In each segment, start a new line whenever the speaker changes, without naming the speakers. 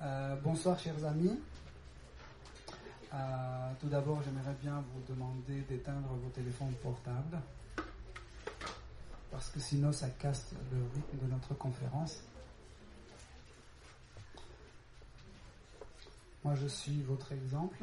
Bonsoir chers amis. Tout d'abord, j'aimerais bien vous demander d'éteindre vos téléphones portables parce que sinon ça casse le rythme de notre conférence. Moi, je suis votre exemple.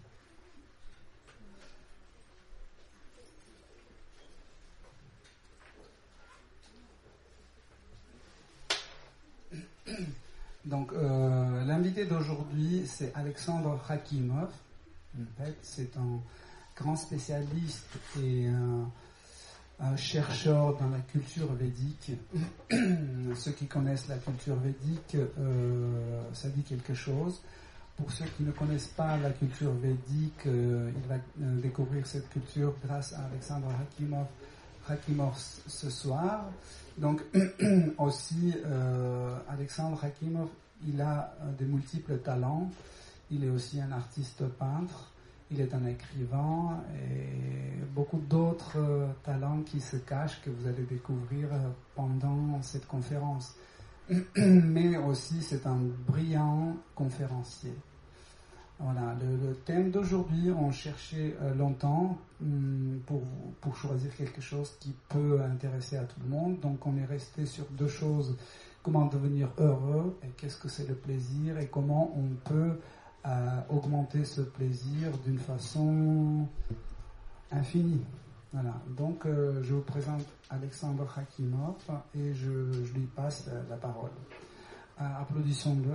Donc, l'invité d'aujourd'hui, c'est Alexandre Khakimov. En fait, c'est un grand spécialiste et un chercheur dans la culture védique. Ceux qui connaissent la culture védique, ça dit quelque chose. Pour ceux qui ne connaissent pas la culture védique, il va découvrir cette culture grâce à Alexandre Khakimov ce soir. Donc aussi, Alexandre Khakimov, il a de multiples talents. Il est aussi un artiste peintre, il est un écrivain et beaucoup d'autres talents qui se cachent que vous allez découvrir pendant cette conférence. Mais aussi, c'est un brillant conférencier. Voilà, le thème d'aujourd'hui, on cherchait longtemps pour choisir quelque chose qui peut intéresser à tout le monde. Donc on est resté sur deux choses, comment devenir heureux et qu'est-ce que c'est le plaisir et comment on peut augmenter ce plaisir d'une façon infinie. Voilà, donc je vous présente Alexandre Khakimov et je lui passe la parole. Applaudissons-le.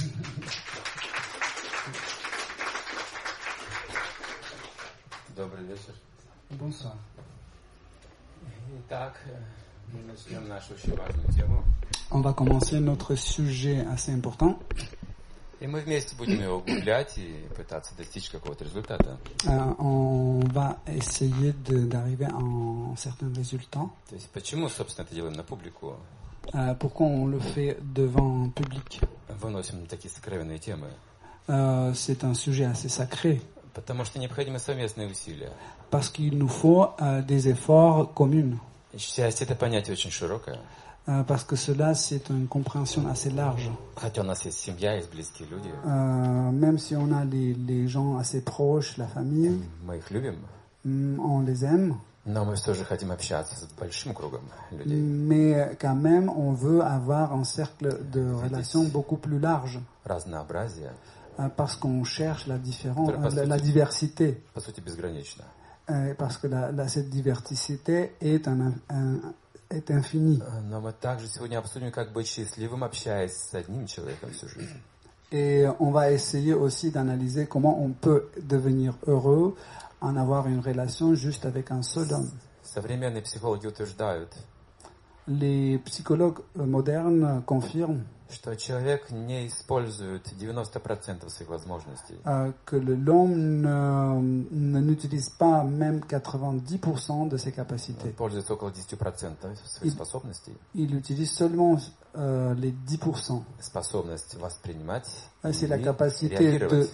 Добрый вечер.
Bonsoir.
Итак, мы начнем нашу очень важную тему.
On va commencer notre sujet assez important.
И мы вместе будем его углублять и пытаться достичь какого-то результата.
On va essayer d'arriver à un certain résultat.
То есть почему, собственно, это делаем на публику?
Pourquoi on le fait devant un public?
Выносим такие сокровенные темы.
C'est un sujet assez sacré.
Потому что необходимы совместные усилия.
Parce qu'il nous faut des efforts communs.
Счастье — это понятие очень широкое.
Parce que cela, c'est une compréhension assez large.
Хотя у нас есть семья, есть близкие люди.
Même si on a les gens assez proches, la famille,
Мы их любим.
On les aime.
Но мы все же хотим общаться с большим кругом людей.
Mais quand même, on veut avoir un cercle de relations beaucoup plus large.
Разнообразие.
Parce qu'on cherche la diversité.
По сути, безгранично.
Parce que cette diversité est infinie.
Но мы также сегодня обсудим, как быть счастливым, общаясь с одним человеком всю жизнь.
Et on va essayer aussi d'analyser comment on peut devenir heureux en avoir une relation juste avec un seul homme.
Современные психологи утверждают,
Les psychologues modernes confirment
что человек не использует 90% своих возможностей.
Que l'homme n'utilise pas même 90% de ses capacités.
Он пользуется около 10% своих способностей.
Il utilise seulement les 10%.
Способность воспринимать
C'est la
и
capacité
реагировать.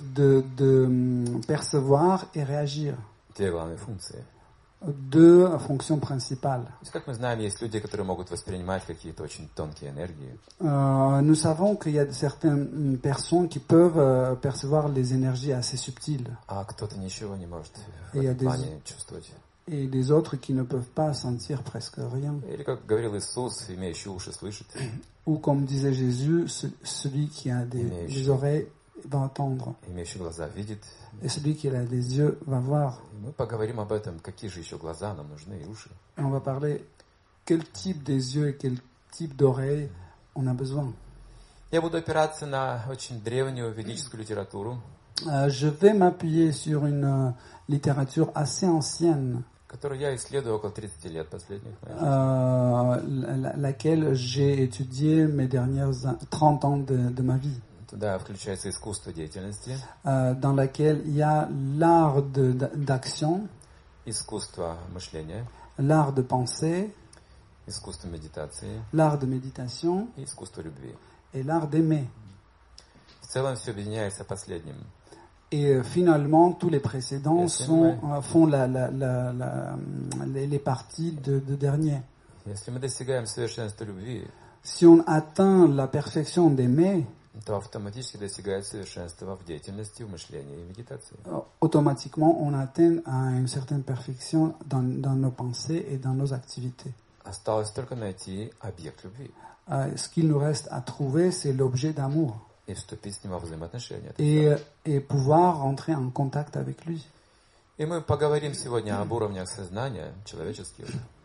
de percevoir et réagir.
Две главные функции.
Deux fonctions principales.
Как мы знаем, есть люди, которые могут воспринимать какие-то очень тонкие энергии.
Nous savons qu'il y a certaines personnes qui peuvent percevoir les énergies assez subtiles.
А кто-то ничего не может в этом плане чувствовать.
Et les autres qui ne peuvent pas sentir presque rien.
Или, как говорил Иисус, имеющий уши слышит.
Ou comme disait Jésus, celui qui a des oreilles va entendre.
Имеющий глаза видит.
Et celui qui a des yeux va voir.
Мы поговорим об этом, какие же еще глаза нам нужны и уши.
Et on va parler quel type des yeux et quel type d'oreilles on a besoin.
Я буду опираться на очень древнюю ведическую литературу.
Je vais m'appuyer sur une littérature assez ancienne,
которую я исследую около 30 лет последних.
Laquelle j'ai étudié mes dernières 30 ans de ma vie.
Туда включается искусство деятельности.
Dans laquelle il y a l'art d'action,
искусство мышления,
l'art de penser,
искусство медитации,
l'art de méditation
и искусство любви.
Et l'art d'aimer.
В целом все объединяется последним.
Et finalement, tous les précédents font les parties de dernier.
Если мы достигаем совершенства любви,
Si on atteint la perfection d'aimer,
то автоматически достигает совершенства в деятельности, в мышлении и в медитации.
Automatiquement, on atteint à une certaine perfection dans nos pensées et dans nos activités.
Осталось только найти объект любви
Ce qu'il nous reste à trouver, c'est l'objet d'amour
и вступить с ним во взаимоотношения.
et pouvoir rentrer en contact avec lui.
И мы поговорим сегодня об уровнях сознания человеческих,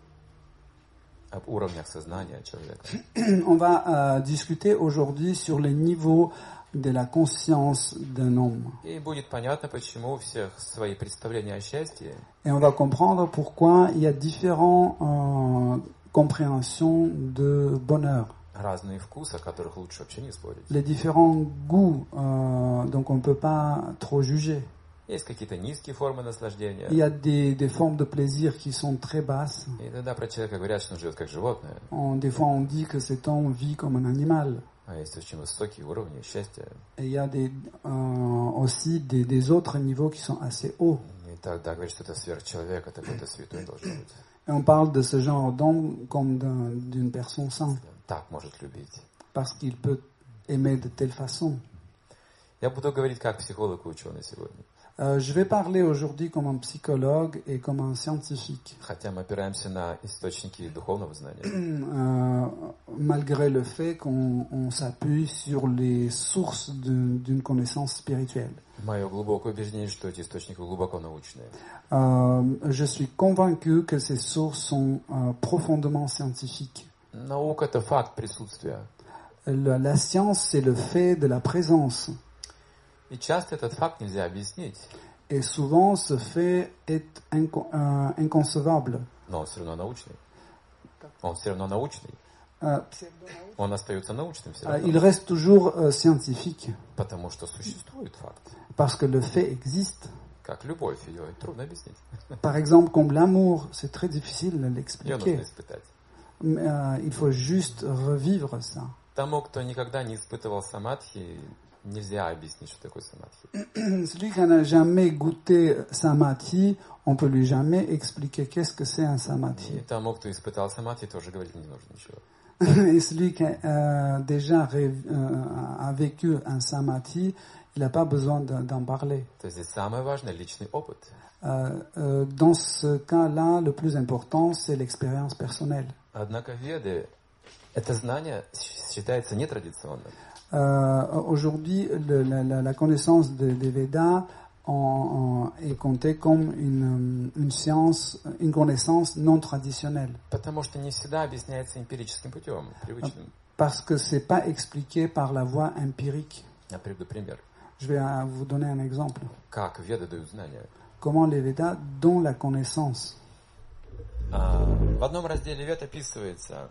об уровнях сознания человека.
On va discuter aujourd'hui sur les niveaux de la conscience d'un homme.
И будет понятно, почему у всех свои представления о счастье.
Et on va comprendre pourquoi il y a différentes compréhensions de bonheur.
Разные вкусы, о которых лучше вообще не спорить.
Les différents goûts, donc on ne peut pas trop juger.
Есть какие-то низкие формы наслаждения.
Il y a des formes de plaisir qui sont très basses.
И иногда про человека говорят, что он живет как животное.
Des fois on dit que cet homme vit comme un animal.
А есть очень высокие уровни счастья.
Et il y a aussi des autres niveaux qui sont assez hauts.
И тогда говорят, что это сверхчеловек, это какой-то святой должен быть.
Et on parle de ce genre d'homme comme d'une personne sainte,
Так может любить.
parce qu'il peut aimer de telle façon.
Я буду говорить как психолог и ученый сегодня.
Je vais parler aujourd'hui comme un psychologue et comme un scientifique,
Хотя мы опираемся на источники духовного знания.
malgré le fait qu'on s'appuie sur les sources d'une connaissance spirituelle.
Мое глубокое убеждение, что эти источники глубоко научные.
Je suis convaincu que ces sources sont profondément scientifiques.
Наука – это факт присутствия.
La science, c'est le fait de la présence.
И часто этот факт нельзя объяснить.
Et souvent, ce fait est inconcevable.
Но он все равно научный. Он все равно научный. Он остается научным все равно.
Il reste toujours scientifique,
Потому что существует факт.
parce que le fait existe.
Как любовь, ее трудно объяснить.
Par exemple, comme l'amour, c'est très difficile de
Ее
l'expliquer.
нужно испытать.
Il faut juste revivre ça.
Тому, кто никогда не испытывал самадхи, нельзя объяснить, что такое самадхи.
Celui qui n'a jamais goûté samadhi, on peut lui jamais expliquer qu'est-ce que c'est un
И
samadhi.
тому, кто испытал самадхи, тоже говорить не нужно ничего.
Et celui qui a déjà a vécu un samadhi, il n'a pas besoin d'en parler.
То есть здесь самое важное – личный опыт.
Dans ce cas-là, le plus important, c'est l'expérience personnelle.
Однако веды, это знание считается нетрадиционным.
Aujourd'hui, la connaissance des Védas est comptée comme une science, une connaissance non traditionnelle.
Потому что не всегда объясняется эмпирическим путем, привычным.
Parce que c'est pas expliqué par la voie empirique.
Я приведу пример.
Je vais vous donner un exemple.
Как веды дают знания.
Comment les Védas donnent la connaissance.
В одном разделе вед описывается,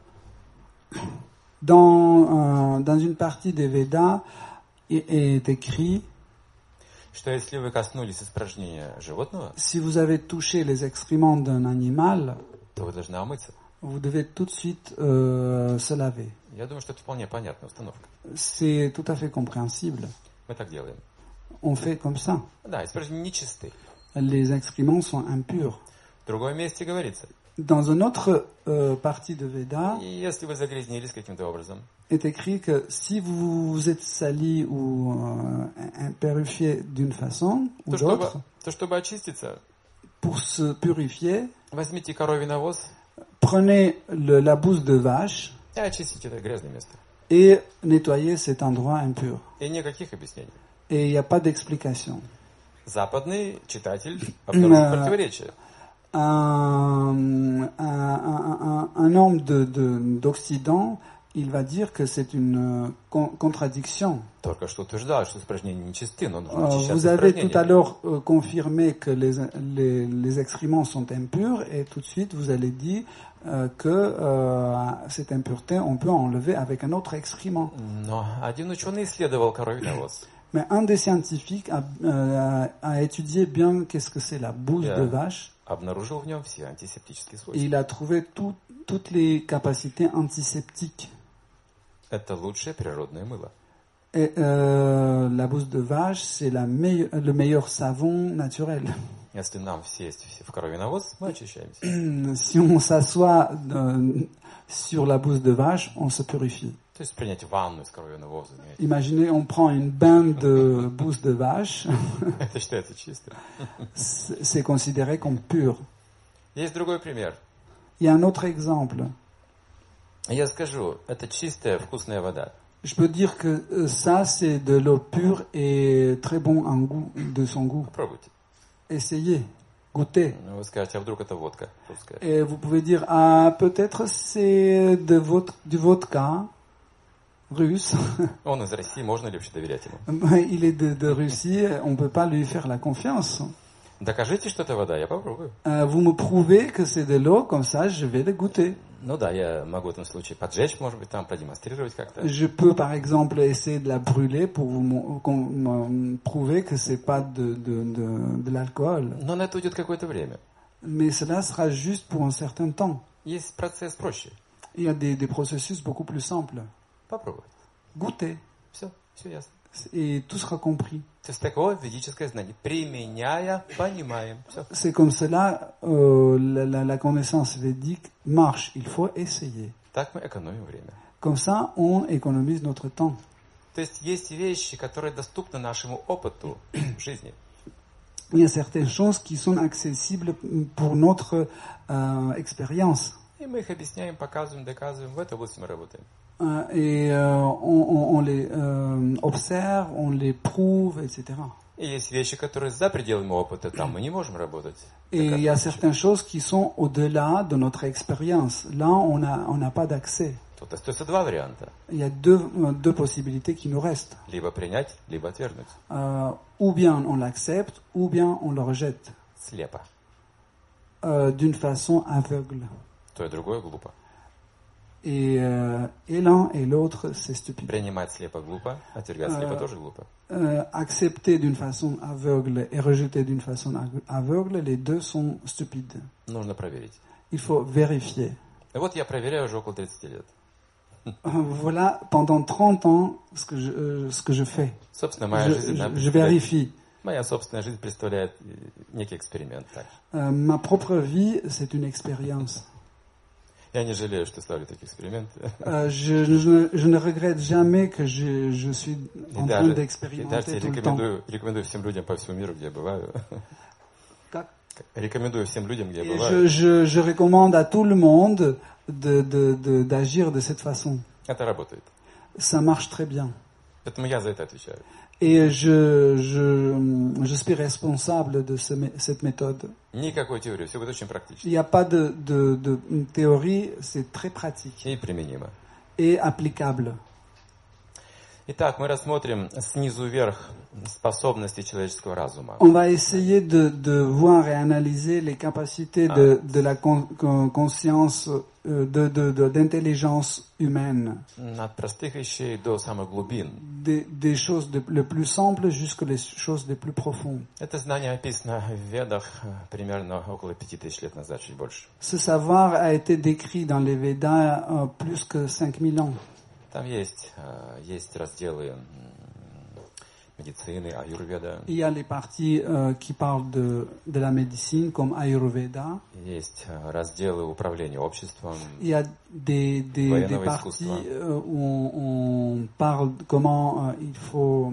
Dans une partie des Védas, il est écrit,
что если вы коснулись испражнения животного,
si vous avez touché les excréments d'un animal,
то вы должны омыться.
vous devez tout de suite se laver.
Я думаю, что это вполне понятная установка.
C'est tout à fait compréhensible.
Мы так делаем.
On fait comme ça.
Да, испражнения нечисты.
Les excréments sont impurs.
В другом месте говорится,
Dans une autre partie de Veda,
и если вы загрязнились каким-то образом,
est écrit que si vous êtes sali ou impurifié d'une façon ou d'autre,
то чтобы очиститься,
pour se purifier,
возьмите коровий навоз
prenez la bouse de vache
и очистите это грязное место.
et nettoyez cet endroit impur.
И никаких объяснений.
Et il n'y a pas d'explication.
Западный читатель обнаружит противоречие.
Un homme d'Occident, il va dire que c'est une contradiction.
Только что утверждал, что испражнения нечисты, но нужно очищаться
Vous avez tout à
испражнениями.
l'heure confirmé que les excréments sont impurs et tout de suite vous allez dire que cette impureté on peut enlever avec un autre excrément.
Но один ученый исследовал коровий навоз.
Mais un des scientifiques a étudié bien qu'est-ce que c'est la bouse de vache.
Обнаружил в нем все антисептические
Et
свойства.
il a trouvé toutes les capacités antiseptiques.
Это лучшее природное мыло.
Et la bouse de vache, c'est le meilleur savon naturel.
Если нам сесть в коровий навоз, мы очищаемся.
Si on s'assoit sur la bouse de vache, on se purifie.
То есть принять ванну из коровьего навоза.
Imaginez, on prend une bain de bouse de vache,
Это считается чистым.
c'est considéré comme pur.
Есть другой пример.
Il y a un autre exemple.
Я скажу, это чистая, вкусная вода.
Je peux dire que ça, c'est de l'eau pure et très bon en goût, de son goût.
Попробуйте.
Essayez, goûtez.
Вы скажете, а вдруг это водка русская?
Et vous pouvez dire, ah, peut-être c'est du vodka russe.
Он из России, можно ли вообще доверять ему?
Il est de Russie, on ne peut pas lui faire la confiance.
Докажите, что это вода, я попробую.
Vous me prouvez que c'est de l'eau, comme ça je vais le goûter.
Ну да, я могу в этом случае поджечь, может быть, там продемонстрировать как-то.
Je peux par exemple essayer de la brûler pour vous prouver que c'est pas de l'alcool.
Но на это уйдет какое-то время.
Mais cela sera juste pour un certain temps.
Есть процесс проще.
Il y a des processus beaucoup plus simples.
Попробуй.
Goûter.
Все ясно.
Et tout sera compris.
То есть такое ведическое знание. Применяя, понимаем. Все.
C'est comme cela, la connaissance védique marche. Il faut essayer.
Так мы экономим время.
Comme ça, on économise notre temps.
То есть вещи, которые доступны нашему опыту в жизни.
Il y a certaines choses qui sont accessibles pour notre expérience.
И мы их объясняем, показываем, доказываем. В этой области мы работаем.
Et on les observe, on les prouve, etc.
И есть вещи, которые за пределами опыта, там мы не можем работать.
Et il y a certaines choses qui sont au-delà de notre expérience. Là, on n'a pas d'accès.
Тут остается два варианта.
Il y a deux possibilités qui nous restent.
Либо принять, либо отвергнуть.
Ou bien on l'accepte, ou bien on le rejette.
Слепо.
D'une façon aveugle.
То и другое глупо.
Et l'un et l'autre, c'est stupide.
Принимать слепо глупо, отвергать слепо тоже глупо.
Accepter d'une façon aveugle et rejeter d'une façon aveugle, les deux sont stupides.
Нужно проверить.
Il faut vérifier.
И вот я проверяю уже около 30 лет.
Voilà, pendant 30 ans, ce que je fais.
Собственно, моя жизнь,
je vérifie.
Моя собственная жизнь представляет некий эксперимент.
Ma propre vie, c'est une expérience.
Я не жалею, что ставлю такие эксперименты.
Je ne regrette jamais que je suis en train d'expérimenter tout le temps.
Рекомендую всем людям по всему миру, где я бываю.
Как?
Répémendую всем людям, где я бываю.
Je recommande à tout le monde d'agir de cette façon.
Это работает.
Ça marche très bien.
Поэтому я за это отвечаю.
Et je suis responsable de cette méthode.
Никакой теории, все будет очень практично.
Il n'y a pas de théorie, c'est très pratique.
И применимо.
Et applicable.
Итак, мы рассмотрим снизу вверх способности человеческого разума.
On va essayer de voir et analyser les capacités de la conscience, d'intelligence humaine.
От простых вещей до самых глубин.
Des choses les plus simples jusqu'aux choses les plus profondes.
Это знание описано в Ведах примерно около 5000 лет назад, чуть больше.
Ce savoir a été décrit dans les Védas plus que 5000 ans.
Там есть разделы médecine, Ayurveda.
Il y a les parties qui parlent de la médecine, comme Ayurveda.
Есть разделы управления обществом.
Il y a des parties où on parle comment il faut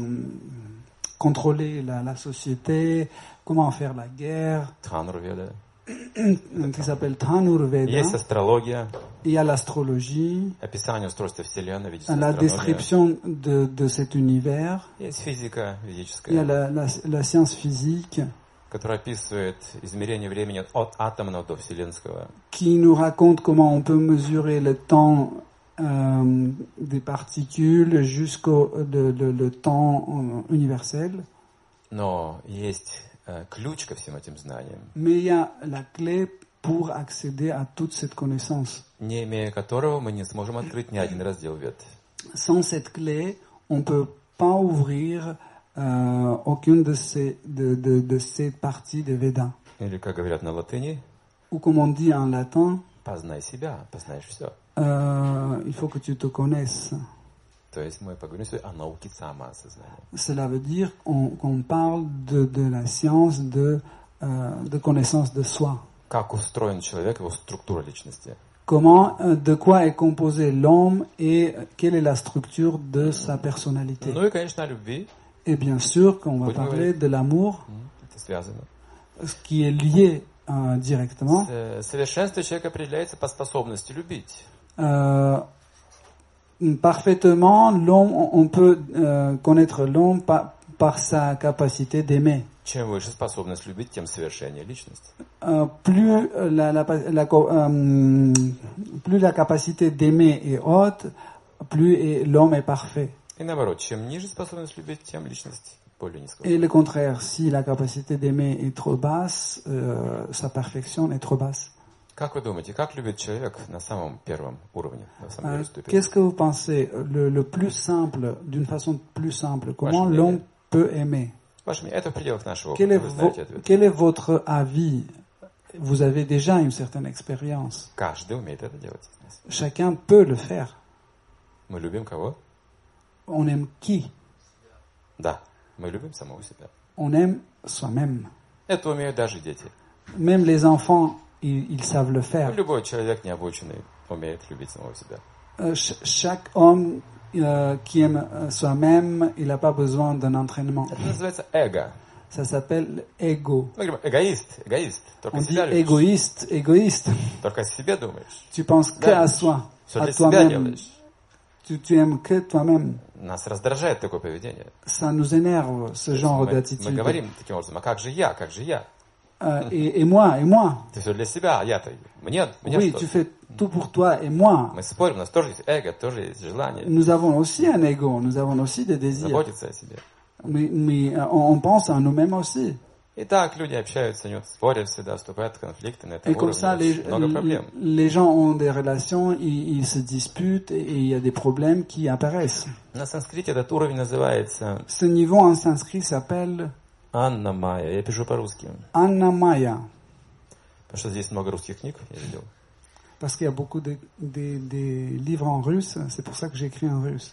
contrôler la société, comment faire la guerre.
Dhanurveda.
Qui s'appelle Dhanurveda.
Есть астрология.
Il y a l'astrologie.
Описание устройства Вселенной,
la description de cet univers.
Есть физика физическая.
Il y a la science physique.
Которая описывает измерение времени от атомного до вселенского.
Qui nous raconte comment on peut mesurer le temps des particules jusqu'au le temps universel.
Но есть ключ ко всем этим знаниям.
Mais il y a la clé pour accéder à toute cette connaissance.
Не имея которого мы не сможем открыть ни один раздел Вед.
Sans cette clé, on ne peut pas ouvrir aucune de ces parties des Védas.
Или, как говорят на латыни,
ou comme on dit en latin,
познай себя, познаешь все.
Il faut que tu te connaisses.
То есть мы поговорим о науке самоосознания.
Cela veut dire qu'on parle de la science de de connaissance de soi.
Как устроен человек, его структура личности.
Comment, de quoi est composé l'homme et quelle est la structure de sa personnalité.
Ну и, конечно, о любви.
Et bien sûr qu'on va
Будем
parler
говорить.
de l'amour,
Это связано.
ce qui est lié directement.
Совершенство человека определяется по способности любить.
Parfaitement, l'homme, on peut connaître l'homme par sa capacité d'aimer.
Чем выше способность любить, тем совершеннее личность.
Plus la capacité d'aimer est haute, plus l'homme est parfait.
И наоборот, чем ниже способность любить, тем личность более низкая.
Et le contraire, si la capacité d'aimer est trop basse, sa perfection est trop basse.
Как вы думаете, как любит человек на самом первом уровне, на самой первой ступени?
Qu'est-ce que vous pensez, le plus simple, d'une façon plus simple, comment
Ваше
l'homme
мнение?
peut aimer?
Ваше мнение, это в пределах нашего
Quel
опыта, вы знаете ответ.
quel est votre avis? Vous avez déjà une certaine expérience.
Каждый умеет это делать.
Chacun peut le faire.
Мы любим кого?
On aime qui?
Да, мы любим самого себя.
On aime soi-même.
Это умеют даже дети.
Même les enfants, ils savent le faire.
Любой человек необученный умеет любить самого себя.
Chaque homme qui aime soi-même, il n'a pas besoin d'un entraînement.
Это называется эго.
Ça s'appelle ego.
Мы говорим, эгоист. Только
On dit
себя любишь.
égoïste.
Только о себе думаешь.
Tu penses que à soi,
Все
à
для себя
toi-même.
делаешь.
Tu aimes que toi-même.
Нас раздражает такое поведение.
Ça nous énerve, ce genre
Мы
d'attitude.
говорим таким образом, а как же я, как же я?
Et moi.
Ты все для себя, а я-то, мне
Oui,
что?
tu fais tout pour toi et moi.
Мы спорим, у нас тоже есть эго, тоже есть желание
Nous avons aussi un ego, nous avons aussi des désirs.
заботиться о себе.
Mais on pense à nous-mêmes aussi.
И так люди общаются, они спорят всегда, вступают в конфликты на этом
Et comme
уровне.
ça,
Много проблем.
les gens ont des relations, ils se disputent et il y a des problèmes qui apparaissent.
На санскрите этот уровень называется
Ce niveau en sanskrit s'appelle
Анна Майя. Я пишу по-русски.
Annamaya,
Потому что здесь много русских книг, я видел.
parce qu'il y a beaucoup de livres en russe, c'est pour ça que j'écris en russe.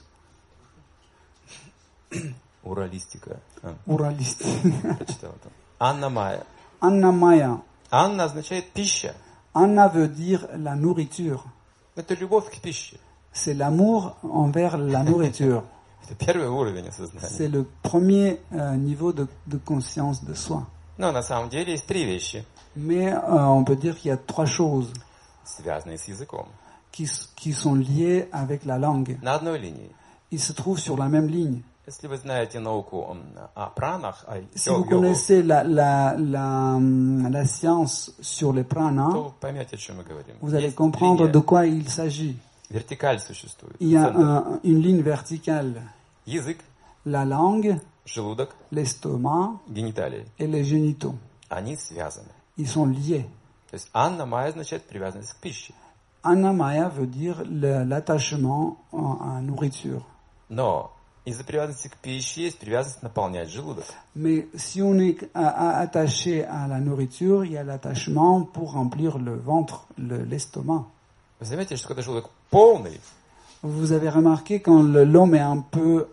Уралистика.
Уралист.
Прочитал там. Анна Майя.
Annamaya.
Анна означает пища.
Anna veut dire la nourriture.
Это любовь к пище.
C'est l'amour envers la nourriture.
Это первый уровень
C'est
осознания.
le premier niveau de conscience de soi.
Но на самом деле есть три вещи,
Mais on peut dire qu'il y a trois choses
связанные с языком.
qui sont liées avec la langue.
На одной линии.
Ils se trouvent sur la même ligne.
Если вы знаете науку о пранах, о
Si vous
йогу,
connaissez la science sur les pranas,
то вы поймете, о чем мы говорим.
vous allez
Есть
comprendre
линия,
de quoi il s'agit.
вертикаль существует.
Il y a
Центр.
une ligne verticale.
Язык,
La langue,
желудок,
l'estomac
гениталии.
et les génitaux.
Они связаны.
Ils sont liés.
То есть Анна Майя означает привязанность к пище.
Annamaya veut dire l'attachement à la nourriture.
Но из-за привязанности к пище есть привязанность наполнять желудок.
Mais si on est attaché à la nourriture, il y a l'attachement pour remplir le ventre, l'estomac.
Вы заметили, что когда желудок полный,
Vous avez remarqué quand l'homme est un peu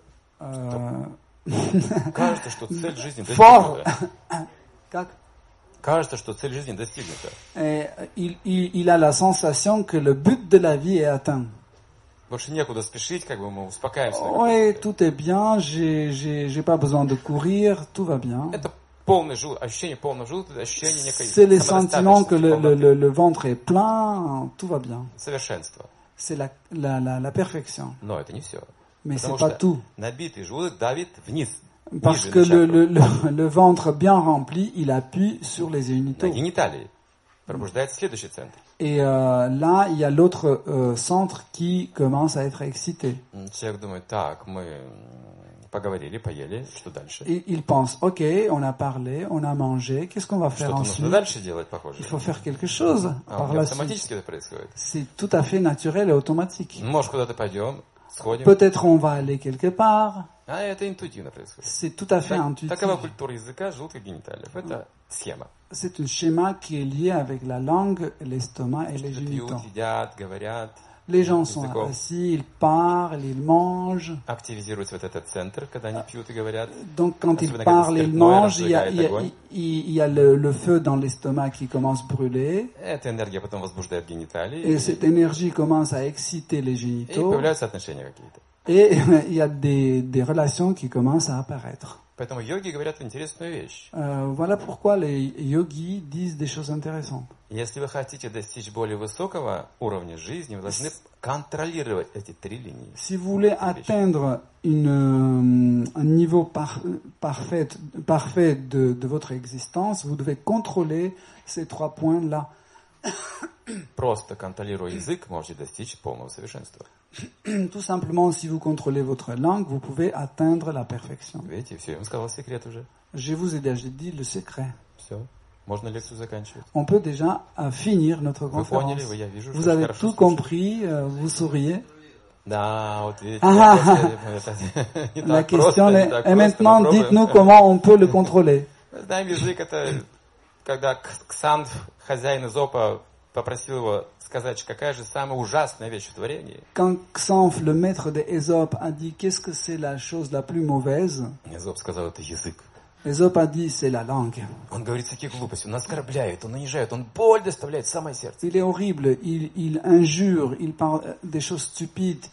кажется, что цель жизни
fort,
достигнута. Кажется, что цель жизни достигнута.
il a la sensation que le but de la vie est atteint.
Больше некуда спешить, как бы мы успокаиваемся.
Oui, tout est bien, j'ai pas besoin de courir, tout va bien.
Это полный желудок, ощущение полного желудка, это ощущение некой
C'est le sentiment que
самодостаточности,
le ventre est plein, tout va bien.
совершенства.
C'est la perfection.
Но это не все.
Mais c'est
Потому
pas
что
tout.
набитый желудок давит вниз.
Parce
ниже
que
на чакру,
le ventre bien rempli, il appuie sur les
на
génitaux.
гениталии. Пробуждается следующий центр.
Et là, il y a l'autre centre qui commence à être excité.
Человек думает, так, мы поговорили, поели, что дальше?
Et il pense, ok, on a parlé, on a mangé, qu'est-ce qu'on va faire
Что-то нужно
ensuite?
дальше делать, похоже.
Il faut faire quelque chose
А
par
у меня
la suite.
автоматически это происходит.
C'est tout à fait naturel et automatique.
Может, куда-то пойдем, сходим.
Peut-être on va aller quelque part.
А это интуитивно происходит.
C'est tout à fait intuitif.
Такова культура языка, желудка, гениталиев. Это схема.
C'est un schéma qui est lié avec la langue, l'estomac et les
Что-то пьют,
génitaux.
едят, говорят.
Les gens sont assis, ils parlent, ils mangent.
Активизируется вот этот центр, когда они пьют и говорят.
Donc quand ils parlent, ils mangent, il y a le feu dans l'estomac qui commence à brûler.
Эта энергия потом возбуждает гениталии.
Et cette énergie commence à exciter les
И
génitaux.
появляются отношения какие-то.
Et il y a des relations qui commencent à apparaître.
Поэтому йоги говорят интересную вещь.
Voilà pourquoi les yogis disent des choses intéressantes.
Если вы хотите достичь более высокого уровня жизни, вы должны контролировать эти три линии.
Si vous voulez atteindre un niveau parfait de votre existence, vous devez contrôler ces trois points-là.
Просто контролируя язык, можете достичь полного совершенства.
Tout simplement, si vous contrôlez votre langue, vous pouvez atteindre la perfection.
Видите, все, я вам сказал секрет уже.
Je vous ai déjà dit le secret.
Все, можно лекцию заканчивать.
On peut déjà finir notre
Вы
conférence.
поняли, я вижу,
Vous
что
avez
хорошо
tout
слушаете.
compris, vous souriez.
Да, вот видите, не
La
так просто,
question
не
est,
так
et
просто,
maintenant,
мы пробуем.
dites-nous comment on peut le contrôler.
Знаем, язык это, когда Ксанд, хозяин Эзопа, попросил его сказать, какая же самая ужасная вещь в творении.
Quand Xanth, le maître de Ésope, a dit qu'est-ce que c'est la chose la plus mauvaise,
Эзоп сказал, это язык.
Ésope a dit c'est la langue.
Он говорит всякие глупости, он оскорбляет, он унижает, он боль доставляет в самое сердце.
Il est horrible, il injure, il parle des choses stupides,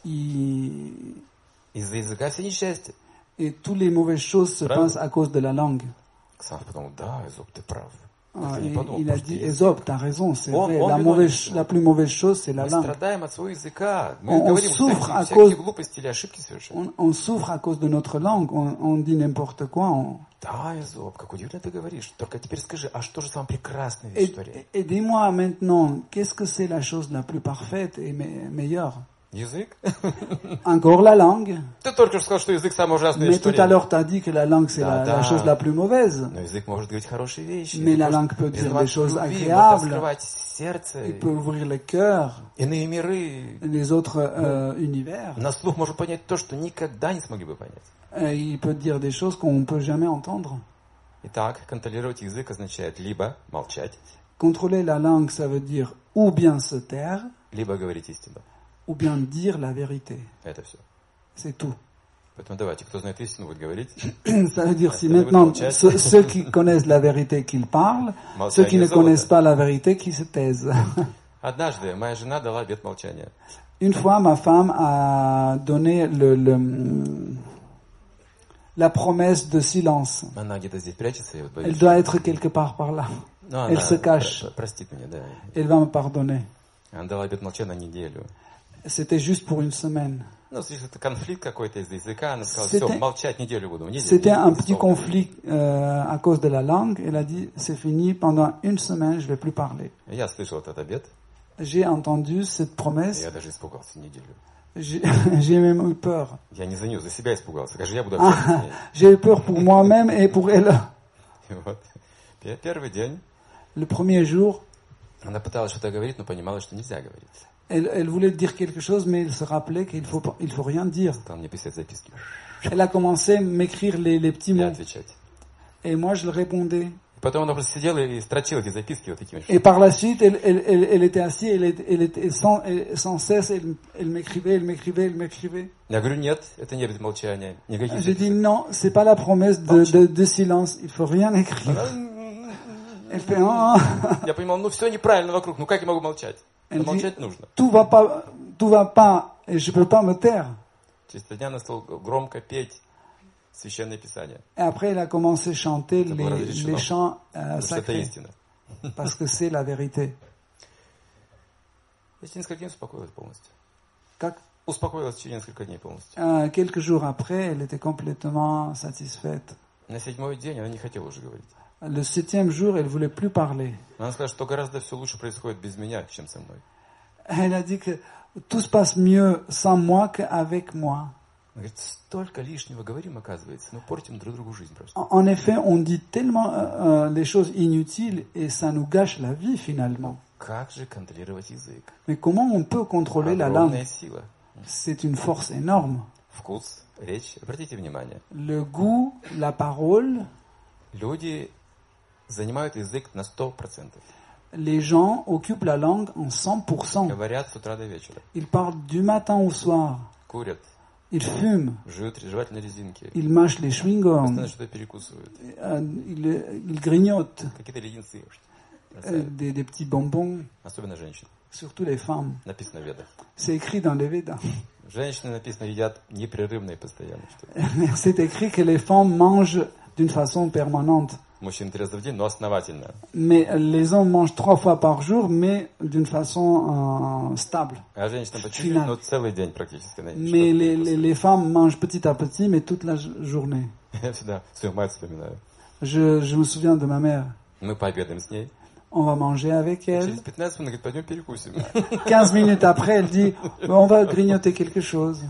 Из-за языка все несчастья.
et toutes les mauvaises choses se
Правда?
passent à cause de la langue.
Ксанд подумал, да, Эзоп, ты прав.
Ah,
Ты не подумал,
il a
потому что
dit,
язык.
Ésope, t'as raison, c'est
On-
vrai,
on
la plus mauvaise chose, c'est la
Мы
langue.
страдаем от своего языка. Мы
On
говорим
souffre à
всякие
cause-
глупости или ошибки совершенно.
On souffre à cause de notre langue, on dit n'importe quoi.
Да, Эзоп, как удивительно ты говоришь. Только теперь скажи, а что же самая прекрасная вещь в творении?
Et dis-moi maintenant, qu'est-ce que c'est la chose la plus parfaite et meilleure?
Язык?
Encore la langue.
Ты только что сказал, что язык самая ужасная
Mais
вещь в
tout à
творении.
l'heure, tu as dit que la langue, c'est
Да,
la
да.
chose la plus mauvaise.
Но язык может говорить хорошие вещи.
Mais
Язык
la
может
langue peut dire
призывать
des choses
к любви,
agréables.
может открывать сердце,
Il peut ouvrir le cœur,
иные миры.
les autres univers.
На слух может понять то, что никогда не смогли бы понять.
Il peut dire des choses qu'on ne peut jamais entendre.
Итак, контролировать язык означает либо молчать,
Contrôler la langue, ça veut dire ou bien se taire,
либо говорить истину.
ou bien dire la vérité.
Это все.
C'est tout.
Поэтому давайте, кто знает истину, будет говорить.
Ça veut dire si
Ça veut
maintenant
dire
ceux qui connaissent la vérité qu'ils parlent, ceux qui ne connaissent pas la vérité qui se taisent.
Однажды моя жена дала обет молчания.
Une fois, ma femme a donné la promesse de silence.
Она где-то здесь прячется, я вот
Elle
боюсь.
doit être quelque part par là.
Но
Elle
она
se cache.
простит меня, да.
Elle va me pardonner.
Она дала обет молчания на неделю.
C'était juste pour une semaine.
Ну, если это конфликт какой-то из-за языка, она сказала,
C'était-
все, молчать неделю буду. Неделю,
C'était un
ни
petit
слова.
conflit à cause de la langue. Elle a dit, c'est fini, pendant une semaine, je ne vais plus parler.
Я слышал этот обет,
J'ai entendu cette
и
promesse.
я даже испугался неделю.
J'ai j'ai même eu peur.
Я не за нее, за себя испугался. Скажи, я буду общаться с ней.
J'ai eu peur pour moi-même et pour elle.
И вот. Первый день
Le premier jour,
она пыталась что-то говорить, но понимала, что нельзя говорить.
elle voulait dire quelque chose, mais elle se rappelait qu'il faut rien dire.
Стала мне писать записки
Elle a commencé à m'écrire les petits
и
mots.
отвечать.
Et moi, je le répondais.
И потом она просто сидела и строчила эти записки вот такими.
Et par la suite, elle était assise, elle était sans cesse, elle m'écrivait.
Я говорю, нет, это не обет молчания. Никаких
J'ai dit
записок.
non, c'est pas la promesse de silence, il faut rien écrire. Elle fait
Я понимал, ну все неправильно вокруг, ну как я могу молчать?
Elle
Но
dit,
молчать нужно.
tout va pas, et je peux pas me taire.
Через 3 дня она стала громко петь Священное Писание.
Et après, elle a commencé à chanter
Ça va разрешено.
les chants
Потому что это
sacrés,
истина.
parce que c'est la vérité.
Я через несколько дней успокоилась полностью.
Как-
Успокоилась через несколько дней полностью.
Quelques jours après, elle était complètement satisfaite.
На 7-й день она не хотела уже говорить.
Le 7e jour, elle voulait plus parler.
Она сказала, что гораздо все лучше происходит без меня, чем со мной.
Elle a dit que tout se passe mieux sans moi qu'avec moi.
Она говорит, столько лишнего говорим, оказывается. Мы портим друг другу жизнь просто.
En effet, on dit tellement les choses inutiles et ça nous gâche la vie finalement.
Как же контролировать язык?
Mais comment on peut contrôler la
Огромная
langue?
сила.
C'est une force énorme.
Вкус, речь. Обратите внимание.
Le goût, la parole,
Люди занимают язык на 100%.
les gens occupent la langue en 100%.
Говорят с утра до вечера.
Ils parlent du matin au soir.
Курят.
Ils fument.
Жуют жевательные резинки.
Ils mâchent les chewing-gums.
Постоянно что-то перекусывают.
Ils grignotent
Какие-то леденцы.
des petits bonbons,
Особенно женщины.
surtout les femmes.
Написано в Ведах.
C'est écrit dans les Védas.
Женщины, написано, едят непрерывно и постоянно.
C'est écrit que les femmes mangent d'une façon permanente.
Мужчины 3 раза в день, но основательно.
Mais les hommes mangent 3 fois par jour, mais d'une façon stable.
А женщины по чуть-чуть, но целый день практически.
Mais les femmes mangent petit à petit, mais toute la journée.
Я всегда свою мать вспоминаю.
Je me souviens de ma mère.
Мы пообедаем с ней.
On va manger avec elle.
Через 15 минут, говорит, пойдем перекусим.
15 minutes après, elle dit, on va grignoter quelque chose.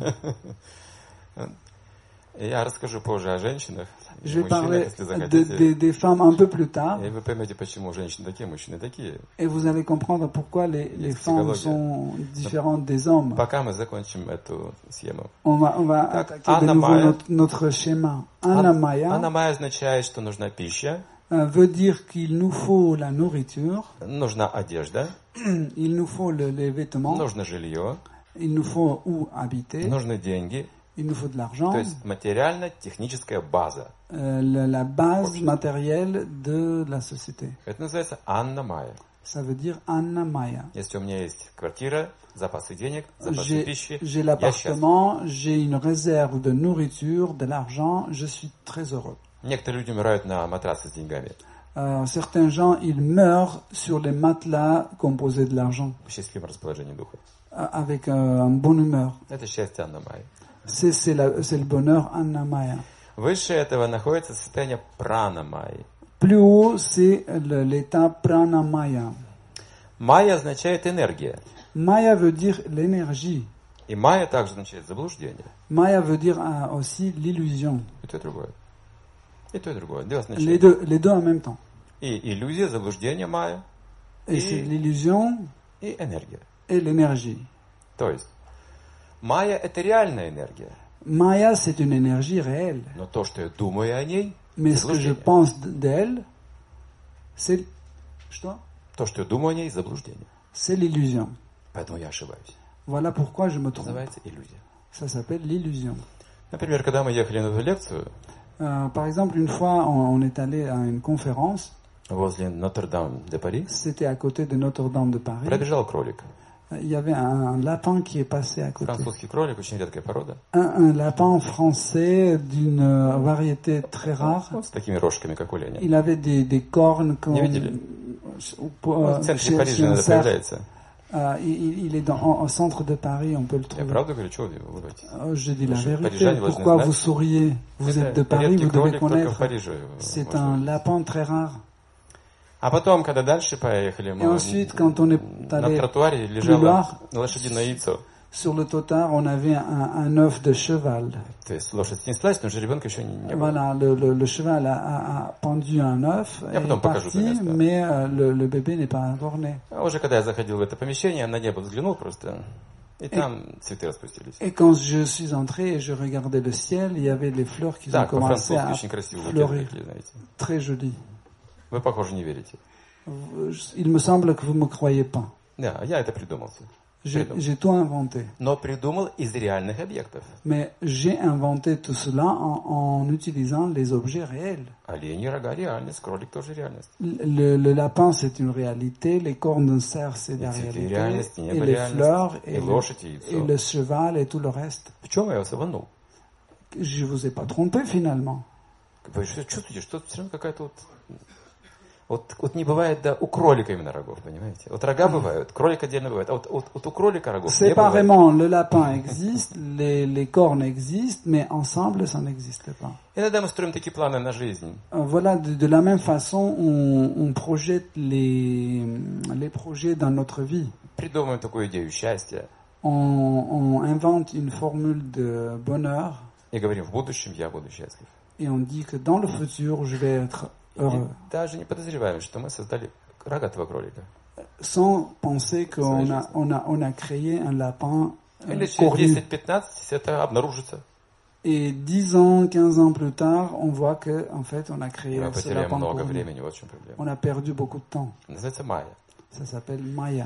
Я расскажу позже о женщинах.
Je vais
мужчинах,
parler
если захотите.
des femmes un peu plus tard.
И вы поймете, почему женщины такие, мужчины такие.
Et vous allez comprendre pourquoi les femmes sont différentes des hommes.
Пока мы закончим эту схему.
On va attaquer de nouveau notre schéma. Anna Maya
Анна Майя означает, что нужна пища,
veut dire qu'il nous faut la nourriture,
нужна одежда,
il nous faut les vêtements,
нужно жилье,
il nous faut où habiter,
нужны деньги.
il nous faut de l'argent,
То есть материально-техническая база.
la base matérielle de la société.
Это называется Анна Майя.
Ça veut dire Anna Maya.
Если у меня есть квартира, запасы денег, запасы пищи,
J'ai
я счастлив.
l'appartement, j'ai une réserve de nourriture, de l'argent, je suis très heureux.
Некоторые люди умирают на матраце с деньгами.
Certains gens, ils meurent sur les matelas composés de l'argent,
В счастливом расположении духа.
avec un bon humeur.
Это счастье Анна Майя.
C'est le bonheur Anna Maya.
Выше этого находится состояние прана Майи.
Plus haut, c'est l'état Prana Maya.
Майя означает энергия.
Maya veut dire l'énergie.
И майя также означает заблуждение.
Maya veut dire aussi l'illusion.
И то, и другое. И то, и другое. Два значения.
Les deux en même temps.
И иллюзия, заблуждение майя.
Et c'est l'illusion
И энергия.
et l'énergie.
То есть, майя это реальная энергия.
Maya, c'est une énergie réelle.
Но то, что я думаю о ней,
Mais ce que je
заблуждение.
pense d'elle, c'est... Что?
То, что я думаю о ней, заблуждение.
C'est l'illusion.
Поэтому я ошибаюсь.
Voilà pourquoi je me trompe.
Называется иллюзия.
Ça s'appelle l'illusion.
Например, когда мы ехали на эту лекцию
Par exemple, une fois, on est allé à une conférence.
возле Нотр-Дам-де-Пари,
C'était à côté de Notre-Dame de Paris.
пробежал кролик.
Il y avait un lapin qui est passé à côté.
Французский кролик, очень редкая порода.
Un lapin français d'une variété très rare.
Вот с такими рожками, как у Лени.
Il avait des cornes comme...
Не видели? В центре Парижа иногда
cerf.
появляется.
Il est au centre de Paris, on peut le
Я
trouver.
правду говорю, чего вы улыбаетесь?
Je dis la
Слушай,
vérité.
парижане должны
Pourquoi
знать.
vous souriez? Vous êtes de
Это
Paris,
редкий
vous devez
кролик, только в
connaître.
Париже.
C'est
можно
un
увидеть.
lapin très rare.
А потом, когда дальше поехали,
Et
мы
ensuite, quand on est
на
allé
тротуаре
plus
лежало
loin,
лошадиное яйцо.
sur le trottoir, on avait un œuf de cheval.
То есть лошадь снеслась, но же ребенка еще не было.
Voilà, le cheval a pendu un œuf et
Я потом
est
покажу это
parti,
место.
mais le bébé n'est pas encore né.
А уже когда я заходил в это помещение, на небо взглянул просто, и там цветы распустились.
Et quand je suis entré et je regardais le ciel, il y avait les fleurs qui ont
Так,
commencé
по-французски
à
очень красивые букеты
fleurir.
такие, знаете.
Très joli.
Вы, похоже, не верите.
Il me semble que vous ne me croyez pas.
Да, я это придумал.
J'ai tout inventé.
Но придумал из реальных объектов.
Mais j'ai inventé tout cela en utilisant les objets réels.
Олени, рога, реальность, кролик тоже реальность.
Le lapin, c'est une réalité. Les cornes d'un cerf, c'est la
цветы
réalité.
реальность,
Et
небо
les
реальность,
fleurs,
и лошадь, и
et
яйцо.
le cheval, et tout le reste.
В чем я вас обманул?
Je vous ai pas trompé finalement.
Вы что чувствуете, что все равно какая-то вот не бывает, да, у кролика именно рогов, понимаете? Вот рога бывают, кролик отдельно бывает, а вот у кролика рогов не бывает.
Séparément, le lapin existe, les cornes existent, mais ensemble, ça n'existe pas.
Иногда мы строим такие планы на жизнь.
Voilà, de la même façon, on projette les projets dans notre vie.
Придумываем такую идею счастья
On invente une formule de bonheur
и говорим, в будущем я буду счастлив.
et on dit que dans le futur, je vais être
И
heureux.
даже не подозреваем, что мы создали рогатого кролика.
Sans penser qu'on a créé un lapin
Или через
cornu.
10-15 это обнаружится.
Et 10 ans, 15 ans plus tard, on voit que en fait, on a créé
Мы
ce
потеряем
lapin
много
cornu.
времени, вот в чем проблема.
On a perdu beaucoup de temps.
Называется майя.
Ça s'appelle Maya.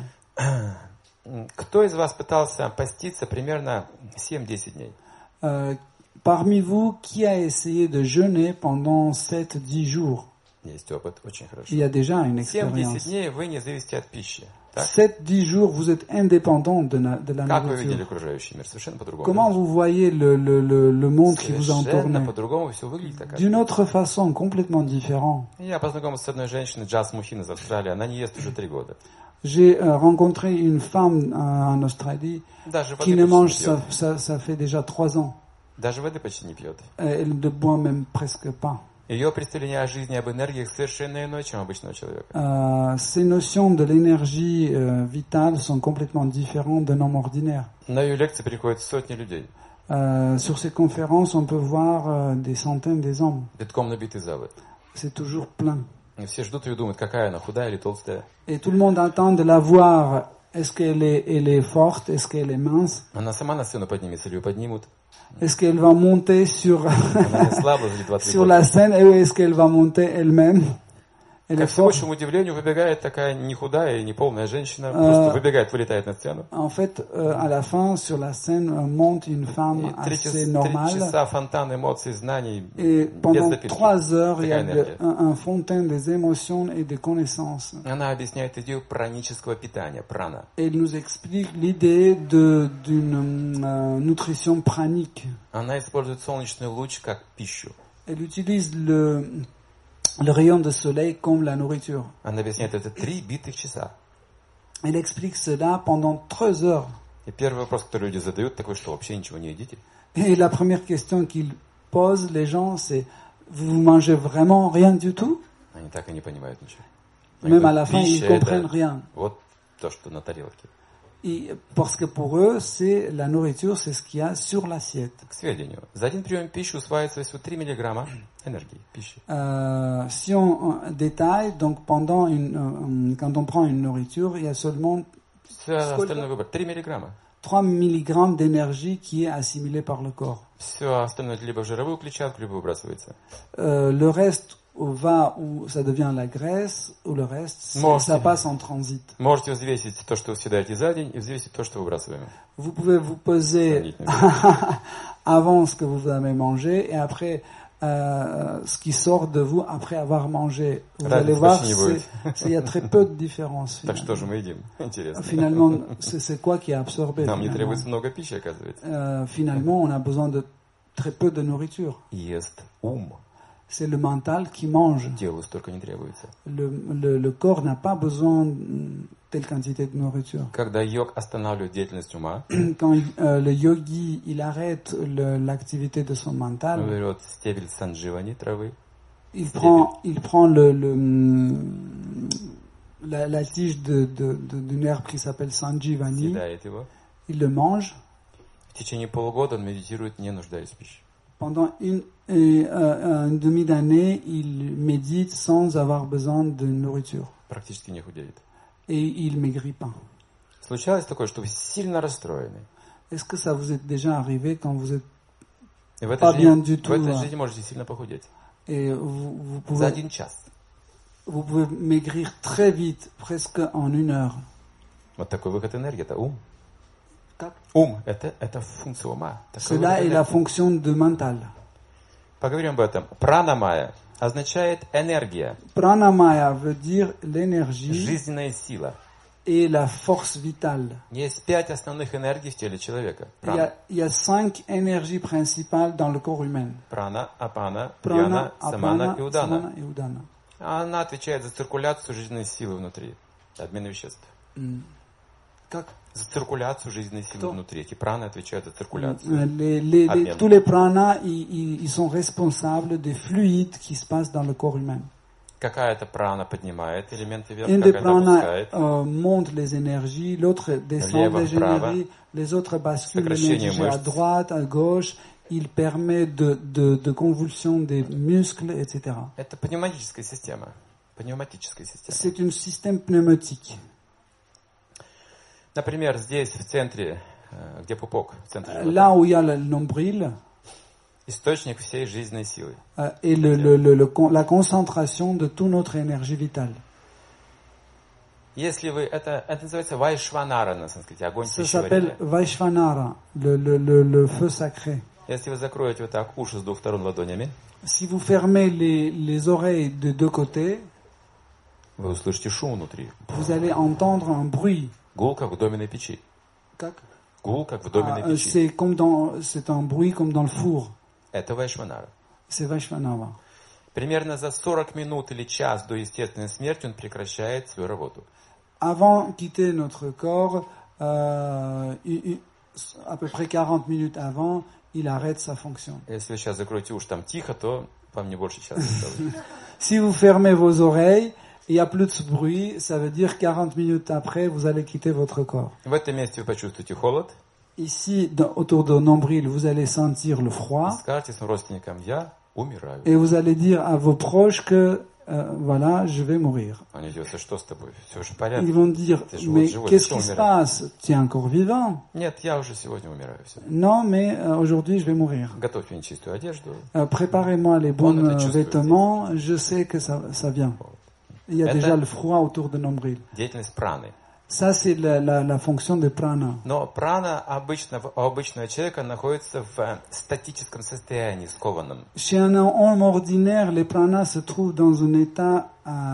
Кто из вас пытался поститься примерно 7-10 дней?
Parmi vous, qui a essayé de jeûner pendant 7-10 jours?
Есть опыт, очень хорошо.
Il y a déjà une
7-10
expérience.
дней вы не зависите от пищи. Так?
7-10 jours, vous êtes indépendant de la
Как вы видели
nourriture.
окружающий мир? Совершенно по-другому.
Comment vous voyez le monde qui vous
Совершенно
entoure?
по-другому все выглядит.
D'une autre façon, complètement différent.
Я познакомился с одной женщиной, Джаз Мухин из Австралии. Она не ест уже 3 года.
J'ai rencontré une femme en Australie
Даже
qui
воды
ne
почти
mange,
не пьет.
ça fait déjà 3 ans.
Даже воды почти не пьет.
Elle ne boit même presque pas.
Ее представление о жизни, об энергиях совершенно иное, чем обычного человека.
Ces notions de l'énergie vitale sont complètement différentes d'un homme ordinaire.
На ее лекции приходят сотни людей.
Sur ces conférences, on peut voir des centaines des hommes.
Битком набитый залы.
C'est toujours plein.
И все ждут ее и думают, какая она, худая или толстая.
Et tout le monde attend de la voir. Est-ce qu'elle est forte? Est-ce qu'elle est mince?
Она сама на сцену поднимется или ее поднимут.
Est-ce qu'elle va monter sur,
Она не слабо за 2-3
sur la scène? Et est-ce qu'elle va monter elle-même? Elle
Ко
est forte.
всеобщему удивлению выбегает такая не худая и не полная женщина, просто выбегает, вылетает на сцену.
En fait, à la fin, sur la scène, monte une femme
И 3
assez
часа
normale.
фонтан эмоций, знаний,
Et
без
pendant
запинки.
3 heures, il y a
Такая энергия.
un fontaine des émotions et des connaissances.
Она объясняет идею пранического питания, прана.
Et elle nous explique l'idée d'une nutrition pranique.
Она использует солнечный луч как пищу.
Elle utilise le rayon de soleil comme la nourriture.
Она объясняет это 3 битых часа.
Elle explique cela pendant 3 heures.
И первый вопрос, который люди задают, такой, что вообще ничего не едите?
Et la première question qu'ils posent, les gens, c'est vous mangez vraiment rien du tout?
Они так и не понимают ничего.
Même à la fin, ils
Пища
comprennent
это
rien.
вот то, что на тарелке.
Et parce que pour eux, c'est la nourriture, c'est ce qu'il y a sur l'assiette.
К сведению, за один прием пищи усваивается всего 3 миллиграмма энергии, пищи.
Si on détaille, donc quand on prend une nourriture, il y a seulement
Все остальное выбор. 3 миллиграмма.
3 mg d'énergie qui est assimilée par le corps.
Все остальное либо в жировую клетчатку, либо выбрасывается.
Le reste va où ça devient la graisse, ou le reste, ça passe en transit.
Можете взвесить то, что вы съедаете за день, и взвесить то, что выбрасываем.
Vous pouvez vous peser avant ce que vous avez mangé et après ce qui sort de vous après avoir mangé. Vous allez voir, il y a très peu de différence.
Так что же мы едим? Интересно.
Finalement, c'est quoi qui est absorbé?
Нам не требуется много пищи, оказывается.
Finalement, on a besoin de très peu de nourriture.
Ест ум.
C'est le mental qui mange.
Телу столько не требуется.
Le corps n'a pas besoin de telle quantité de nourriture.
Когда йог останавливает деятельность ума,
Quand le yogi il arrête l'activité de son mental,
он берет стебель сандживани, травы,
il prend la tige d'une herbe qui s'appelle Sanjivani,
съедает его.
il le mange.
В течение полугода он медитирует, не нуждаясь в пище.
Pendant une demi d'année, il médite sans avoir besoin de nourriture.
Практически не худеет.
Et il maigrit pas.
Случалось такое, что вы сильно расстроены.
Est-ce que ça vous est déjà arrivé quand vous êtes
И в
pas bien
этой
du tout
жизни можете сильно похудеть.
et vous
За
pouvez
1 час.
vous pouvez maigrir très vite, presque en 1 heure.
Вот такой выход энергии, это ум.
Как?
Ум, это функция ума. Такой
Cela
выход
est la
энергии.
fonction de mental.
Поговорим об этом. Пранамая означает энергия,
Pranamaya veut dire l'énergie
жизненная сила.
et la force vitale.
Есть 5 основных энергий в теле человека.
Il y a 5 énergies principales dans le corps humain.
Прана, апана,
Prana,
яна, самана
Apana,
и удана.
Samana et Udana.
Она отвечает за циркуляцию жизненной силы внутри, обмен веществ.
Как?
За циркуляцию жизненной силы внутри. Эти праны отвечают за циркуляцию.
Tous les pranas, ils sont responsables des fluides qui se passent dans le corps humain.
Какая-то прана поднимает элементы вверх,
Une des
какая-то
pranas
опускает.
monte les énergies, l'autre descend les énergies, les autres basculent l'énergie à droite, à gauche. Il permet de convulsion des muscles, etc.
Это пневматическая система. Пневматическая система.
C'est un système pneumatique.
Например, здесь, в центре, где пупок, в центре живота,
Là où il y a le nombril,
источник всей жизненной силы.
et la concentration de toute notre énergie vitale.
Если вы, это называется Вайшванара на санскрите, огонь
Ça s'appelle
пищеварения.
Vaishvanara, le feu sacré.
Если вы закроете вот так уши с двух сторон ладонями,
Si vous fermez les oreilles de deux côtés,
вы услышите шум внутри.
vous allez entendre un bruit.
Гул, как в доменной печи.
Как?
Гул, как в доменной печи.
C'est un bruit comme dans le four.
Это Вайшванара.
C'est Vaishvanara.
Примерно за 40 минут или час до естественной смерти он прекращает свою работу.
Avant de quitter notre corps, à peu près 40 minutes avant, il arrête sa fonction.
Если вы сейчас закроете уши там тихо, то вам не больше часа осталось.
Si vous fermez vos oreilles, il n'y a plus de bruit, ça veut dire 40 minutes après, vous allez quitter votre corps.
В этом месте вы почувствуете холод.
Ici, autour de nombril, vous allez sentir le froid.
Скажете своим родственникам, я умираю.
Et vous allez dire à vos proches que, voilà, je vais mourir.
Они идут, что с тобой? Все же в порядке.
Ils vont dire, mais qu'est-ce qui se passe? Tu es encore vivant?
Нет, я уже сегодня умираю. Все.
Non, mais aujourd'hui, je vais mourir.
Готовь мне чистую одежду.
Préparez-moi les bons vêtements, je sais que ça vient. Il y a déjà le froid autour de nombril.
Деятельность праны.
Ça, c'est la fonction de prana.
Но прана у обычного человека находится в статическом состоянии, скованном.
Chez un homme ordinaire, les pranas se trouvent dans un état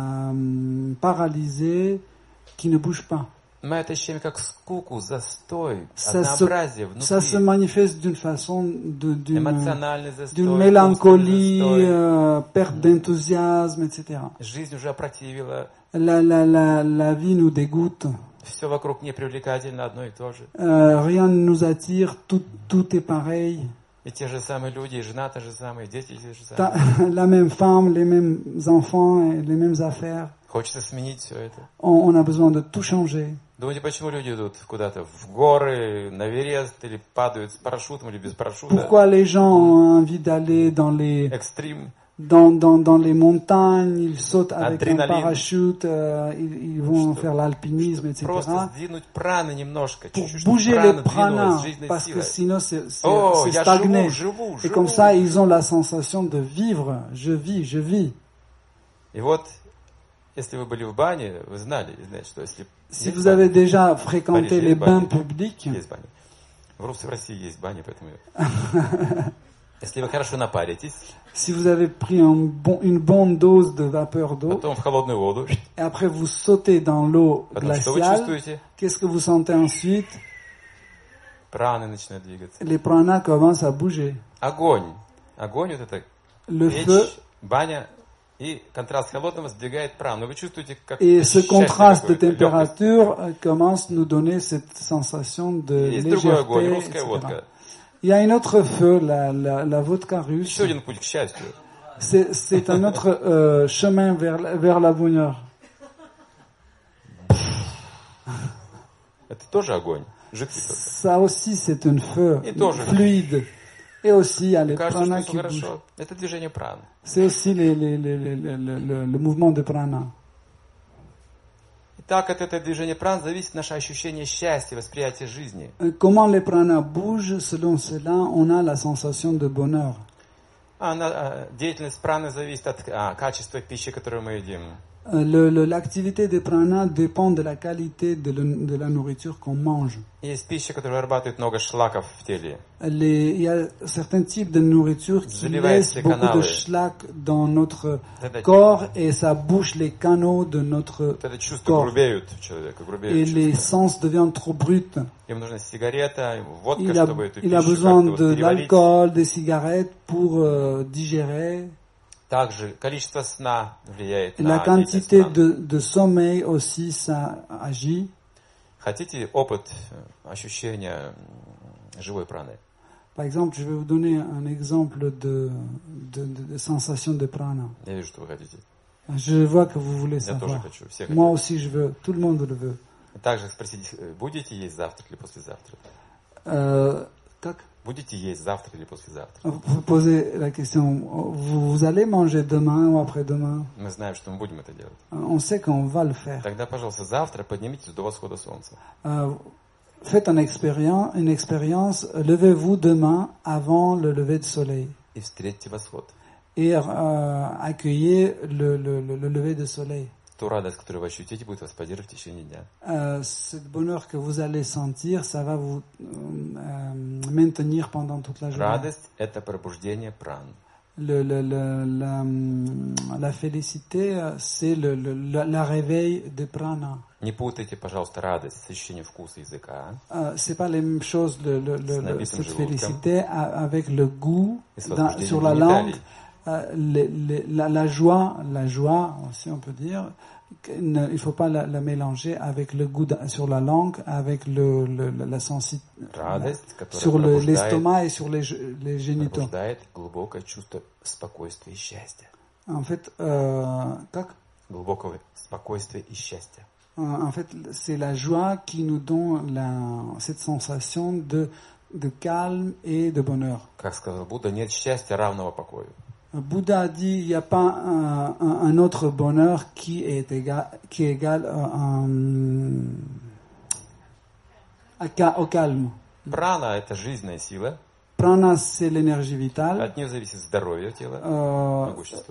paralysé qui ne bouge pas.
Мы это ощущаем как скуку, застой, однообразие внутри.
Ça se manifeste d'une façon,
Эмоциональный застой,
d'une mélancolie, perte d'enthousiasme, etc.
Жизнь уже опротивила.
La vie nous dégoûte.
Все вокруг непривлекательно, одно и то же.
Rien ne nous attire, tout est pareil.
И те же самые люди, и жена та же самая, и дети те же самые.
La même femme, les mêmes enfants, et les mêmes affaires.
Хочется сменить все это.
On a besoin de tout changer.
Думаете, почему люди идут куда-то в горы, на Эверест, или падают с парашютом, или без парашюта?
Pourquoi les gens ont envie d'aller dans les
Экстрим.
Dans les montagnes, ils sautent avec
Adrénaline.
un parachute, ils vont faire l'alpinisme, etc.
Просто сдвинуть праны немножко,
Pour
чуть-чуть,
bouger
чтобы
les
прана
pranas,
двинулась, жизненной
parce que
силой.
sinon c'est
Я
stagné.
живу.
Et comme ça, ils ont la sensation de vivre. Je vis.
И вот, если вы были в бане, вы знаете, что если...
Si vous avez déjà fréquenté les bains publics,
Есть бани. В России есть бани, поэтому... Если вы хорошо напаритесь,
si vous avez pris une bonne dose de vapeur d'eau,
потом в холодную воду,
et après vous sautez dans l'eau
потом что вы
glaciale,
чувствуете?
qu'est-ce que vous sentez ensuite?
Праны начинают двигаться.
Les pranas commencent à bouger.
Огонь. Огонь вот это
Le
печь,
feu,
баня и контраст холодного сдвигает прану. Вы чувствуете, как
et ce
счастье
contraste de
какое-то, легкость.
température commence à nous donner cette sensation de
Есть другой огонь,
légèreté,
русская
etc.
водка.
Il y a un autre feu, la vodka russe.
Еще один путь к счастью.
C'est un autre chemin vers la bonheur.
Это тоже огонь. Жидкий только.
Ça aussi, c'est un feu
Et тоже.
fluide. Et aussi, il y a les
Кажется,
pranas
что
qui
все
bougent.
хорошо. Это движение праны.
C'est aussi le mouvement de prana.
И так от этого движения пран зависит наше ощущение счастья, восприятие жизни.
Comment les pranas bougent, selon cela, on a la sensation de bonheur.
Деятельность праны зависит от качества пищи, которую мы едим.
L'activité des pranas dépend de la qualité de la nourriture qu'on mange.
Есть пища, которая вырабатывает много шлаков в теле.
Il y a certains types de nourriture qui laissent beaucoup de schlack dans notre corps et ça bouche les canaux de notre
Это чувства
corps.
грубеют у человека,
Et
грубеют
les
чувства.
sens deviennent trop bruts.
Им нужна сигарета, водка,
Il a
чтобы эту
besoin
пищу как-то
de
переварить.
l'alcool, des cigarettes pour digérer.
Также количество сна влияет
La
на
quantité
деятельность праны.
de sommeil aussi, ça agit.
Хотите опыт, ощущения живой праны?
Par exemple, je vais vous donner un exemple de sensation de prana.
Я вижу, что вы хотите.
Je vois que vous voulez
Я тоже
savoir.
хочу. Все
Moi
хотят.
aussi, je veux. Tout le monde le veut.
Также спросить, будете есть завтра или послезавтра?
Как?
Будете есть завтра или послезавтра?
Vous posez la question, vous allez manger demain ou après-demain?
Мы знаем, что мы будем это делать.
On sait qu'on va le faire.
Тогда, пожалуйста, завтра поднимитесь до восхода солнца.
Faites une expérience, levez-vous demain avant le lever du soleil
И встретьте восход.
et accueillez le lever du soleil.
ту радость, которую вы ощутите, будет вас поддерживать в течение дня.
Ce bonheur que vous allez sentir, ça va vous maintenir pendant toute la journée.
Радость – это пробуждение пран.
La félicité, c'est la réveil de prana.
Не путайте, пожалуйста, радость с ощущением вкуса языка.
C'est pas la même chose,
набитым
cette
желудком.
félicité avec le goût
И с возбуждением
sur la langue.
гениталий.
La joie aussi on peut dire, il ne faut pas la mélanger avec le goût sur la langue, avec la sensibilité
Радость, которая
sur
пробуждает,
l'estomac et sur les génitaux.
пробуждает глубокое чувство спокойствия и счастья.
En fait, как?
Глубокого спокойствия и счастья.
En fait, c'est la joie qui nous donne cette sensation de calme et de bonheur.
Как сказал Будда, нет счастья равного покою.
Bouddha a dit, il n'y a pas un autre bonheur qui est égal au calme.
Прана – это жизненная сила.
Prana, c'est l'énergie vitale.
От нее зависит здоровье тела, могущество.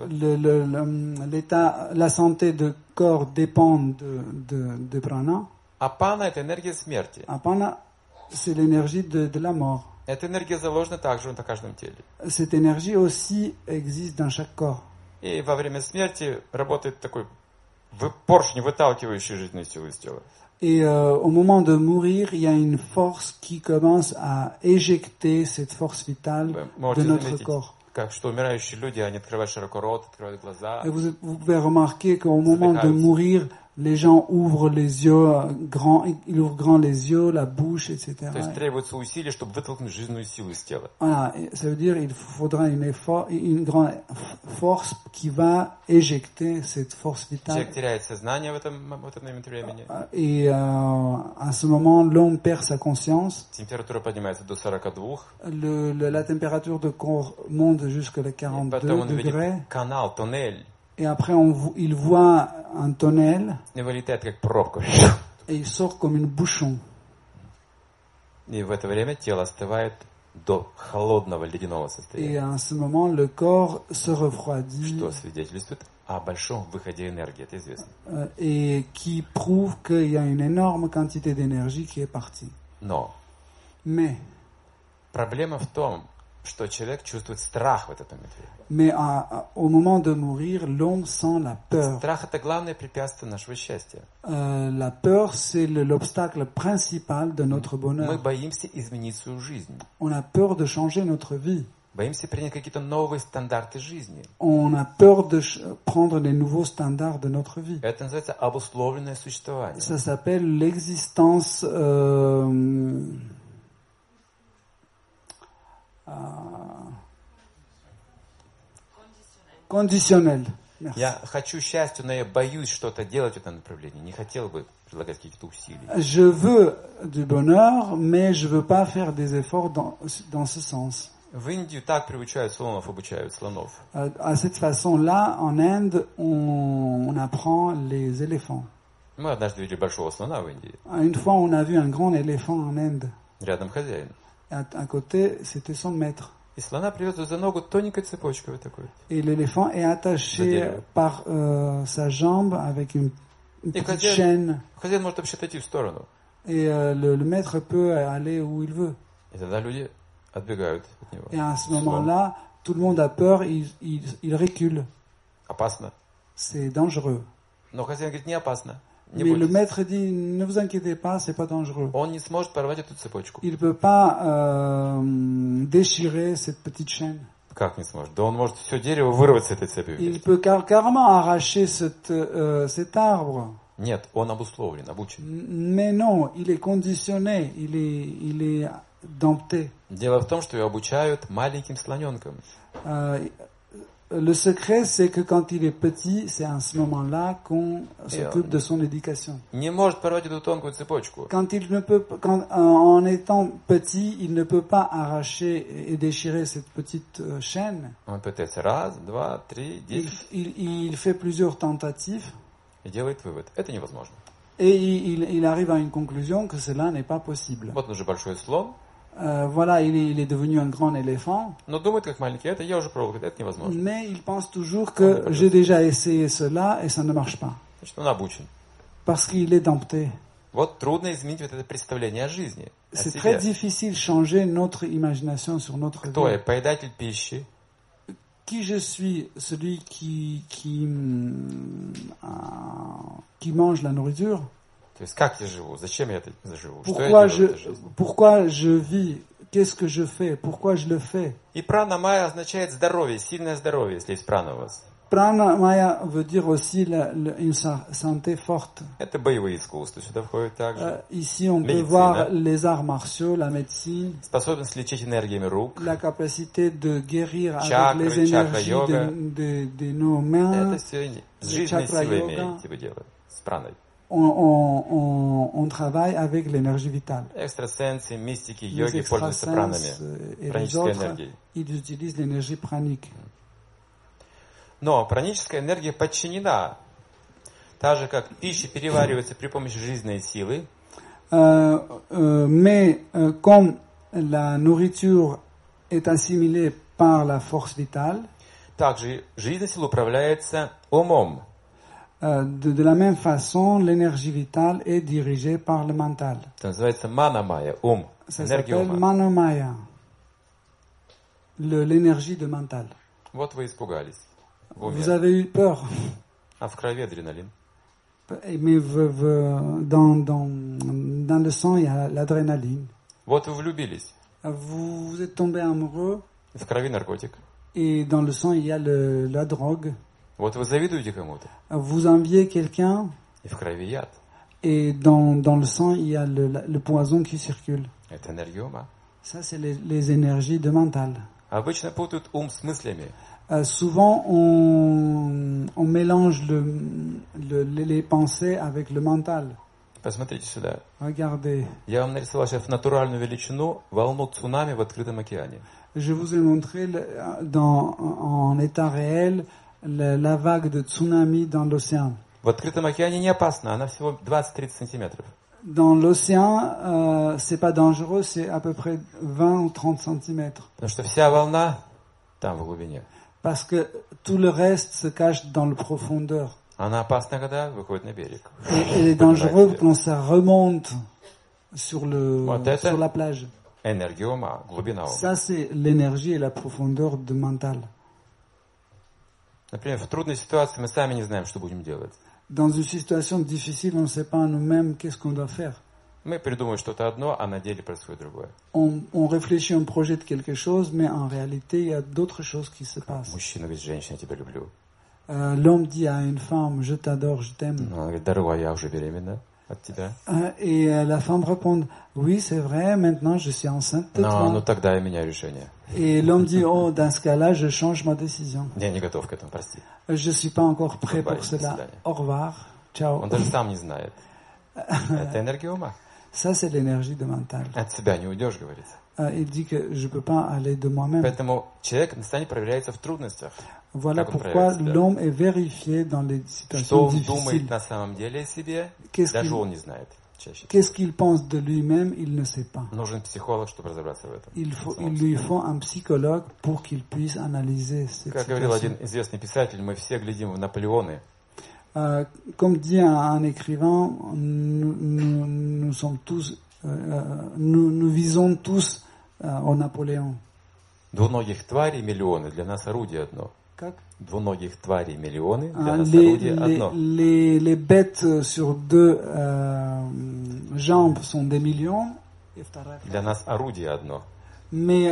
La santé du corps dépend de prana.
А пана – это энергия смерти.
Apana, c'est l'énergie de la mort.
Эта энергия заложена также на каждом теле.
Cette énergie aussi existe dans chaque corps.
И во время смерти работает такой поршень, выталкивающий жизненную силу из тела.
Et au moment de mourir, il y a une force qui commence à éjecter cette force vitale de notre corps.
Как что умирающие люди, они открывают широко рот, открывают глаза.
Et vous pouvez remarquer qu'au moment de mourir, les gens ouvrent les yeux grands, ils ouvrent grand les yeux, la bouche, etc.
То есть требуется усилие, чтобы вытолкнуть жизненную силу из тела.
Voilà, ça veut dire il faudra une grande force qui va éjecter cette force vitale.
Человек теряет сознание в этот момент времени.
Et à ce moment, l'homme perd sa conscience.
Температура поднимается до 42.
La température de corps monte jusqu'à les 42 degrés.
Канал, тоннель.
Et après, il voit un tunnel.
И вылетает как пробка.
Et il sort comme un bouchon.
И в это время тело остывает до холодного ледяного состояния.
Et à ce moment, le corps se refroidit.
Что свидетельствует о большом выходе энергии, это известно.
Et qui prouve qu'il y a une énorme quantité d'énergie qui est partie.
Mais проблема в том, что человек чувствует страх в этот момент.
Mais au moment de mourir, l'homme sent la peur.
Страх – это главное препятствие нашего счастья.
La peur, c'est l'obstacle principal de notre bonheur.
Мы боимся изменить свою жизнь.
On a peur de changer notre vie.
Боимся принять какие-то новые стандарты жизни.
On a peur de prendre les nouveaux standards de notre vie.
Это называется обусловленное существование.
Ça s'appelle l'existence conditionnelle. Merci.
Я хочу счастья, но я боюсь что-то делать в этом направлении. Не хотел бы прилагать каких-то усилий.
Je veux du bonheur, mais je veux pas faire des efforts dans ce sens.
В Индию так приучают слонов, обучают слонов.
À cette façon-là, en Inde, on apprend les éléphants.
Мы однажды видели большого слона в Индии.
Une fois, on a vu un grand éléphant en Inde.
Рядом хозяин.
À côté, c'était son maître.
И слона привязывают за ногу тоненькой цепочкой вот такой.
Et l'éléphant est attaché par sa jambe avec une petite chaîne.
Хозяин может вообще отойти в сторону.
Et le maître peut aller où il veut.
И тогда люди отбегают от него.
Et à ce moment-là, tout le monde a peur, il recule.
Опасно.
C'est dangereux.
Но хозяин говорит, не опасно.
Mais le maître dit, ne vous inquiétez pas, c'est pas dangereux.
Он не сможет порвать эту цепочку.
Il peut pas déchirer cette petite chaîne.
Как не сможет? Да он может все дерево вырвать с этой цепи.
Il peut carrément arracher cet arbre.
Нет, он обусловлен, обучен.
Mais non, il est conditionné, il est dompté.
Дело в том, что его обучают маленьким слоненкам.
Le secret, c'est que quand il est petit, c'est à ce moment-là qu'on s'occupe de son éducation.
Не может порвать эту тонкую цепочку.
En étant petit, il ne peut pas arracher et déchirer cette petite chaîne.
Он пытается раз, два, три, 10.
Il fait plusieurs tentatives.
И делает вывод. Это невозможно.
Et il arrive à une conclusion que cela n'est pas possible.
Вот он уже большой слон.
Voilà, il est devenu un grand éléphant.
Но думает как маленький. Это я уже пробовал. Это невозможно.
Mais il pense toujours que j'ai déjà essayé cela et ça ne marche pas.
Значит, он обучен.
parce qu'il est dompté.
Вот трудно изменить вот это представление о жизни, о
C'est très
себе.
difficile de changer notre imagination sur notre
Кто я?
vie.
Поедатель пищи.
Qui je suis? Celui qui mange la nourriture?
То есть как я живу? Зачем я это живу? Что я делаю в этой жизни?
Pourquoi je vis? Qu'est-ce que je fais? Pourquoi je le fais?
И прана майя означает здоровье, сильное здоровье, если есть прана у вас.
Prana Maya veut dire aussi une santé forte.
Это боевые искусства, сюда входит также.
Ici, on peut
Médecine,
voir
hein.
les arts martiaux, la médecine,
Способность лечить энергиями рук.
la capacité de guérir
Чакры,
avec les énergies
чакра-йога.
de nos mains.
Это все с жизненной
чакра
силой
йога.
имеете вы дело, с праной.
On travaille avec l'énergie vitale.
Экстрасенсы, мистики,
Les
йоги пользуются пранами,
extrasens et les
пранической
autres,
энергией.
ils utilisent l'énergie pranique.
Но праническая энергия подчинена. Так же, как пища переваривается при помощи жизненной силы,
Mais comme la nourriture est assimilée par la force vitale,
также жизненная сила управляется умом.
de la même façon, l'énergie vitale est dirigée par le mental.
Это называется мана-майя, ум,
Ça
энергия
s'appelle
ума.
manomaya, l'énergie de mental.
Вот вы испугались. В уме.
Vous avez eu peur,
А в крови адреналин.
mais dans le sang, il y a l'adrénaline.
Вот вы влюбились.
Vous êtes tombé amoureux,
В крови наркотик.
et dans le sang, il y a la drogue.
Вот вы завидуете кому-то.
Vous enviez quelqu'un,
И в крови яд.
et dans le sang, il y a le poison qui circule.
Это энергия ума.
Ça, c'est les énergies de mental.
Обычно путают ум с мыслями.
Souvent, on mélange les pensées avec le mental.
Посмотрите сюда.
Regardez,
Я вам нарисовал сейчас натуральную величину волну цунами в открытом океане.
je vous ai montré en état réel la vague de tsunami dans l'océan.
В открытом океане не опасно, она всего 20-30 сантиметров.
Dans l'océan, c'est pas dangereux, c'est à peu près 20 ou 30 centimètres.
Потому что вся волна там в глубине.
Parce que tout le reste se cache dans le profondeur.
Она опасна, когда выходит на берег.
Et elle est dangereuse quand ça remonte sur la plage.
Энергия ума, глубина ума.
Ça, c'est l'énergie et la profondeur de mental.
Например, в трудной ситуации мы сами не знаем, что будем делать.
Dans une situation difficile, on ne sait pas nous-mêmes qu'est-ce qu'on doit faire.
Мы придумаем что-то одно, а на деле происходит другое.
On réfléchit, on projette quelque chose, mais en réalité, il y a d'autres choses qui se passent.
Мужчина говорит, женщина, я тебя люблю.
L'homme dit à une femme, je t'adore, je t'aime.
Она говорит, дорогая, я уже беременна от тебя.
Et la femme répond, oui, c'est vrai, maintenant je suis enceinte de
Ну
toi.
тогда я меняю решение.
Et l'homme dit, oh, dans ce cas-là, je change ma décision.
Я не готов к этому, прости.
Je suis pas encore prêt
Bye,
pour cela.
до свидания.
Au revoir, ciao.
Он даже сам не знает. Это энергия ума.
Ça, c'est l'énergie de mental.
От себя не уйдешь, говорится.
Il dit que je peux pas aller de moi-même.
Поэтому человек настояние проверяется в трудностях.
Voilà
Как он
pourquoi
проявит себя.
l'homme est vérifié dans les
Что
situations
он думает
difficiles.
на самом деле о себе,
Qu'est-ce
даже
qu'il-
он не знает чаще.
Qu'est-ce qu'il pense de lui-même, il ne sait pas.
Нужен психолог, чтобы разобраться в этом.
Il lui faut un psychologue pour qu'il puisse analyser cette
Как говорил
situation.
один известный писатель, мы все глядим в Наполеоны,
Comme dit un écrivain, nous sommes tous, nous visons tous au Napoléon.
двуногих тварей миллионы, для нас орудие одно.
Как?
Двуногих тварей миллионы, для нас
Les,
орудие одно.
les bêtes sur deux jambes sont des millions,
Для нас орудие одно.
mais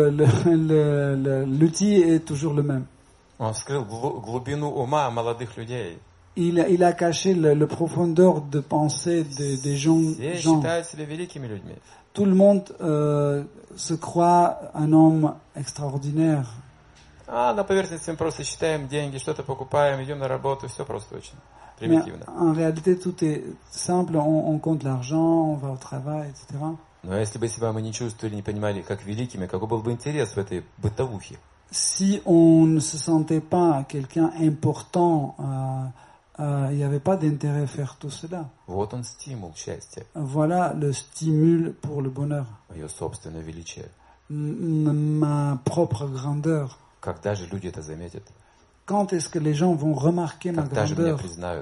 l'outil est toujours le même.
Он вскрыл глубину ума молодых людей.
Il a caché le profondeur de pensée des gens.
Все считают себя великими людьми.
Tout le monde se croit un homme extraordinaire.
А на поверхности мы просто считаем деньги, что-то покупаем, идем на работу, все просто очень
Mais
примитивно.
en réalité, tout est simple. On compte l'argent, on va au travail, etc.
Но если бы себя мы не чувствовали, не понимали, как великими, какой был бы интерес в этой бытовухе?
Si on ne se sentait pas quelqu'un important, il n'y avait pas d'intérêt à faire tout cela.
Вот он стимул счастья,
Voilà le stimule pour le bonheur.
ее собственное величие.
Ma propre grandeur.
Когда же люди это заметят?
Quand est-ce que les gens vont remarquer ma
Когда же меня
grandeur?
признают?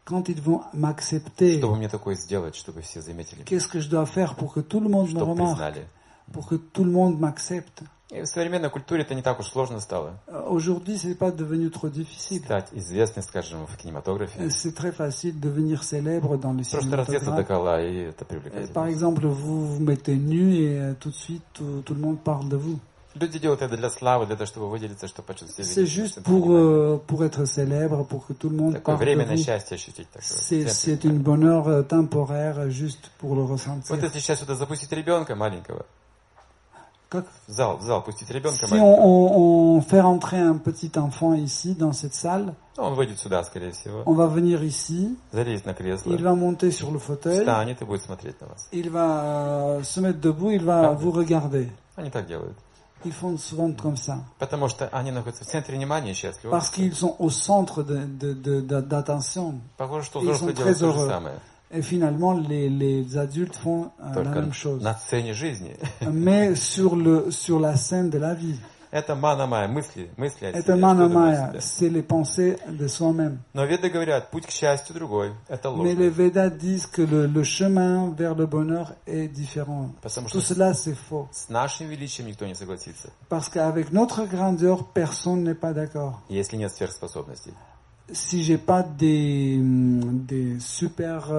quand ils vont m'accepter,
Что бы мне такое сделать, чтобы все заметили,
qu'est-ce que je dois faire pour que tout le monde me
чтобы
remarque,
признали.
pour que tout le monde m'accepte?
И в современной культуре это не так уж сложно стало.
Aujourd'hui, c'est pas devenu trop difficile.
Стать известным, скажем, в кинематографе.
C'est très facile de devenir célèbre dans les
Просто раздеться до
cinématographes.
кола, и это
Par
привлекательно.
exemple, vous vous mettez nu et tout de suite, tout le monde parle de vous.
Люди делают это для славы, для того, чтобы выделиться, чтобы почувствовать
C'est juste pour être célèbre, pour que tout le monde
такое
parle de
временное
vous.
счастье ощутить. Такое.
C'est une bonheur temporaire juste pour le ressentir.
Вот если сейчас сюда запустить ребенка маленького,
Как-
в зал пустить ребенка
Si
маленького,
on fait rentrer un petit enfant ici, dans cette salle,
он выйдет сюда, скорее всего,
on va venir ici,
залезет на кресло,
il va monter sur le fauteuil,
встанет и будет смотреть на вас.
il va se mettre debout, il va vous regarder.
Они так делают.
Ils font souvent comme ça.
Потому что они находятся в центре внимания счастливы.
Parce qu'ils sont au centre d'attention.
Похоже, что
Ils sont
взрослые
très
делают то же
heureux.
самое.
Et finalement, les adultes font la
Только
même chose.
на сцене жизни.
Mais sur la scène de la vie.
Это мана-майя, мысли о себе.
Это
что я
mana
думаю о
maya,
себе.
c'est les pensées de soi-même.
Но веды говорят, путь к счастью другой. Это
Mais les
ложь.
Védas disent que le chemin vers le bonheur est différent.
Потому
Tout
что
cela, c'est faux.
с нашим величием никто не согласится.
Parce qu'avec notre grandeur, personne n'est pas d'accord.
Если нет сверхспособностей.
Si j'ai pas des super...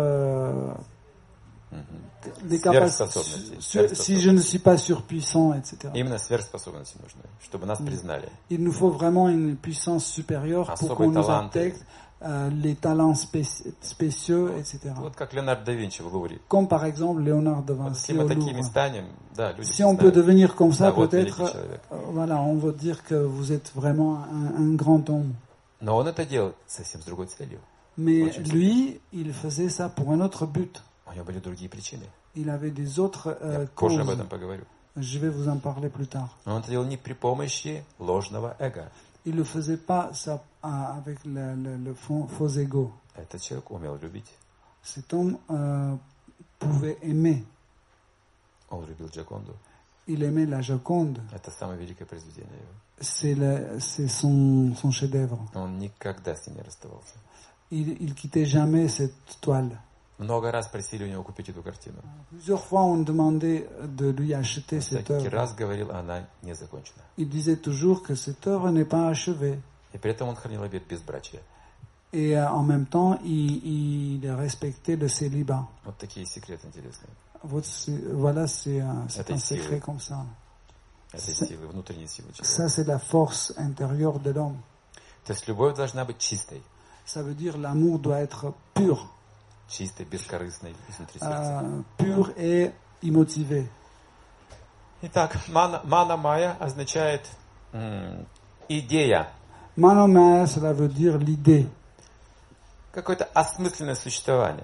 des capacités, si je ne suis pas surpuissant, etc.
Именно сверхспособности нужны, чтобы нас признали.
Il nous faut vraiment une puissance supérieure pour qu'on nous intègre, les talents spéciaux, etc.
Вот как Леонардо да Винчи в Лувре.
Comme par exemple Léonard de
Вот
Vinci
если мы
au
такими
Louvre.
станем, да, люди
Si on peut
признают.
devenir comme ça,
Да, вот
peut-être,
великий человек.
voilà, on va dire que vous êtes vraiment un grand homme.
Но он это делал совсем с другой целью.
Mais
Очень
lui, il faisait ça pour un autre but.
У него были другие причины.
Il avait des autres
Я
causes.
позже об этом поговорю.
Je vais vous en parler plus tard.
Но он это делал не при помощи ложного эго.
Il ne faisait pas ça avec le faux ego.
Этот человек умел любить.
Cet homme pouvait aimer.
Он любил Джоконду.
Il aimait la Joconde.
Это самое великое произведение его.
C'est son chef-d'œuvre.
Он никогда с ним не расставался.
Il quittait jamais cette toile.
Много раз просили у него купить эту картину.
Plusieurs fois, on demandait de lui acheter cette
Всякий
œuvre.
раз говорил, она не закончена.
Il disait toujours que cette œuvre n'est pas achevée.
И при этом он хранил обет безбрачия.
Et en même temps, il respectait le célibat.
Вот такие секреты интересные.
Voilà, c'est un
Это
secret
силы.
comme ça.
Это силы, внутренние силы человека.
Ça, c'est la force intérieure de l'homme.
То есть любовь должна быть чистой.
Ça veut dire l'amour doit être pur.
Чистой, бескорыстной изнутри сердца.
Pur et immotivé.
Итак, мана майя означает идея.
Manomaya, cela veut dire l'idée.
Какое-то осмысленное существование.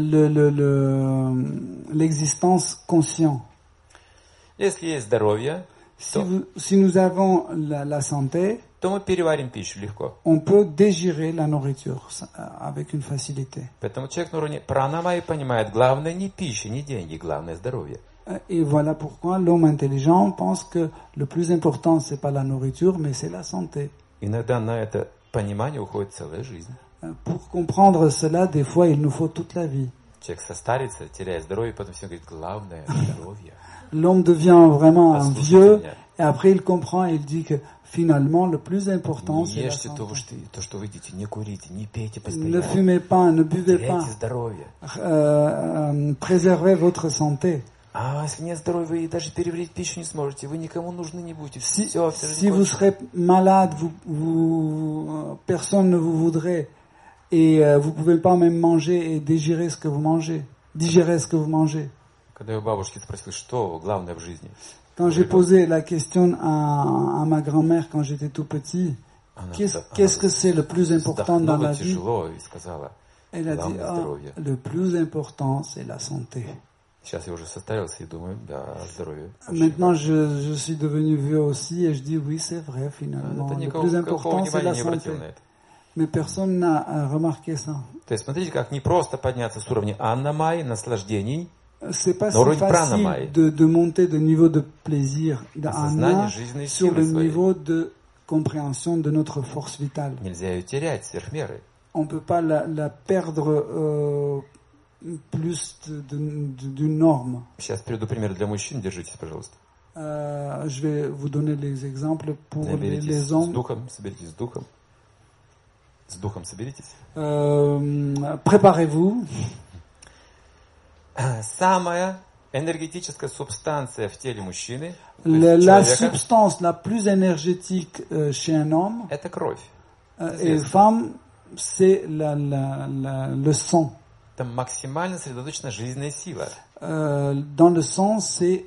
L'existence consciente.
Если есть здоровье,
Si nous avons la santé,
то мы переварим пищу легко.
on peut digérer la nourriture avec une facilité.
Поэтому человек на уровне пранамайи понимает, главное не пища, не деньги, главное здоровье.
Et voilà pourquoi l'homme intelligent pense que le plus important, c'est pas la nourriture, mais c'est la santé.
Иногда на это понимание уходит целая жизнь.
Pour comprendre cela, des fois, il nous faut toute la vie.
Человек состарится, теряет здоровье, потом все говорит, главное здоровье.
L'homme devient vraiment un
Послушайте
vieux,
меня.
et après il comprend et il dit que finalement, le plus important,
Не
c'est la
ешьте
santé.
то, что вы едите, не курите, не пейте
Ne
постоянно.
fumez pas, ne buvez pas,
Теряйте здоровье.
préservez votre santé.
А если нет здоровья, вы даже переварить пищу не сможете, вы никому нужны не будете.
Si,
Все,
si vous serez malade, personne ne vous voudrait, et vous pouvez pas même manger et digérer ce que vous mangez. Digérer ce que vous mangez.
Когда я у бабушки спросил, что главное в жизни,
Quand j'ai posé la question à ma grand-mère quand j'étais tout petit,
она
qu'est-ce que c'est le plus important dans la
вздохнула
vie?
тяжело и сказала,
Elle a dit,
главное здоровье.
le plus important, c'est la santé.
Сейчас я уже состарился и думаю, да, здоровье.
Maintenant, je suis devenu vieux aussi et je dis, oui, c'est vrai, finalement.
Это
Le
никакого
plus important, c'est
внимания
la
не обратил
santé.
на это.
Mais personne n'a remarqué ça.
То есть смотрите, как не просто подняться с уровня аннамайи, наслаждений,
C'est pas
Но
si
вроде пранамай.
facile de monter de niveau de plaisir
осознание
d'Anna
жизненной
sur
силы
le
своей.
niveau de compréhension de notre force vitale.
Нельзя ее терять сверх меры.
on peut pas la perdre plus d'une norme.
Сейчас приведу пример для мужчин, держитесь, пожалуйста.
Je vais vous donner les exemples pour
Наберитесь
les
с
hommes.
духом, соберитесь с духом. С духом соберитесь.
Préparez-vous.
Самая энергетическая субстанция в теле мужчины,
La
человека,
substance la plus énergétique chez un homme
это кровь.
et femme, c'est le sang.
Это максимально сосредоточена жизненная сила.
Dans le sang, c'est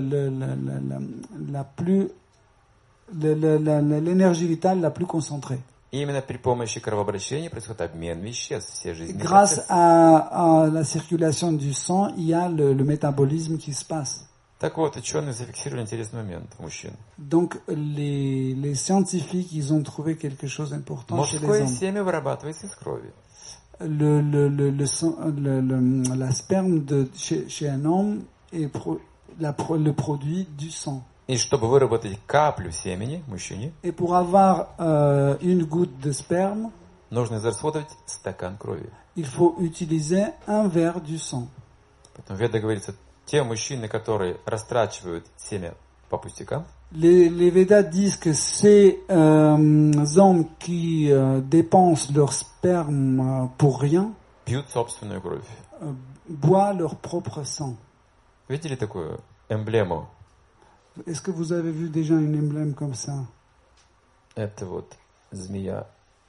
l'énergie vitale la plus concentrée.
И именно при помощи кровообращения происходит обмен веществ, все жизненные
Grâce
процессы.
à la circulation du sang, il y a le métabolisme qui se passe.
Так вот, ученые зафиксировали интересный момент у мужчин.
Donc, les scientifiques, ils ont trouvé quelque chose d'important chez les
Мужское
hommes.
семя вырабатывается из крови.
La sperme chez un homme est le produit du sang.
И чтобы выработать каплю семени мужчине,
Et pour avoir une goutte de sperme,
нужно израсходовать стакан крови.
il faut utiliser un verre du sang.
Поэтому в Ведах говорится, те мужчины, которые растрачивают семя по пустякам,
Les Védas disent que ces hommes qui dépensent leur sperme pour rien
пьют собственную кровь.
boivent leur propre sang.
Видели такую эмблему?
Est-ce que vous avez vu déjà un emblème comme ça?
Это вот змея,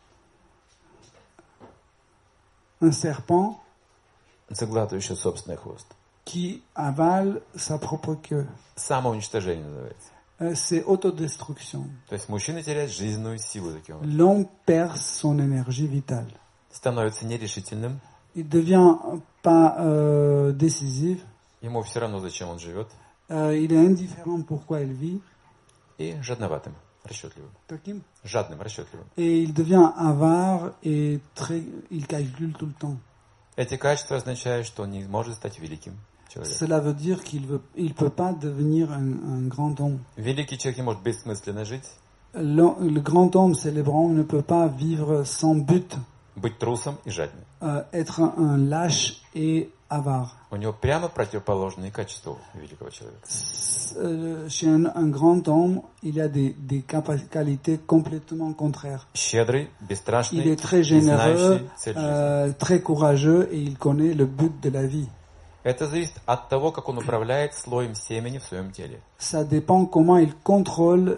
Un serpent
заглатывающая собственный хвост.
qui avale sa propre queue.
Самоуничтожение называется.
C'est autodestruction.
То есть мужчина теряет жизненную силу таким образом.
L'homme perd son énergie vitale.
Становится нерешительным.
Il devient pas décisif.
Ему все равно, зачем он живет.
Il est indifférent pourquoi il vit.
И жадноватым, расчетливым.
Таким.
Жадным, расчетливым.
Et il devient avare et il calcule tout le temps.
Эти качества означают, что он не может стать великим человеком.
Cela veut dire qu'il peut pas devenir un grand homme.
Великий человек не может бессмысленно жить.
Le grand homme célébrant ne peut pas vivre sans but,
Быть трусом и жадным.
être un lâche et avare.
У него прямо противоположные качества у великого человека.
Chez un grand homme, il y a des qualités complètement contraires.
Щедрый, бесстрашный,
Il est très
и
généreux,
знающий цель жизни.
très courageux et il connaît le but de la vie.
Это зависит от того, как он управляет слоем семени в своем теле.
Ça dépend comment il contrôle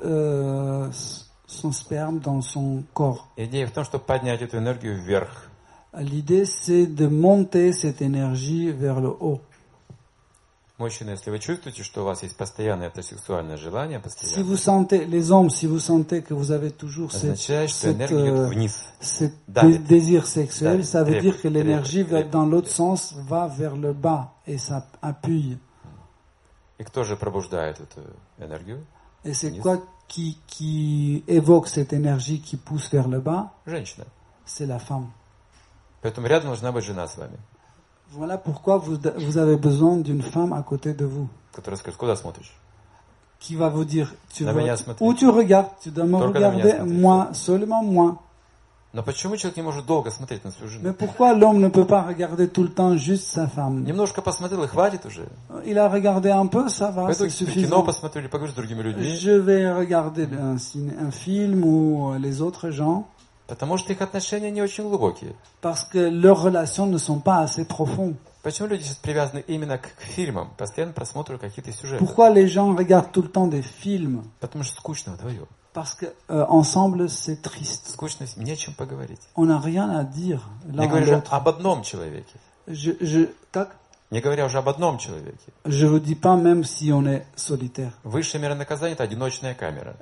son sperme dans son corps.
Идея в том, чтобы поднять эту энергию вверх.
L'idée, c'est de monter cette énergie vers le haut.
Мужчина, если вы чувствуете, что у вас есть постоянное это сексуальное желание,
Si vous sentez, les hommes, si vous sentez que vous avez toujours
означает, что энергия идет вниз.
cet
Давит.
désir sexuel,
Давит.
ça veut dire que
Требует.
l'énergie
Требует.
dans l'autre sens va vers le bas et ça appuie.
И кто же пробуждает эту энергию?
Et c'est
Вниз.
quoi qui évoque cette énergie qui pousse vers le bas?
Женщина.
C'est la femme.
Поэтому рядом должна быть жена с вами,
Voilà pourquoi vous avez besoin d'une femme à côté de vous,
которая скажет, куда смотришь?
qui va vous dire,
На меня смотри.
où tu regardes, tu dois me
Только на меня
regarder,
смотри.
moi, seulement moi.
Но почему человек не может долго смотреть на свою жену?
Mais pourquoi l'homme ne peut pas regarder tout le temps juste sa femme?
Немножко посмотрел и хватит уже.
Il a regardé un peu, ça va,
Пойду
c'est
кино
suffisant.
посмотрю или поговорю с другими людьми.
Je vais regarder un film ou les autres gens,
Потому что их отношения не очень глубокие.
parce que leurs relations ne sont pas assez profondes.
Почему люди сейчас привязаны именно к фильмам, постоянно просмотру каких-то сюжетов?
Pourquoi les gens regardent tout le temps des films?
Потому что скучно вдвоем.
Parce que ensemble c'est triste.
Скучно, не о чем поговорить.
On n'a rien à dire l'un
Не
à
говоря уже
l'autre.
об одном человеке.
Так?
Не говоря уже об одном человеке.
Je vous dis pas même si on est solitaire.
Высшая мера наказания – это одиночная камера.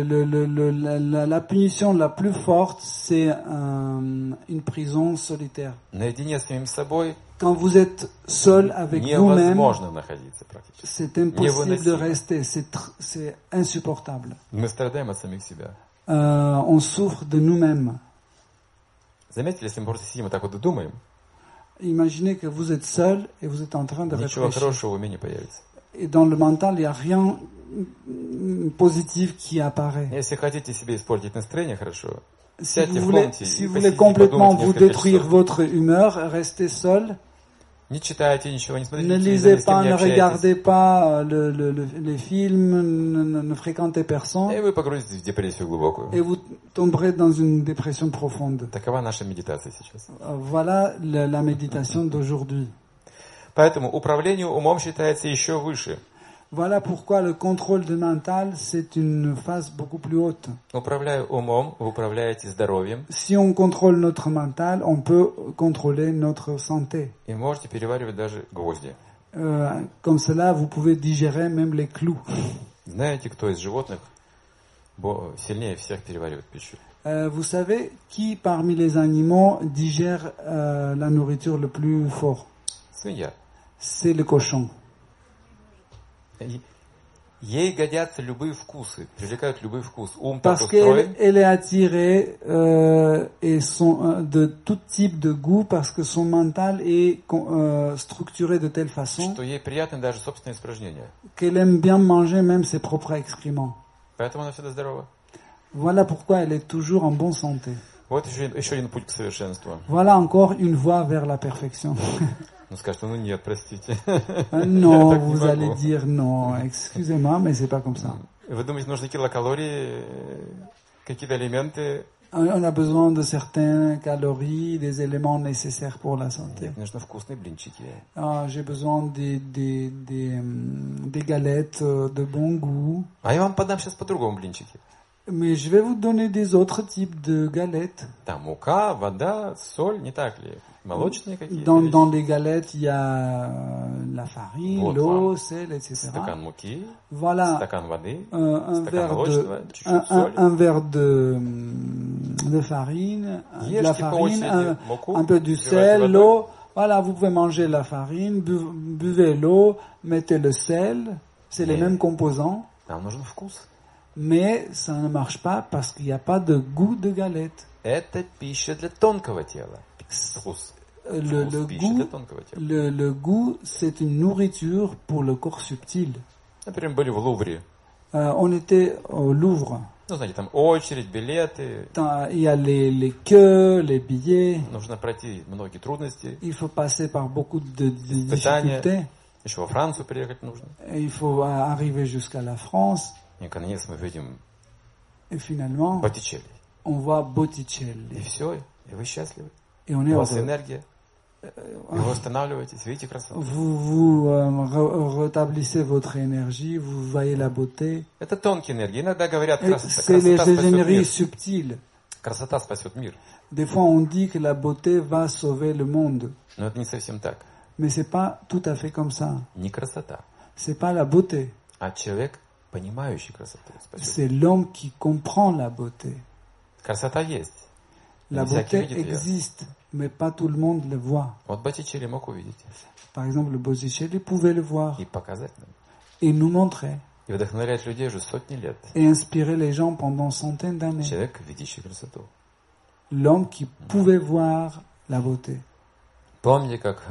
La punition la plus forte, c'est une prison solitaire.
Наедине с самим собой
Quand vous êtes seul avec vous-même,
невозможно находиться практически.
c'est impossible de rester, c'est insupportable.
Мы страдаем от самих себя.
On souffre de nous-mêmes.
Заметили, если мы просто сидим и так вот и думаем,
Imaginez que vous êtes seul et vous êtes en train de
ничего
réfléchir.
хорошего в уме не появится.
Et dans le mental, il n'y a rien positif qui apparaît.
Если хотите себе испортить настроение хорошо,
Si
Сядьте
vous
в
voulez,
комнате
si
и
vous voulez
посидите,
complètement
подумайте
vous
несколько
détruire
часов.
votre humeur, restez seul.
Не читайте ничего, не смотрите
Ne
телевизор,
lisez
ни с кем
pas,
не
ne
общайтесь.
regardez pas les films, ne fréquentez
И
personne,
вы погрузитесь в депрессию глубокую.
et vous tomberez dans une dépression profonde.
Такова наша медитация сейчас.
Voilà la méditation d'aujourd'hui.
Поэтому управление умом считается еще выше.
Voilà pourquoi le contrôle du mental, c'est une phase beaucoup plus haute.
Управляя умом, вы управляете здоровьем
Si on contrôle notre mental, on peut contrôler notre santé.
и можете переваривать даже гвозди.
Comme cela, vous pouvez digérer même les clous.
Знаете, кто из животных сильнее всех переваривает пищу?
Vous savez qui parmi les animaux digère la nourriture le plus fort?
Свинья.
C'est le cochon.
Ей годятся любые вкусы, привлекают любой вкус. Ум так
Parce
устроен,
qu'elle est attirée de tout type de goût parce que son mental est structuré de telle façon
что ей приятны даже собственные испражнения.
qu'elle aime bien manger même ses propres excréments.
Поэтому она всегда здорова.
Voilà pourquoi elle est toujours en bonne santé.
Вот еще один путь к совершенству.
Voilà encore une voie vers la perfection.
Ну скажете, ну нет, простите.
Non,
Я так не
vous allez
могу.
dire non, excusez-moi, mais c'est pas comme ça.
Вы думаете, нужны килокалории, какие-то элементы?
On a besoin de certaines calories, des éléments nécessaires pour la santé.
Нет, нужны вкусные блинчики.
J'ai besoin des galettes de bon goût.
А я вам подам сейчас по-другому блинчики.
Mais je vais vous donner des autres types de galettes.
Там мука, вода, соль, не так ли? Молочные какие-то
Dans
вещи.
les galettes, il y a la farine,
Вот
l'eau,
вам
sel, etc.
стакан муки,
Voilà
стакан воды,
un
стакан
verre
молочного,
de,
чуть-чуть соли.
un verre de farine, de la
Ешьте по
farine,
очереди муку,
un peu du
взбивайте
sel,
водой.
l'eau. Voilà, vous pouvez manger la farine, buvez l'eau, mettez le sel. C'est les
Mais-
mêmes composants.
Нам нужен вкус.
Mais ça ne marche pas parce qu'il n'y a pas de goût de galette.
Это пища для тонкого тела. Вкус.
Le
Вкус пища для
goût,
тонкого тела.
le goût, c'est une nourriture pour le corps subtil.
Например, были в Лувре.
On était au Louvre.
Ну, знаете, там очередь, билеты.
Il y a les queues, les billets.
Нужно пройти многие трудности.
Il faut passer par beaucoup de
Испытания.
difficultés.
Еще во Францию приехать нужно.
Et il faut arriver jusqu'à la France.
И, наконец, мы видим
Et finalement,
Боттичелли.
on voit
И
Botticelli.
все, и вы счастливы.
Et on
У
est
вас
heureux.
энергия. И вы восстанавливаетесь, видите красоту.
Vous rétablissez votre énergie, vous voyez la beauté.
Это тонкие энергии. Иногда говорят,
Et
красота
c'est les
спасет
énergies
мир.
subtiles.
Красота спасет мир.
Des fois, on dit que la beauté va sauver le monde.
Но это не совсем так.
Mais c'est pas tout à fait comme ça.
Не красота,
C'est pas la beauté.
а человек, понимающий красоту, спасет.
C'est l'homme qui comprend la beauté.
Красота есть.
La
Не всякий
beauté
видит ее.
existe, mais pas tout le monde le voit.
Вот Боттичелли мог увидеть
Par exemple, le Botticelli pouvait le voir
и показать нам.
et nous montrer
И вдохновлять людей уже сотни лет.
et inspirer les gens pendant centaines d'années.
Человек, видящий красоту.
L'homme qui pouvait voir la beauté.
Помните, как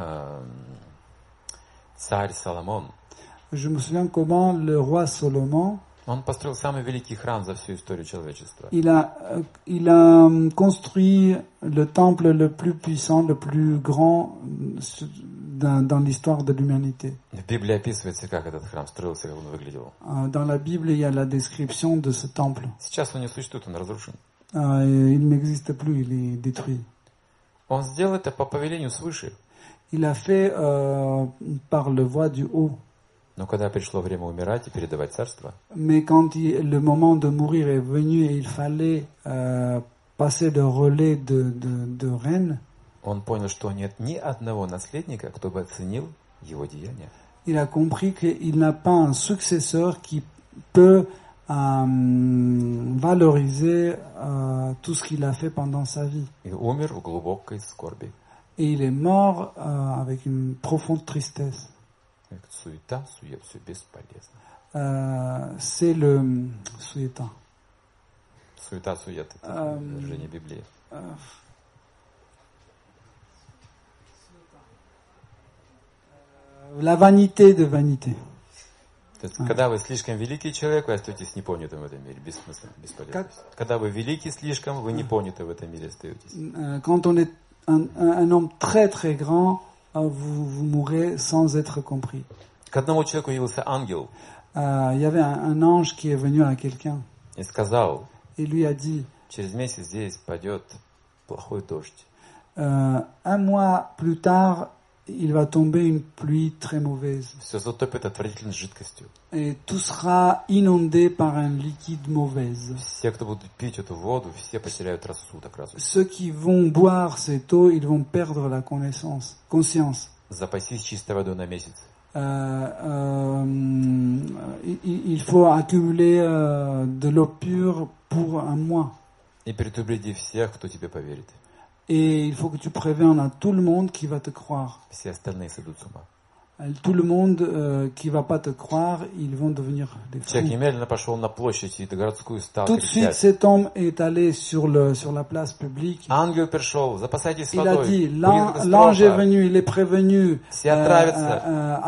царь Соломон,
Je me souviens comment le roi Salomon,
он построил самый великий храм за всю историю человечества.
il a construit le temple le plus puissant, le plus grand dans l'histoire de l'humanité.
В Библии описывается, как этот храм строился, как он выглядел.
Dans la Bible, il y a la description de ce temple.
Сейчас он не существует, он разрушен.
Il n'existe plus, il est détruit.
Он сделал это по повелению свыше.
Il a fait par le voie du haut.
Но когда пришло время умирать и передавать царство,
Mais quand le moment de mourir est venu et il fallait passer le relais de reine,
он понял, что нет ни одного наследника, кто бы оценил его деяния.
il a compris qu'il n'a pas un successeur qui peut valoriser tout ce qu'il a fait pendant sa vie.
И умер в глубокой скорби.
Et il est mort avec une profonde tristesse.
Суета, сует, все бесполезно.
C'est le суета.
Суета, сует, это выражение Библии.
La vanité de vanité.
То есть, когда вы слишком великий человек, вы остаетесь непонятым в этом мире, бессмысленно, бесполезно. Когда вы великий слишком, вы непоняты в этом мире остаетесь.
Quand on est un homme très très grand, vous mourrez sans être compris.
К одному человеку явился ангел
Il y avait un ange qui est venu à quelqu'un
и сказал,
et lui a dit,
через месяц здесь пойдет плохой дождь.
un mois plus tard, il va tomber une pluie très mauvaise.
Все затопит отвратительной жидкостью.
Et tout sera inondé par un liquide mauvaise.
Все, кто будут пить эту воду, все потеряют рассудок, разум.
Ceux qui vont boire cette eau, ils vont perdre la conscience.
Запасись чистой водой на месяц.
Il faut accumuler de l'eau pure pour un mois.
И предупреди всех, кто тебе поверит.
Et il faut que tu préviennes à tout le monde qui va te croire.
Все остальные сойдут с ума.
Tout le monde qui va pas te croire, ils vont devenir des fous.
Человек немедленно пошел на площадь и городскую стал
Tout de suite,
кричать.
cet homme est allé sur la place publique.
Ангел пришел, запасайтесь
Il a
водой.
dit,
Будет
l'ange est
катастрофа.
venu, il est prévenu.
Все отравятся.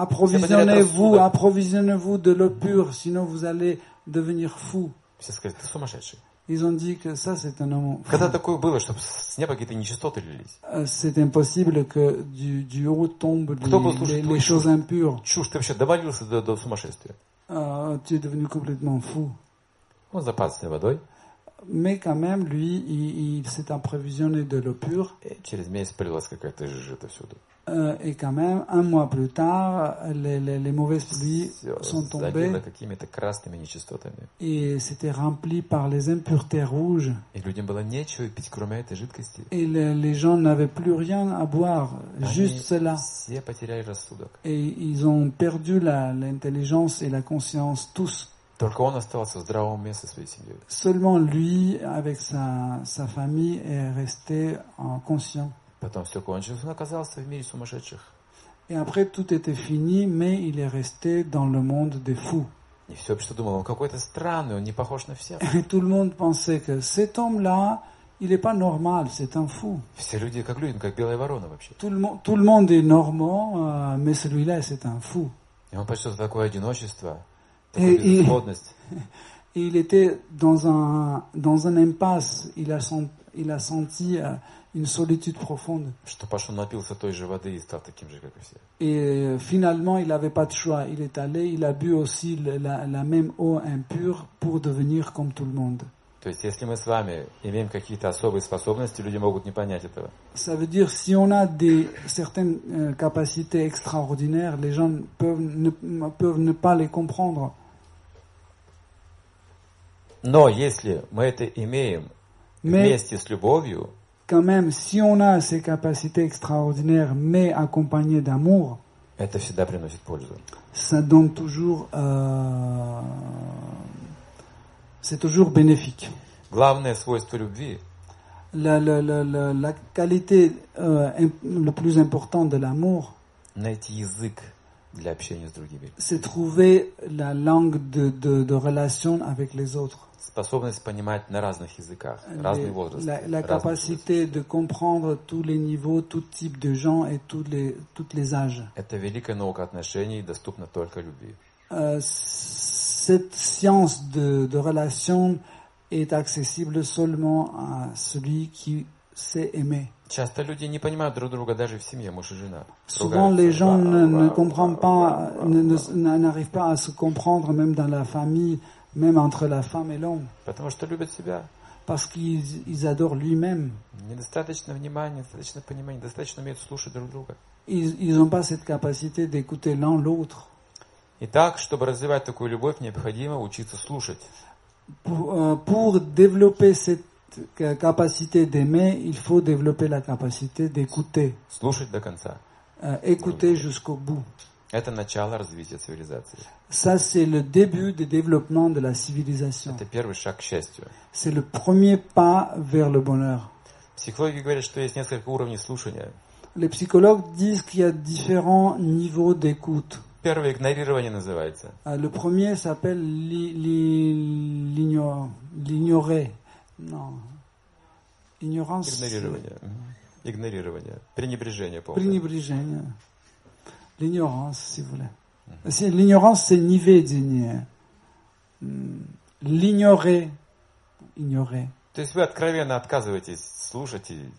Approvisionnez-vous de l'eau pure, sinon vous allez devenir fou.
Все сказали, ты сумасшедший.
Ils ont dit que ça, c'est un homme fou.
Когда такое было, чтобы с неба какие-то нечистоты лились?
C'est impossible que du haut tombent les choses impures.
Чушь, ты вообще довалился до сумасшествия.
Tu es devenu complètement fou.
Он запасся водой,
Mais quand même, lui, il s'est approvisionné de l'eau pure.
и через месяц полилась какая-то жижа всюду.
Et quand même, un mois plus tard, les mauvaises pluies sont tombées
Забило какими-то красными нечистотами.
et c'était rempli par les impuretés rouges.
И людям было нечего пить, кроме этой жидкости.
Et les gens n'avaient plus rien à boire, juste cela.
Все потеряли рассудок.
Et ils ont perdu l'intelligence et la conscience, tous.
Только он остался в здравом уме со своей семьей.
Seulement lui, avec sa famille, est resté conscient.
Потом все кончилось, он оказался в мире сумасшедших.
Et après, tout était fini, mais il est resté dans le monde des fous.
И все общество думало, он какой-то странный, он не похож на всех.
Et tout le monde pensait que cet homme-là, il n'est pas normal, c'est un fou.
Все люди как люди, как белая ворона вообще.
Tout le monde est normand, mais celui-là, c'est un fou.
И он почувствовал такое одиночество, такую безысходность.
Et il était dans un impasse, il a senti une solitude profonde.
Что пошел напился той же воды и стал таким же, как и все.
Et finalement, il n'avait pas de choix. Il est allé, il a bu aussi la même eau impure pour devenir comme tout le monde.
То есть, если мы с вами имеем какие-то особые способности, люди могут не понять этого.
Ça veut dire, si on a certaines capacités extraordinaires, les gens peuvent ne pas les comprendre.
Но если мы это имеем вместе с любовью,
quand même, si on a ces capacités extraordinaires, mais accompagnées d'amour,
это всегда приносит пользу.
Ça donne toujours, c'est toujours bénéfique.
Главное свойство любви
La qualité le plus importante de l'amour,
найти язык для общения с другими.
C'est trouver la langue de relation avec les autres.
Способность понимать на разных языках, разный возраст.
La capacité de comprendre tous les niveaux, tout type de gens et tous les âges.
Это великая наука отношений, доступна только любви.
Cette science de relation est accessible seulement à celui qui sait aimer.
Часто люди не понимают друг друга даже в семье, муж и жена.
Souvent, les gens ne comprennent pas, n'arrivent pas à se comprendre, même dans la famille, même entre la femme et l'homme.
Потому что любят себя.
Parce qu'ils adorent lui-même.
Недостаточно внимания, недостаточно понимания, недостаточно умеют слушать друг друга.
Ils n'ont pas cette capacité d'écouter l'un l'autre.
Итак, чтобы развивать такую любовь, необходимо учиться слушать.
Pour développer cette capacité d'aimer, il faut développer la capacité d'écouter.
Слушать до конца.
Écouter jusqu'au bout.
Это начало развития цивилизации.
Ça, c'est le début du développement de la civilisation.
Это первый шаг к счастью.
C'est le premier pas vers le bonheur.
Психологи говорят, что есть несколько уровней слушания.
Les psychologues disent qu'il y a différents niveaux d'écoute.
Первое игнорирование называется.
Le premier s'appelle l'ignorer. Non. Ignorance.
Игнорирование. Игнорирование. Пренебрежение полное.
Пренебрежение. L'ignorance, si vous voulez. L'ignorance, c'est неведение. L'ignorer. Ignorer.
То есть вы откровенно отказываетесь слушать и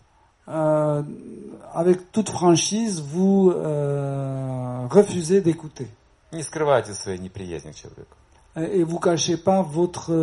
Avec toute franchise, vous refusez d'écouter.
не скрываете своей неприязни к человеку.
Et vous cachez pas votre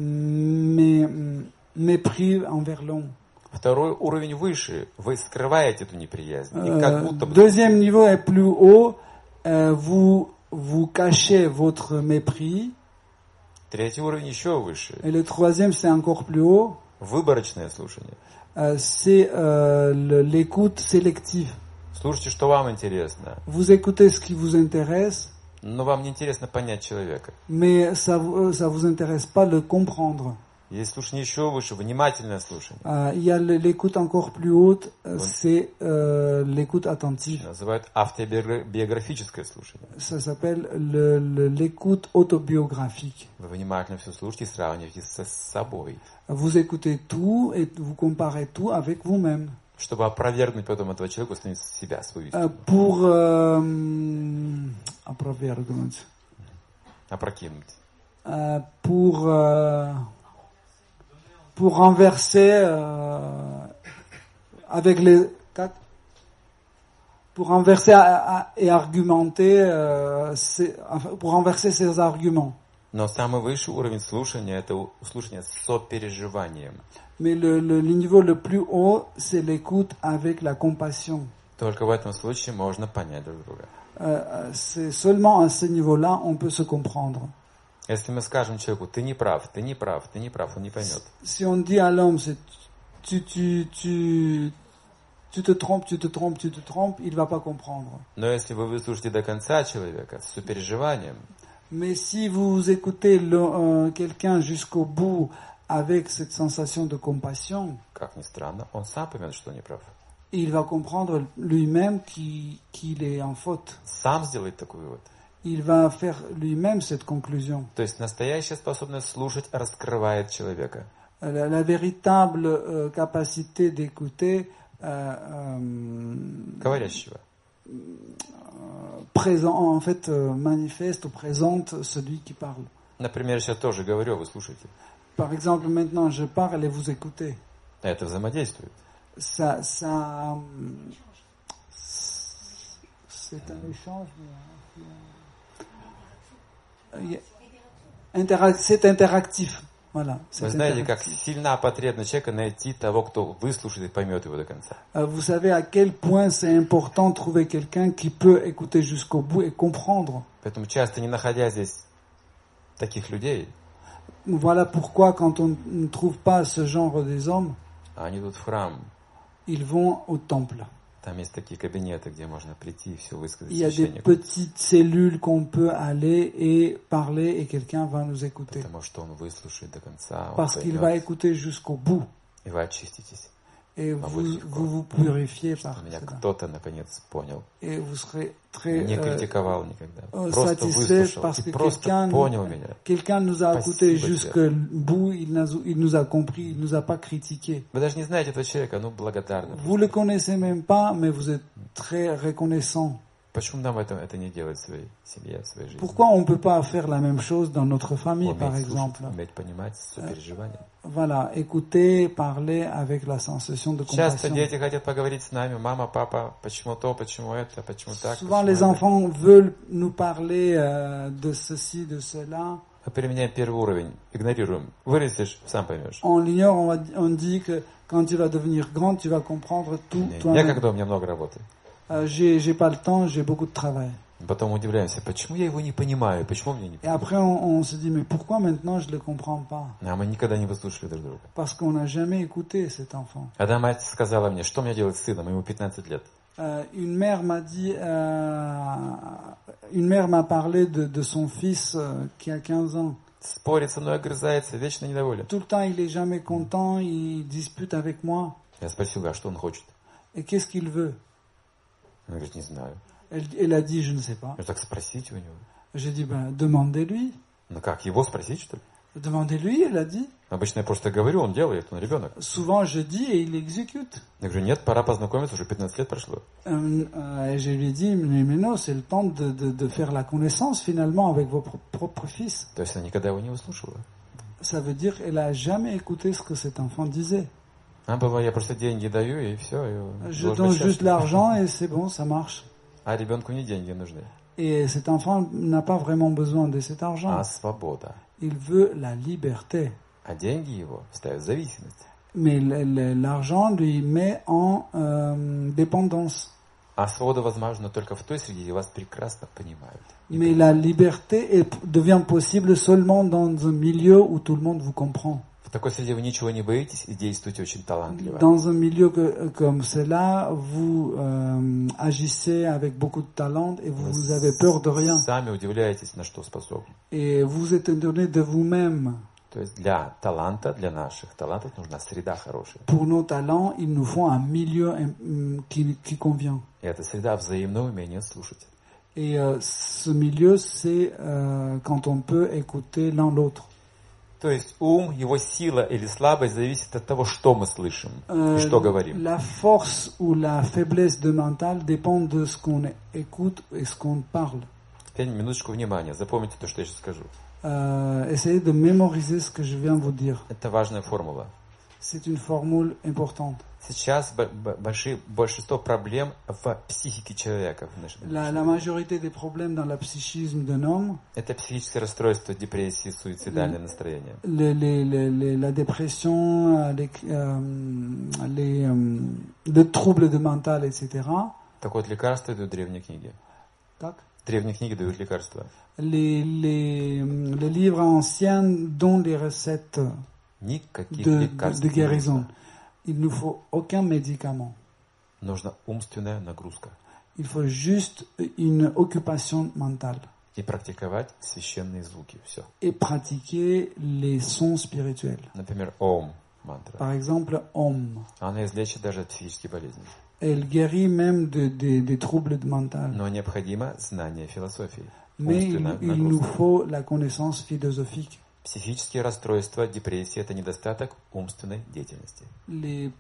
mépris envers l'homme.
Второй уровень выше. Вы скрываете эту неприязнь. И как будто бы...
Deuxième niveau est plus haut. Vous cachez votre mépris.
Третий уровень еще выше.
Et le troisième, c'est encore plus haut.
Выборочное слушание.
C'est l'écoute sélective.
Слушайте, что вам интересно.
Vous écoutez ce qui vous intéresse,
Но вам не интересно понять человека.
mais ça vous intéresse pas de le comprendre.
Есть слушание еще выше, внимательное слушание.
Il y a l'écoute encore plus haute, c'est l'écoute attentive.
Называют автобиографическое слушание.
Ça s'appelle l'écoute autobiographique.
Вы внимательно все слушаете и сравниваете с собой.
Vous écoutez tout et vous comparez tout avec vous-même.
Чтобы опровергнуть потом этого человека, установить себя, свою истину.
Pour опровергнуть.
Опрокинуть.
Pour renverser avec les pour renverser et argumenter pour renverser ses arguments.
Но самый высший уровень слушания – это слушание с сопереживанием.
Mais le niveau le plus haut, c'est l'écoute avec la compassion.
Только в этом случае можно понять друг друга.
C'est seulement à ce niveau-là on peut se comprendre.
Если мы скажем человеку, ты не прав, ты не прав, ты не прав, он не поймет.
Si on dit à l'homme, tu te trompes, tu te trompes, tu te trompes, il va pas comprendre.
Но если вы выслушаете до конца человека с сопереживанием,
mais si vous écoutez quelqu'un jusqu'au bout avec cette sensation de compassion,
как ни странно, он сам поймет, что не прав.
Il va comprendre lui-même qu'il est en faute.
Сам сделает такой вывод.
Il va faire lui-même cette conclusion.
То есть настоящая способность слушать раскрывает человека.
La véritable capacité d'écouter
говорящего.
Présent, en fait, manifeste ou présente celui qui parle.
Например, сейчас тоже говорю, вы слушаете.
Par exemple, maintenant je parle et vous écoutez.
Это взаимодействует.
Ça, c'est un échange. C'est interactif. Voilà.
Вы знаете, как сильна потребность человека найти того, кто выслушает и поймет его до конца.
Vous savez à quel point c'est important de trouver quelqu'un qui peut écouter jusqu'au bout et comprendre.
Поэтому часто, не находя здесь таких людей,
voilà pourquoi quand on ne trouve pas ce genre des hommes,
они идут в храм.
Ils vont au temple.
Там есть такие кабинеты, где можно прийти и все высказать.
Il y a des petites cellules qu'on peut aller et parler et quelqu'un va nous écouter.
Потому что он выслушает до конца.
Parce qu'il va écouter jusqu'au bout.
И вы очиститесь.
Et vous purifiez par
меня кто-то наконец понял.
Et vous serez très
не критиковал никогда.
satisfait parce que quelqu'un nous a écouté jusqu'au bout, il nous a compris, il nous a pas critiqué.
Вы даже не знаете этого человека, но благодарны.
Vous le connaissez même pas, mais vous êtes très reconnaissant.
Почему нам это не делать в своей семье, в своей жизни?
Pourquoi on ne peut pas faire la même chose dans notre famille, par exemple?
Уметь понимать, с сопереживанием.
Voilà, écouter, parler avec la sensation de compassion.
Часто дети хотят поговорить с нами, мама, папа, почему то, почему это, почему так.
Souvent les enfants veulent nous parler de ceci, de cela.
Мы применяем первый уровень, игнорируем. Вырастешь, сам поймешь.
On l'ignore, on dit que quand tu vas devenir grand, tu vas comprendre tout toi-même.
Некогда, у меня много работы.
J'ai pas le temps, j'ai beaucoup de travail.
Потом удивляемся, почему я его не понимаю, почему мне не
понимаю. Et après on se dit, mais pourquoi maintenant je le comprends pas?
А мы никогда не выслушали друг друга.
Parce qu'on n'a jamais écouté cet enfant.
Когда мать сказала мне, что мне делать с сыном, ему 15 лет.
Une mère m'a dit, une mère m'a parlé de son fils qui a 15 ans.
Спорит со мной, огрызается, вечно недоволен.
Tout le temps, il est jamais content, il dispute avec moi.
Я спросил, а что он хочет?
Et qu'est-ce qu'il veut?
Он говорит, не знаю.
Elle a dit, je ne sais pas.
Так спросите у него.
J'ai dit, demandez-lui.
Ну как, его спросить, что ли?
Demandez-lui, elle a dit.
Обычно я просто говорю, он делает, он ребенок.
Souvent je dis et il exécute.
Я говорю, нет, пора познакомиться, уже 15 лет прошло.
Et je lui ai dit, mais non, c'est le temps de faire la connaissance finalement avec vos propres fils.
То есть она никогда его не выслушивала.
Ça veut dire qu'elle a jamais écouté ce que cet enfant disait.
А бывает, я просто деньги даю, и все.
Je donne juste l'argent et c'est bon, ça marche.
А ребенку не деньги нужны,
Et cet enfant n'a pas vraiment besoin de cet argent.
а свобода.
Il veut la liberté.
А деньги его ставят в зависимость.
Mais l'argent lui met en dépendance.
А свобода возможна только в той среде, где вас прекрасно понимают.
Mais la liberté devient possible seulement dans un milieu où tout le monde vous comprend.
В такой среде вы ничего не боитесь и действуете очень талантливо.
Dans un milieu comme cela, vous agissez avec beaucoup de talent et vous avez peur de rien.
Сами удивляетесь, на что способны.
Et vous êtes étonné de vous-même.
То есть для таланта, для наших талантов нужна среда хорошая.
Pour nos talents, il nous faut un milieu qui convient.
И эта среда взаимного умения слушать.
Et ce milieu, c'est quand on peut écouter l'un l'autre.
То есть ум, его сила или слабость зависит от того, что мы слышим и что говорим.
La force ou la faiblesse de mental dépend de ce qu'on écoute et ce qu'on parle.
Теперь минуточку внимания, запомните то, что я сейчас скажу.
Essayez de mémoriser ce que je viens de vous dire.
Это важная формула.
C'est une formule importante.
Сейчас большинство проблем в психике человека.
La majorité des problèmes dans le psychisme d'un homme,
это психическое расстройство, депрессии, суицидальное настроение.
La dépression, le trouble de mental, etc.
Так вот, лекарства дают древние книги.
Как?
Древние книги дают лекарства.
Les livres anciens donnent des recettes de guérison. Il ne faut aucun médicament.
Нужна умственная нагрузка.
Il faut juste une occupation mentale.
И практиковать священные звуки. Все.
Et pratiquer les sons spirituels.
Например, Ом мантра.
Par exemple, Om.
Она излечит даже от психических болезней.
Elle guérit même des troubles mentaux.
Но необходимо знание философии.
Mais il nous faut la connaissance philosophique.
Психические расстройства, депрессия – это недостаток умственной деятельности.
Les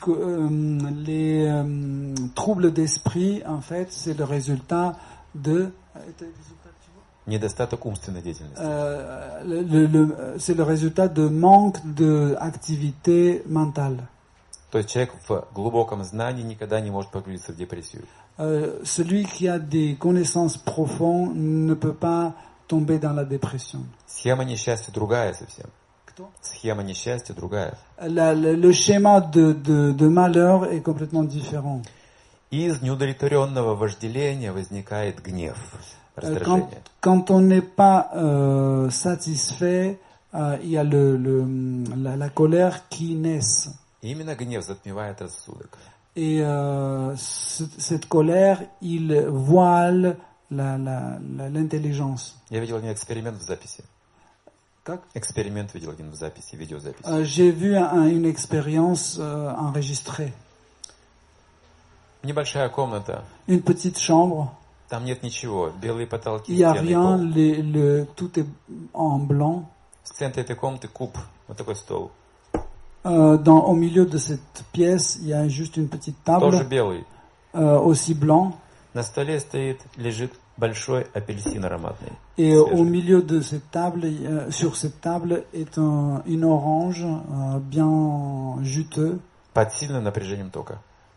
troubles d'esprit, en fait, c'est le résultat de...
Недостаток умственной деятельности.
C'est le résultat de manque d'activité mentale.
То есть человек в глубоком знании никогда не может погрузиться в депрессию.
Celui qui a des connaissances profondes ne peut pas tomber dans la dépression.
Схема несчастья другая совсем.
Кто?
Схема несчастья другая.
Le schéma de malheur est complètement différent.
Из неудовлетворенного вожделения возникает гнев, раздражение.
Quand on n'est pas satisfait, il y a la colère qui naît.
Именно гнев затмевает рассудок.
Et cette colère, il voile l'intelligence.
Я видел один эксперимент в записи.
Как?
Эксперимент видел один в записи, видеозаписи.
J'ai vu une expérience enregistrée.
Небольшая комната.
Une petite chambre.
Там нет ничего. Белые потолки,
Il n'y a
стены,
rien,
пол.
tout est en blanc.
В центре этой комнаты куб, вот такой стол.
Au milieu de cette pièce, il y a juste une petite table.
Тоже белый.
Aussi blanc.
На столе лежит большой апельсин ароматный.
Et au milieu de cette table, sur cette table est une orange bien juteux.
Под сильным напряжением тока.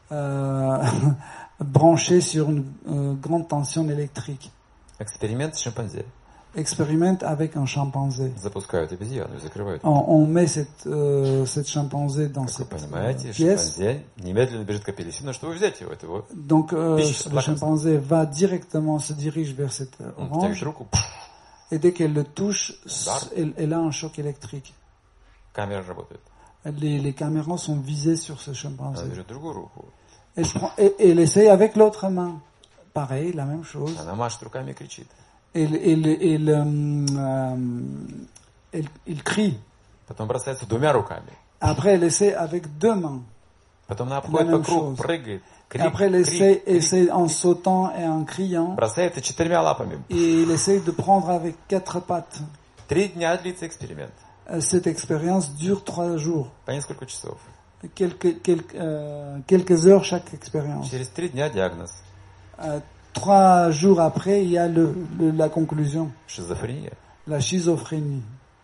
Branché sur une grande tension électrique.
Эксперимент с шимпанзе.
Expérimente avec un chimpanzé.
Запускают обезьяну и закрывают.
On met cette chimpanzé dans cette
Вы понимаете,
pièce.
шимпанзе немедленно бежит к апельсину, чтобы взять его. Это его.
Donc le chimpanzé va directement se dirige vers cette orange.
Руку.
Et dès qu'elle le touche, elle a un choc électrique.
Камера работает.
Les caméras sont visées sur ce
Она
chimpanzé.
берет другую руку.
Elle essaye avec l'autre main. Pareil, la même chose.
Она машет руками и кричит.
Il crie.
Потом бросается двумя руками.
Après, elle essaie avec deux mains.
Потом она обходит вокруг, прыгает.
Et après, elle essaie en sautant et en criant.
Бросается 4 лапами.
Et il essaie de prendre avec 4 pattes.
3 дня длится эксперимент.
Cette expérience dure 3 jours.
по несколько часов.
Quelques heures chaque expérience.
Через 3 дня диагноз.
3 jours après, il y a la conclusion.
Шизофрения.
La schizophrénie.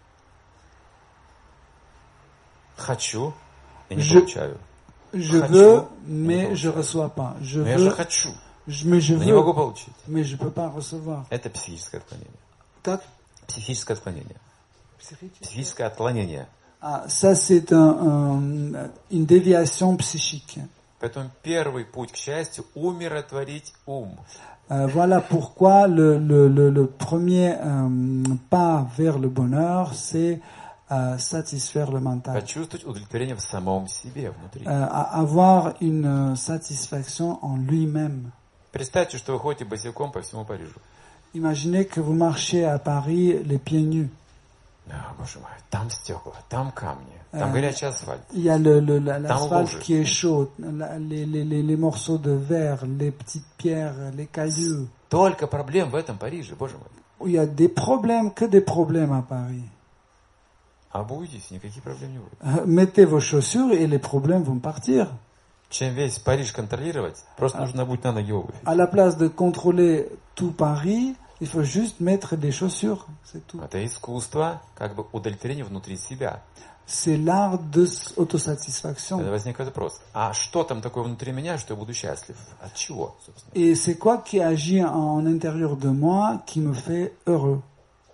Хочу и не
Je-
получаю.
Je
Хочу,
veux,
не
mais je
получаю.
reçois pas. Je
Но я же
veux,
хочу,
mais je
но не
veux,
могу получить.
mais je peux pas recevoir.
Это психическое отклонение.
Как?
Психическое отклонение. Психическое отклонение.
Ah, ça c'est une déviation psychique.
Поэтому первый путь к счастью – умиротворить ум.
Voilà pourquoi le premier pas vers le bonheur, c'est satisfaire le mental.
Почувствовать удовлетворение в самом себе, внутри.
Avoir une satisfaction en lui-même.
Представьте, что вы ходите босиком по всему Парижу.
Imaginez que vous marchez à Paris les pieds nus.
Боже мой, там стекла, там камни, там горячий асфальт.
Il y a l'asphalte qui est chaud, les morceaux de verre, les petites pierres, les cailloux.
Только проблем в этом Париже, боже мой.
Il y a des problèmes, que des problèmes à Paris.
Обуйтесь, никаких проблем не будет.
Mettez vos chaussures et les problèmes vont partir.
Чем весь Париж контролировать, просто нужно обуть на ноги обувь.
À la place de contrôler tout Paris, il faut juste mettre des chaussures, c'est tout.
Это искусство, как бы удовлетворение внутри себя.
C'est l'art de autosatisfaction.
Тогда возникает вопрос, а что там такое внутри меня, что я буду счастлив? От чего, собственно?
Et c'est quoi qui agit en intérieur de moi qui me fait heureux?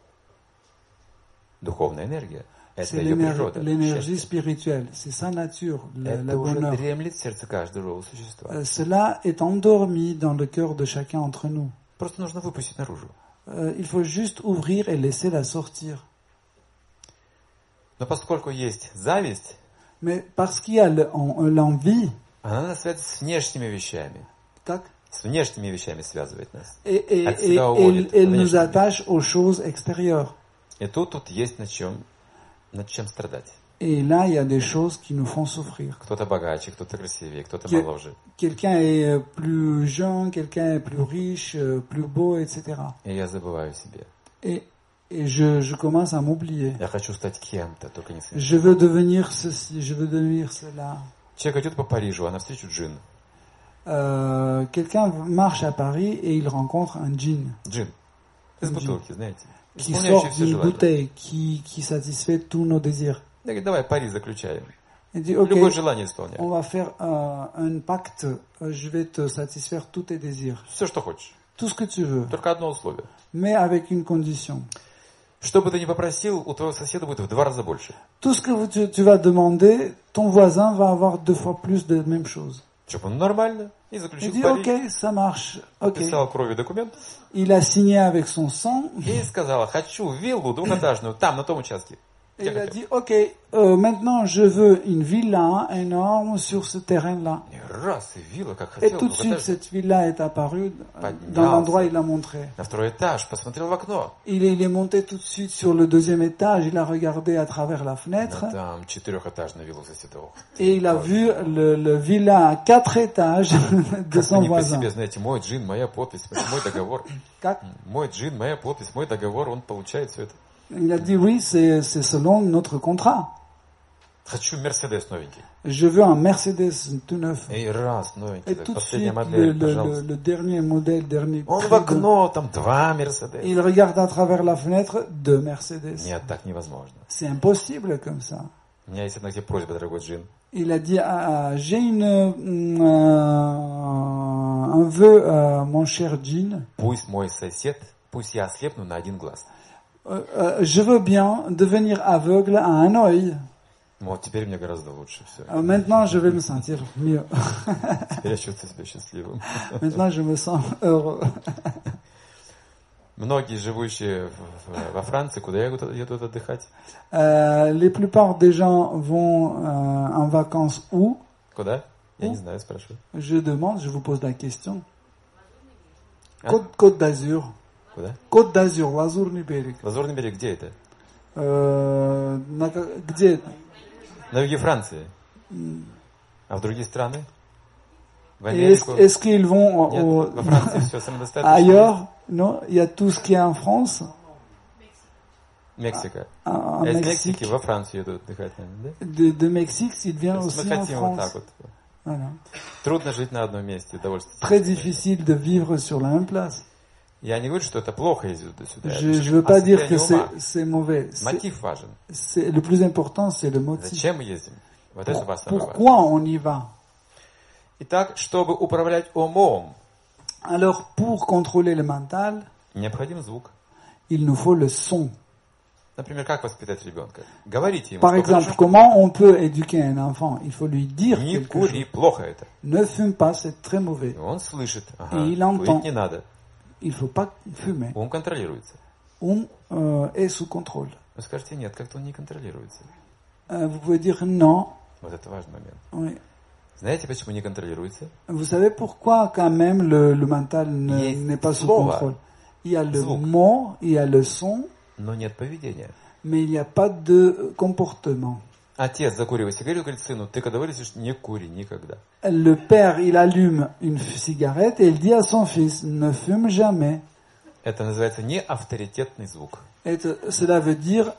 Духовная энергия. Это
C'est
ее природа.
l'énergie
счастье.
spirituelle, c'est sa nature, le
Это уже
bonheur.
дремлет в сердце каждого живого существа.
Cela est endormi dans le cœur de chacun d'entre nous.
Просто нужно выпустить наружу.
Il faut juste ouvrir et laisser la sortir.
Но поскольку есть зависть,
Mais parce qu'il y a l'envie,
она нас связывает с внешними вещами.
tac,
С внешними вещами связывает нас.
et
От себя уводит
elle nous
внешними.
attache aux choses extérieures.
И тут есть над чем страдать.
Et là, il y a des choses qui nous font souffrir.
Кто-то богаче, кто-то красивее, кто-то
Ке-
моложе.
Quelqu'un est plus jeune, quelqu'un est plus riche, plus beau, etc.
И я забываю себе.
Et je commence à m'oublier.
Я хочу стать кем-то, только не самим.
Je veux devenir ceci, je veux devenir cela.
Человек идет по Парижу, а навстречу джин.
Quelqu'un marche à Paris et il rencontre un djinn
Джин. Из
Un
бутылки, знаете.
qui
Исполняющий
sort
все
d'une
желания.
bouteille, qui satisfait tous nos désirs.
Я говорю, давай пари заключаем.
Il dit, ok,
Любое желание исполняй.
on va faire un pacte, je vais te satisfaire tous tes désirs.
Все, что хочешь.
Tout ce que tu veux,
Только одно условие.
mais avec une condition.
Что бы ты ни попросил, у твоего соседа будет в 2 раза больше.
Tout ce que tu vas demander, ton voisin va avoir 2 fois plus de même chose.
Чтобы он нормально и
Il
заключил
dit,
пари.
ok, ça marche, ok.
Писал кровью документ
Il a signé avec son sang,
и сказала, хочу виллу двухэтажную там, на том участке.
et
Я
il a
хотел.
dit, ok, maintenant je veux une villa énorme sur ce terrain-là.
И раз, и вилла, как
Et
хотел,
tout de suite,
двухэтажную.
cette villa est apparue
Поднялся.
dans l'endroit où il a montré.
На 2-й этаж, посмотрел в окно.
Il est monté tout de suite sur le 2e étage, il a regardé à travers la fenêtre,
Ну, там 4-этажная вилла у соседа. Ох,
et il a vu le villa à 4 étages de
как
son
не по
voisin.
себе, знаете, мой джин, моя подпись, мой договор.
Как?
Мой джин, моя подпись, мой договор, он получает все это.
Il a dit, oui, c'est selon notre contrat.
Хочу Мерседес новенький.
Je veux un Mercedes tout neuf.
И раз, новенький,
Et
так,
tout de
последняя
suite,
модель, пожалуйста.
le dernier modèle, dernier
Он
cri
в
de-
окно, там 2 Мерседеса.
Il regarde à travers la fenêtre, 2 Mercedes.
Нет, так невозможно.
C'est impossible comme ça.
У меня есть одна к тебе просьба, дорогой джин.
Il a dit, j'ai un vœu, mon cher Jean.
Пусть мой сосед, пусть я ослепну на 1 глаз.
Je veux bien devenir aveugle à un œil.
Вот теперь мне гораздо лучше все.
Maintenant, je vais me sentir mieux.
Теперь я чувствую себя счастливым.
Maintenant, je me sens heureux.
Многие живущие во Франции, куда едут отдыхать?
Les plupart des gens vont en vacances où?
Куда? Я
Où?
не знаю, спрашиваю.
Je demande, je vous pose la question.
А?
Côte d'Azur.
Куда?
Côte d'Azur, Лазурный берег.
Лазурный берег, где это?
Где это?
На юге Франции. А в другие страны? В
Et
Америку?
est-ce qu'ils vont
Нет, во
au,
Франции все самодостаточно.
ailleurs? Non, il y a tout ce qu'il y a en France.
Мексика.
à
Из
Mexique.
Мексики во Францию едут отдыхать, наверное, да?
De Mexique, il vient
То есть
aussi
мы
en
хотим вот
France.
так вот.
Voilà.
Трудно жить на одном месте, удовольствие.
Très difficile de vivre sur la même place.
Я не говорю, что это плохо ездить сюда.
Je ne veux pas dire que
ума.
c'est mauvais.
Мотив важен.
Le plus important, c'est le motif.
Зачем мы ездим? Вот это самое важное.
Pourquoi on y va?
Итак, чтобы управлять умом,
Alors, pour contrôler le mental,
необходим звук.
il nous faut le son.
Например, как воспитать ребенка? Говорите ему,
Par
что
exemple,
хорошо,
comment on peut éduquer un enfant? Il faut lui dire
не
quelque chose.
кури, плохо это.
Ne fume pas, c'est très mauvais.
И он слышит, ага,
И il entend.
курить не надо.
Il faut pas fumer.
Ум контролируется.
On est sous contrôle.
Вы скажете, нет, как-то он не контролируется.
Vous pouvez dire non.
Вот это важный момент.
Oui.
Знаете, почему не контролируется?
Vous savez pourquoi quand même le mental
Есть
n'est pas sous
слово,
contrôle? Il y a le
звук.
mot, il y a le son,
Но нет поведения.
mais il n'y a pas de comportement.
Отец, закуривая сигарету, говорит сыну, ты когда вырастешь, не кури никогда.
Le père, il allume une cigarette et il dit à son fils, ne fume jamais.
Это называется не авторитетный звук.
Cela veut dire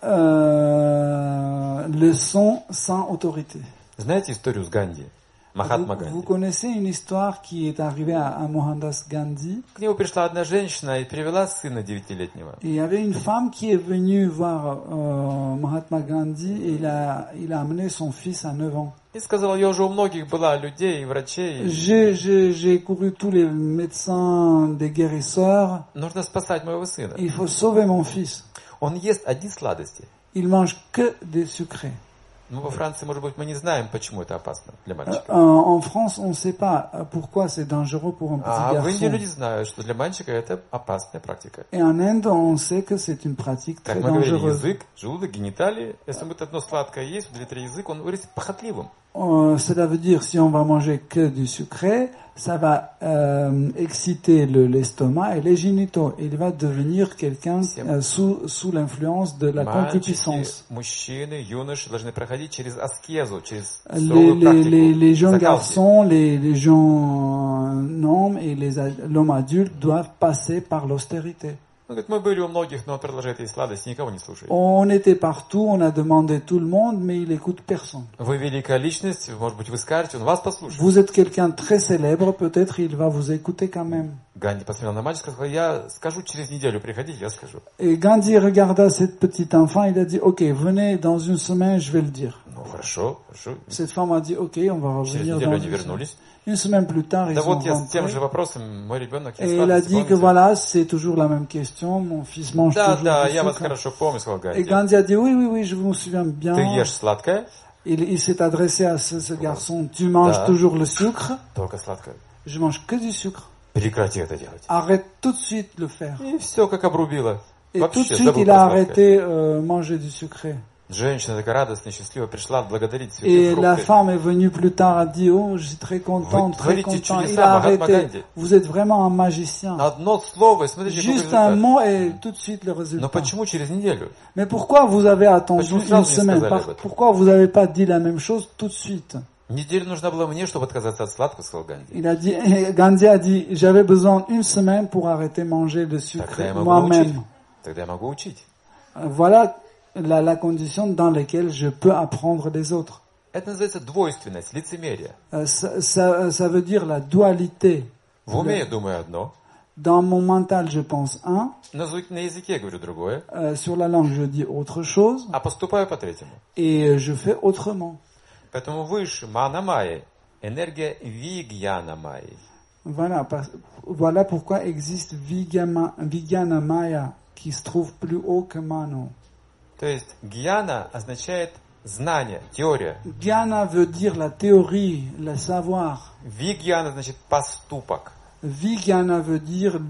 le son sans autorité.
Знаете историю с Ганди? Махатма
Vous
Ганди.
connaissez une histoire qui est arrivée à Mohandas Gandhi.
К нему пришла одна женщина и привела сына 9-летнего.
Et il y avait une femme qui est venue voir Mahatma Gandhi et il a amené son fils à 9 ans.
И сказала, я уже у многих была людей и врачей.
J'ai couru tous les médecins, des guérisseurs.
Нужно спасать моего сына.
Il faut sauver mon fils.
Он ест одни сладости.
Il mange que des sucrés.
Ну, во Франции, может быть, мы не знаем, почему это опасно для мальчика.
En France, on ne sait pas pourquoi c'est dangereux pour un petit
А в Индии
garçon.
люди знают, что для мальчика это опасная практика.
Et en Inde, on sait que c'est une pratique
Как
très
мы говорили,
dangereuse.
язык, желудок, гениталии. Если будет одно сладкое есть, удовлетворить язык, он вырастет похотливым.
Cela veut dire si on va manger que du sucré, ça va exciter l'estomac et les génitaux. Il va devenir quelqu'un sous l'influence de la concupiscence.
Мальчики, мужчины, юноши должны проходить через аскезу, через строгую практику.
Les jeunes
закалки.
garçons, les jeunes hommes et l'homme adulte doivent passer par l'austérité.
Он говорит, мы были у многих, но он продолжает есть сладости, никого не слушает.
On était partout, on a demandé tout le monde, mais il écoute personne.
Вы великая личность, может быть, вы скажете, он вас послушает.
Vous êtes quelqu'un de très célèbre, peut-être il va vous écouter quand même.
Ганди посмотрел на мальчика и сказал, я скажу через неделю, приходите, я скажу.
Et Gandhi regarda cette petite enfant, il a dit, ok, venez dans une semaine, je vais le dire.
Ну, хорошо, хорошо.
Cette femme a dit, ok, on va
Через
revenir
неделю
dans
они
une semaine.
вернулись.
Une semaine plus tard, ils
Да
sont
вот я с тем
rentrés.
же вопросом, мой ребенок ест
Et il a
сладости,
dit que
помните?
voilà, c'est toujours la même question, mon fils mange
Да,
toujours
да,
du
я вас
sucre.
хорошо помню, сказал
Et
Ганди.
Gandhi a dit, oui, oui, oui, je me souviens bien.
Ты ешь сладкое,
Il s'est adressé à ce garçon, tu manges
Да.
toujours le sucre?
только сладкое.
Je mange que du sucre.
Прекрати это делать.
Arrête tout de suite de le faire.
И все как обрубило.
Et tout de
Вообще
suite,
забыл
il
про
a
сладкое.
arrêté manger du sucré.
Женщина такая радостная, счастливая, пришла благодарить
Et
цветы,
la
фрукты.
femme est venue plus tard, a dit, oh, je suis très content,
Вы
très
творите
content.
чудеса,
Il a
Махатма
arrêté.
Ганди.
Vous êtes vraiment un magicien.
Одно слово, и смотрите, какой
Juste un
результат.
mot et tout de suite le
Но
résultat.
почему через неделю?
Mais pourquoi vous avez attendu
Почему
une
сразу не
semaine?
сказали об этом?
Pourquoi vous n'avez pas dit la même chose tout de suite?
Неделя нужна была мне, чтобы отказаться от сладкого, сказал Ганди.
Il a dit, Gandhi a dit, j'avais besoin d'une semaine pour arrêter de manger le sucre
Тогда я могу научить.
moi-même.
Тогда я могу учить.
Voilà la condition dans laquelle je peux apprendre les autres.
Это называется двойственность, лицемерие.
Ça veut dire la dualité.
В уме я думаю одно,
Dans mon mental, je pense un.
на языке я говорю другое,
Sur la langue, je dis autre chose.
а поступаю по-третьему.
Et je fais autrement.
Поэтому выше мана майи, энергия вигьяна майи.
Voilà pourquoi existe Vijnana Maya qui se trouve plus haut que Mano.
То есть гьяна означает знание, теория.
Jnana veut dire la théorie, le savoir.
Вигьяна значит поступок.
Vijnana veut dire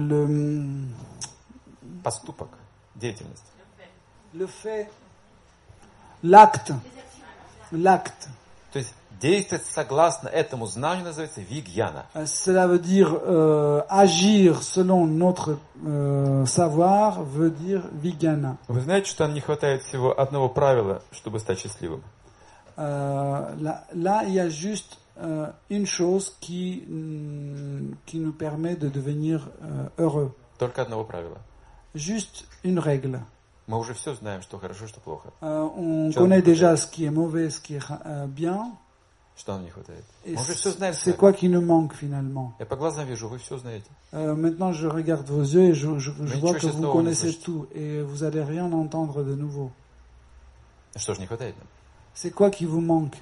Поступок, деятельность.
le fait, l'acte. L'acte.
То есть действовать согласно этому знанию называется вигьяна.
Cela veut dire agir selon notre savoir, veut dire Vijnana.
Вы знаете, что нам не хватает всего одного правила, чтобы стать счастливым?
Là, il y a juste une chose qui nous permet de devenir heureux.
Только одного правила.
Juste une règle.
Мы уже все знаем, что хорошо, что плохо.
On
Что
connaît
нам не
déjà ce qui est mauvais, ce qui est bien.
Что нам не хватает?
Et
Мы уже все знаем.
c'est quoi qui nous manque finalement?
Я по глазам вижу, вы все знаете.
Maintenant, je regarde vos yeux et je vois que vous
честного не
connaissez
слышите.
tout et vous allez rien entendre de nouveau.
Что же не хватает нам?
C'est quoi qui vous manque?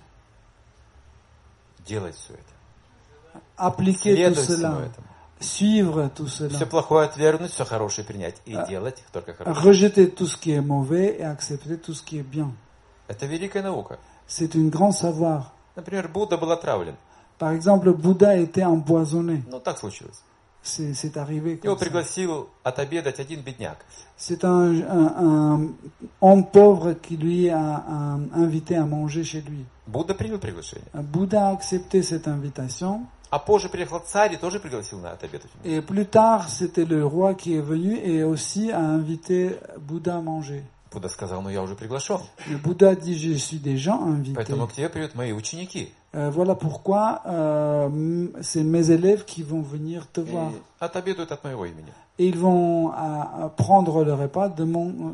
Делать все это.
Appliquer tout
Следовать всему
cela,
этому.
suivre tout cela,
Все плохое отвергнуть, все хорошее принять. И делать только хорошее.
rejeter tout ce qui est mauvais et accepter tout ce qui est bien.
Это великая наука.
C'est un grand savoir.
Например, Будда был отравлен.
Par exemple, Bouddha était empoisonné.
Ну, так случилось.
C'est arrivé
Его
comme ça.
пригласил отобедать один бедняк.
C'est un homme pauvre qui lui a invité à manger chez lui.
Будда принял приглашение.
Bouddha a accepté cette invitation.
А позже приехал царь и тоже пригласил на отобед.
Et plus tard, c'était le roi qui est venu et aussi a invité Bouddha à manger.
Будда сказал, ну я уже приглашен.
Le Bouddha dit, je suis déjà invité.
Поэтому к тебе придут мои ученики.
Voilà pourquoi c'est mes élèves qui vont venir te voir.
И отобедают от моего имени.
Et ils vont prendre le repas de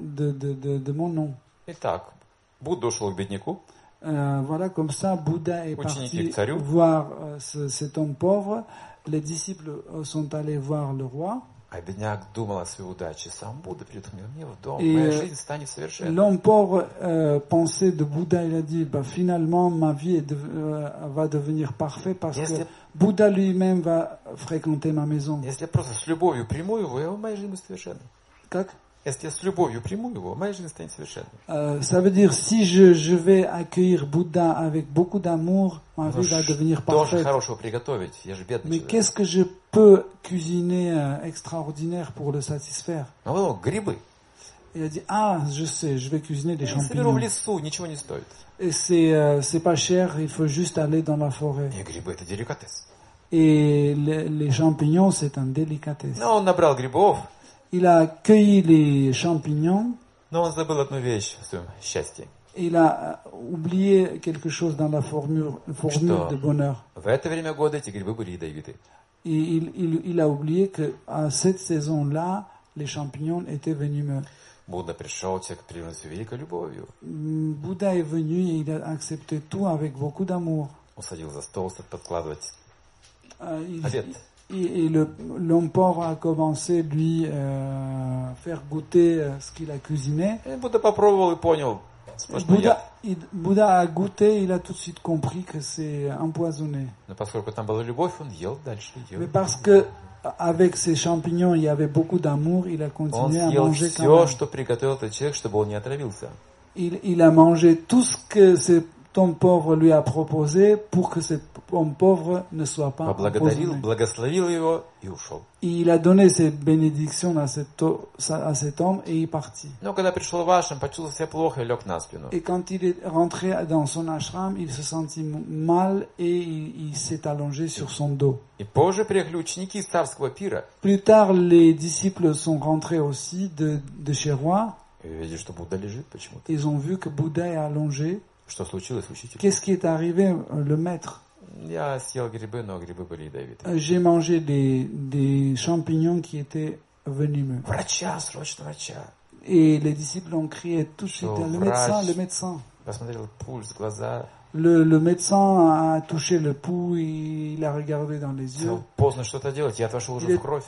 mon nom.
Итак, Будда ушел к бедняку.
Voilà, comme ça, Bouddha est
Ученики
parti
к царю.
voir cet homme pauvre. Les disciples sont allés voir le roi.
А бедняк думал о своей удаче. Сам Будда придет мне в дом.
И,
Моя жизнь станет совершенной.
L'homme pauvre pensait de Bouddha, il a dit, bah, finalement, ma vie va devenir parfaite parce que Bouddha lui-même va fréquenter ma maison.
Если я просто с любовью приму его, моя жизнь будет совершенной.
Как?
Если я с любовью приму его, моя жизнь станет совершенной.
Ça veut dire, si je vais accueillir Bouddha avec beaucoup d'amour, ma vie va devenir
Тоже
parfaite.
хорошего приготовить. Я же бедный
Mais
человек.
qu'est-ce que je peux cuisiner extraordinaire pour le satisfaire?
А вот грибы.
Il a dit, ah, je sais, je vais cuisiner des
Я соберу в
champignons.
лесу, ничего не стоит.
Et c'est pas cher, il faut juste aller dans la forêt.
И грибы это деликатес.
Et les champignons, c'est un délicatesse.
Но он набрал грибов,
Il a cueilli les champignons,
но он забыл одну вещь в своем счастье.
il a oublié quelque chose dans la formule
Что?
de bonheur.
В это время года эти грибы были ядовиты.
Et il a oublié qu'à cette saison-là, les champignons étaient venimeux.
Будда пришел, человек принял с великой любовью.
Bouddha est venu et il a accepté tout avec beaucoup d'amour.
Усадил за стол, стал подкладывать
Il-
обед.
Et l'homme pauvre a commencé lui faire goûter ce qu'il a cuisiné.
И Будда попробовал и понял. Сплошной яд.
Bouddha a goûté, il a tout de suite compris que c'est empoisonné.
Но поскольку там была любовь, он ел дальше.
Mais
Ел.
parce que avec ces champignons, il y avait beaucoup d'amour, il a
Он
continué à
съел
manger quand
все,
même.
что приготовил этот человек, чтобы он не отравился.
Il a mangé tout ce que cet homme pauvre lui a proposé pour que cet homme pauvre ne soit pas
Поблагодарил,
empoisonné.
благословил его и ушел.
Et il a donné ses bénédictions à cet homme et il est parti.
Но когда пришел Вашем, почувствовал себя плохо и лег на спину.
Et quand il est rentré dans son ashram, il se sentit mal et il s'est allongé sur son dos.
И позже приехали ученики из царского пира.
Plus tard, les disciples sont rentrés aussi de chez roi.
И увидели, что Будда лежит почему-то.
Ils ont vu que Bouddha est allongé.
Что случилось, учитель?
Qu'est-ce qui est arrivé, le maître?
Я съел грибы, но грибы были ядовиты.
J'ai mangé des champignons qui étaient venimeux.
Врача, срочно врача.
Et les disciples ont crié tout de suite,
Что
le
врач?
médecin, le médecin.
Посмотрел пульс, глаза.
Le médecin a touché le pouls, il a regardé dans les yeux.
Сказал, поздно что-то делать, яд вошел уже в кровь.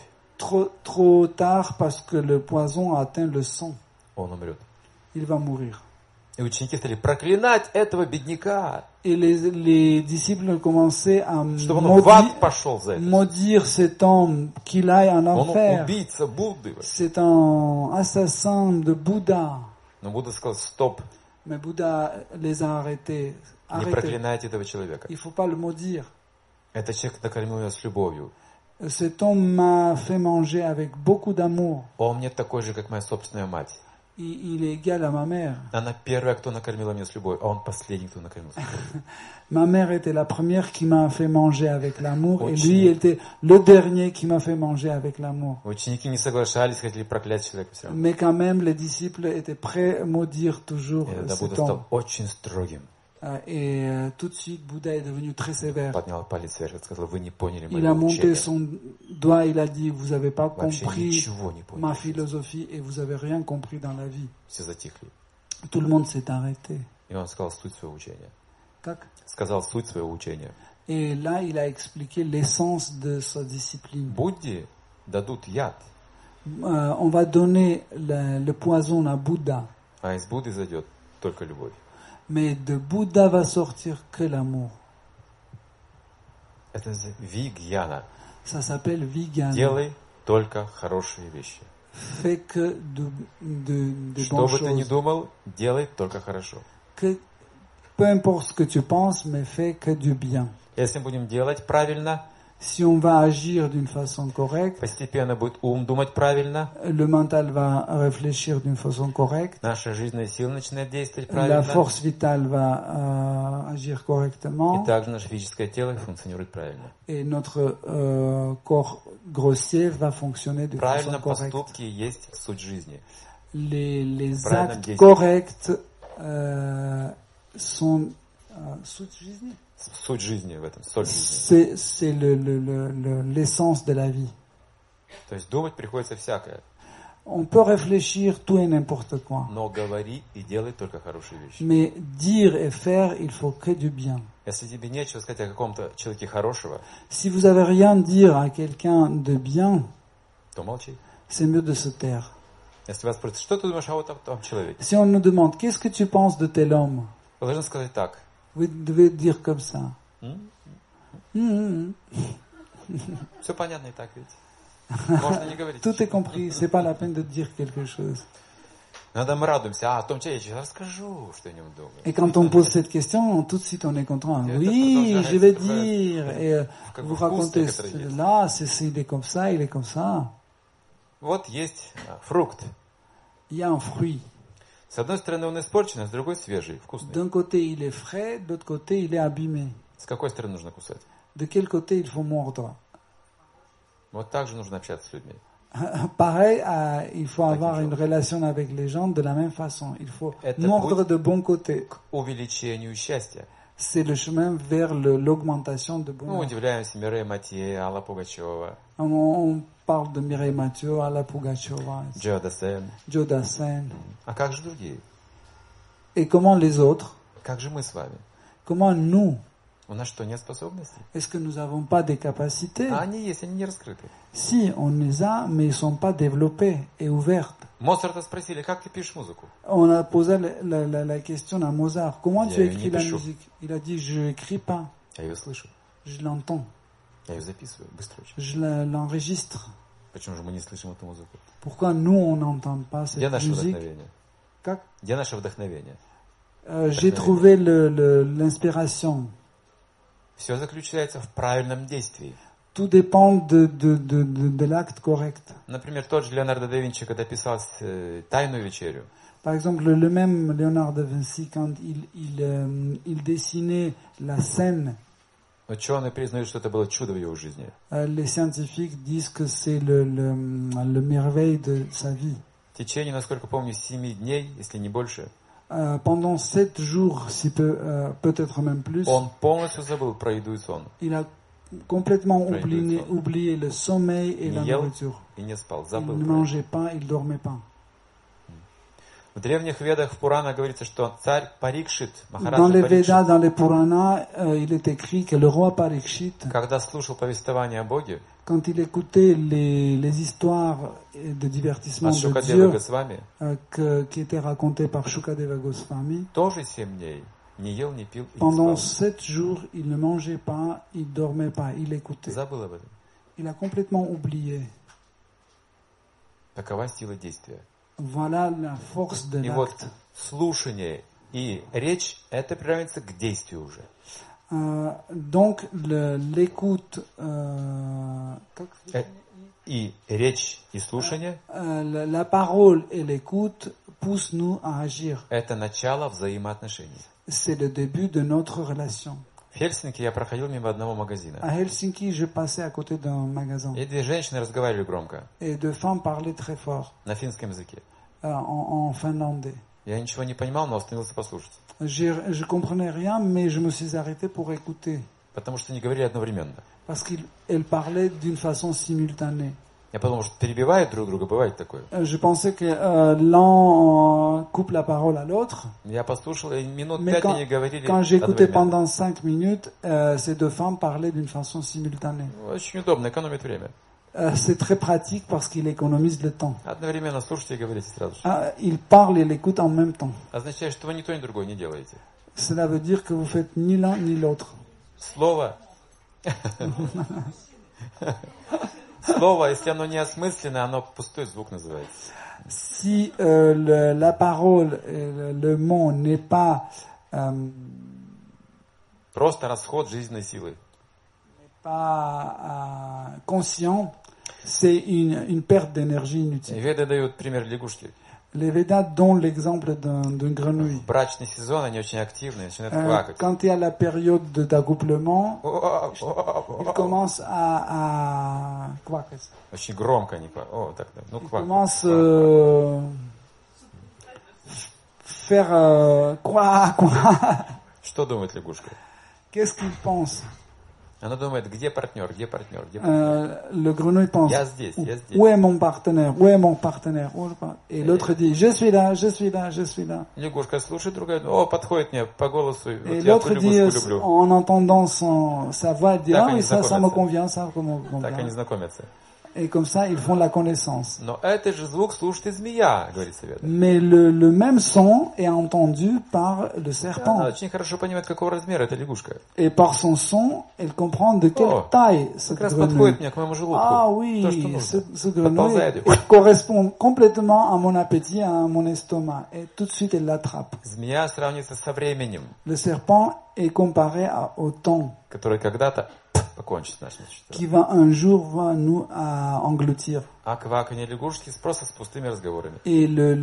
Trop tard parce que le poison a atteint le sang.
Он умрет.
Il va mourir.
И ученики стали проклинать этого бедняка,
Et les disciples ont commencé à
чтобы он в ад пошел за это.
maudire cet homme, qu'il aille en
Он
enfer.
убийца Будды.
C'est un assassin de Bouddha.
Но Будда сказал, стоп,
Mais Bouddha les a arrêtés.
не
Arrêtez.
проклинайте этого человека.
Il ne faut pas le maudire.
Этот человек накормил меня с любовью.
Cet homme m'a fait manger avec beaucoup d'amour.
Он мне такой же, как моя собственная мать.
Il est égal à ma mère.
Она первая, кто накормила меня с любовью, а он последний, кто накормил с любовью.
Ma mère était la première qui m'a fait manger avec l'amour et
Очень.
lui était le dernier qui m'a fait manger avec l'amour.
Ученики не соглашались, хотели проклять человека все равно.
Mais quand même, les disciples étaient prêts à maudire toujours
И тогда
cet
Будда
homme.
стал очень строгим.
Et tout de suite, Bouddha est devenu très sévère.
Поднял палец вверх и сказал, вы не поняли
Il
моего
a monté
учения.
son Doigt, il a dit, vous n'avez pas
вообще
compris
ничего не
ma
поняли.
philosophie et vous n'avez rien compris dans la vie.
Все затихли.
Tout le monde s'est arrêté.
И он сказал суть своего учения.
Как?
Сказал суть своего учения.
Et là, il a expliqué l'essence de sa discipline.
Будде дадут яд,
On va donner le poison à Bouddha,
а из Будды зайдет только любовь.
mais de Bouddha va sortir que l'amour.
Это вигьяна.
Ça s'appelle Vijnana.
Делай только хорошие вещи.
Fais que de
Что
bonnes
бы ты ни
choses.
думал, делай только хорошо.
Que, peu importe ce que tu penses, mais fais que du bien.
Если будем делать правильно,
Si on va agir d'une façon correcte,
постепенно будет ум думать правильно,
le mental va réfléchir d'une façon correcte,
наша жизненная сила начинает действовать
la
правильно,
force vitale va agir
и
correctement,
также наше физическое тело функционирует правильно.
et notre corps grossier va fonctionner de
В
façon
правильном
correcte.
поступке есть суть жизни.
Les
Правильном
actes
действии.
corrects sont... суть жизни?
Суть жизни в этом, соль жизни.
C'est l'essence de la vie.
То есть думать приходится всякое,
On peut réfléchir tout et n'importe quoi.
но говори и делай только хорошие вещи.
Mais dire et faire, il faut que du bien.
Если тебе нечего сказать о каком-то человеке хорошего,
Si vous avez rien à dire à quelqu'un de bien,
то молчи.
c'est mieux de se taire.
Если вас спросят, что ты думаешь о вот том человеке,
Si on nous demande, qu'est-ce que tu penses de tel homme?
вы должны сказать так.
Vous devez dire comme ça.
Все понятно и так ведь. Можно не говорить.
Tout est compris, c'est pas la peine de dire quelque chose.
Иногда мы радуемся, о том человеке я расскажу, что о нем думаю.
Et quand on pose cette question, tout de suite on est content. Oui, je vais dire. Et vous racontez là, il est comme ça, il est comme ça.
Вот есть фрукт.
Il y a un fruit.
С одной стороны он испорчен, а с другой свежий, вкусный.
D'un côté il est frais, de l'autre côté il est abîmé.
С какой стороны нужно кусать?
De quel côté il faut mordre?
Вот так же нужно общаться с людьми.
Pareil, il faut avoir une relation avec les gens de la même façon. Il faut mordre de bon côté.
К увеличению счастья.
C'est le chemin vers l'augmentation de
Мы
bonheur.
удивляемся Мирей Матье, Алла Пугачева,
On parle de Mireille Mathieu, Alla Pugacheva,
Джо Дассен.
Joe Dassin.
А как же другие?
Et comment les autres?
Как же мы с вами?
Comment nous?
У нас что, нет способностей?
Est-ce que nous n'avons pas des capacités?
А они есть, они не раскрыты.
Si, on les a, mais ils ne sont pas développés et ouvertes.
Моцарта спросили, как ты пишешь музыку?
On a posé la question à Mozart. Comment tu
Я
écris
не
la
пишу.
musique? Il a dit, je n'écris pas,
Я ее слышу,
je l'entends,
я ее записываю, быстро очень.
je l'enregistre.
Почему же мы не слышим эту музыку?
Pourquoi nous, on n'entend pas
Где
cette
наше
musique?
вдохновение?
Как?
Где наше вдохновение?
J'ai trouvé l'inspiration.
Все заключается в правильном действии.
Tout dépend de l'acte correct.
Например, тот же Леонардо да Винчи, когда писал «Тайную вечерю»,
Par exemple, le même Léonard de Vinci, quand il dessinait la scène,
ученые признают, что это было чудо в его жизни.
les scientifiques disent que c'est le merveille de sa vie.
В течение, насколько помню, 7 дней, если не больше,
Pendant 7 jours, si peut-être même plus,
он полностью забыл про еду и сон.
il a complètement
Prohibition.
oublié le sommeil et la
Не ел
nourriture.
и не спал,
Il
забыл
ne
про это.
mangeait pas, il dormait pas.
В древних ведах, в Пуранах говорится, что царь Парикшит,
Dans
Махараджа
les
Парикшит,
Védas, dans les Puranas, il est écrit que le roi Parikshit,
когда слушал повествование о Боге
quand il écoutait les histoires de divertissement
от
de
Шукадевы
Dieu
Госвами,
qui étaient racontées par Shukadeva Goswami,
тоже 7 дней не ел, не пил и не
pendant
спал.
7 jours, il ne mangeait pas, il dormait pas, il écoutait.
Забыл об этом.
Il a complètement oublié.
Такова сила действия.
Voilà la force de
И вот
l'acte.
слушание и речь, это приравнивается к действию уже.
Donc l'écoute,
И речь, и слушание
la parole et l'écoute poussent nous à agir.
– это начало взаимоотношений.
C'est le début de notre relation.
В Хельсинки я проходил мимо одного магазина.
À Helsinki, je passais à côté d'un magasin
И две женщины разговаривали громко
et deux femmes parlaient très fort
на финском языке.
en finlandais.
Я ничего не понимал, но остановился послушать.
Je comprenais rien, mais je me suis arrêté pour écouter.
Потому что они говорили одновременно.
parce qu'elles parlaient d'une façon simultanée.
Я подумал, что перебивают друг друга, бывает такое.
Je pensais que l'un coupe la parole à l'autre.
Я послушал, и минут
Mais
5 они говорили
quand j'écoutais
одновременно.
pendant 5 minutes, ces deux femmes parlaient d'une façon simultanée.
Очень удобно, экономит время.
C'est très pratique parce qu'il économise le temps.
Одновременно слушайте и говорите сразу же.
Il parle et l'écoute en même temps.
Означает, что вы ни то, ни другое не делаете.
Cela veut dire que vous faites ni l'un ni l'autre.
Слово, если оно неосмысленное, оно пустой звук называется.
Si la parole, le mot n'est pas
Просто расход жизненной силы.
Conscient, c'est une perte d'énergie inutile.
Веды дают пример лягушки.
Les Védas donnent l'exemple d'une grenouille.
В брачный сезон они очень активные, начинают квакать.
Quand il y a la période d'accouplement, ils commencent à quaquer.
Очень громко они квакают. О, так, да. Ну,
Ils
квак.
commencent à faire quoi.
Что думает лягушка?
Qu'est-ce qu'ils pensent?
Она думает, где партнер, где партнер, где партнер.
Le grenouille pense,
Я здесь, я здесь.
où est mon partenaire, où est mon partenaire? Et l'autre dit, je suis là, je suis là, je suis là.
Лягушка слушает, другая, о, подходит мне по голосу.
Et
Вот я
l'autre
эту
dit,
лягушку люблю.
en entendant sa voix, dit,
Так
ah
они
oui, ça me
знакомятся.
convient, ça me
Так они
convient.
знакомятся.
Et comme ça, ils font la connaissance.
Но этот же звук слушает и змея, говорит Совет.
Mais le même son est entendu par le serpent.
Она очень хорошо понимает, какого размера эта лягушка.
Et par son son, elle comprend de quelle taille ce
Как раз
grenouille.
подходит мне к моему желудку.
Ah
То, что
oui,
нужно.
ce grenouille
Подползает и
correspond complètement à mon appétit, à mon estomac. Et tout de suite, elle l'attrape.
Змея сравнится со временем,
Le serpent est comparé au temps
который когда-то покончит с нашим существом.
qui va un jour va nous engloutir.
А кваканье лягушки просто с пустыми разговорами.
Et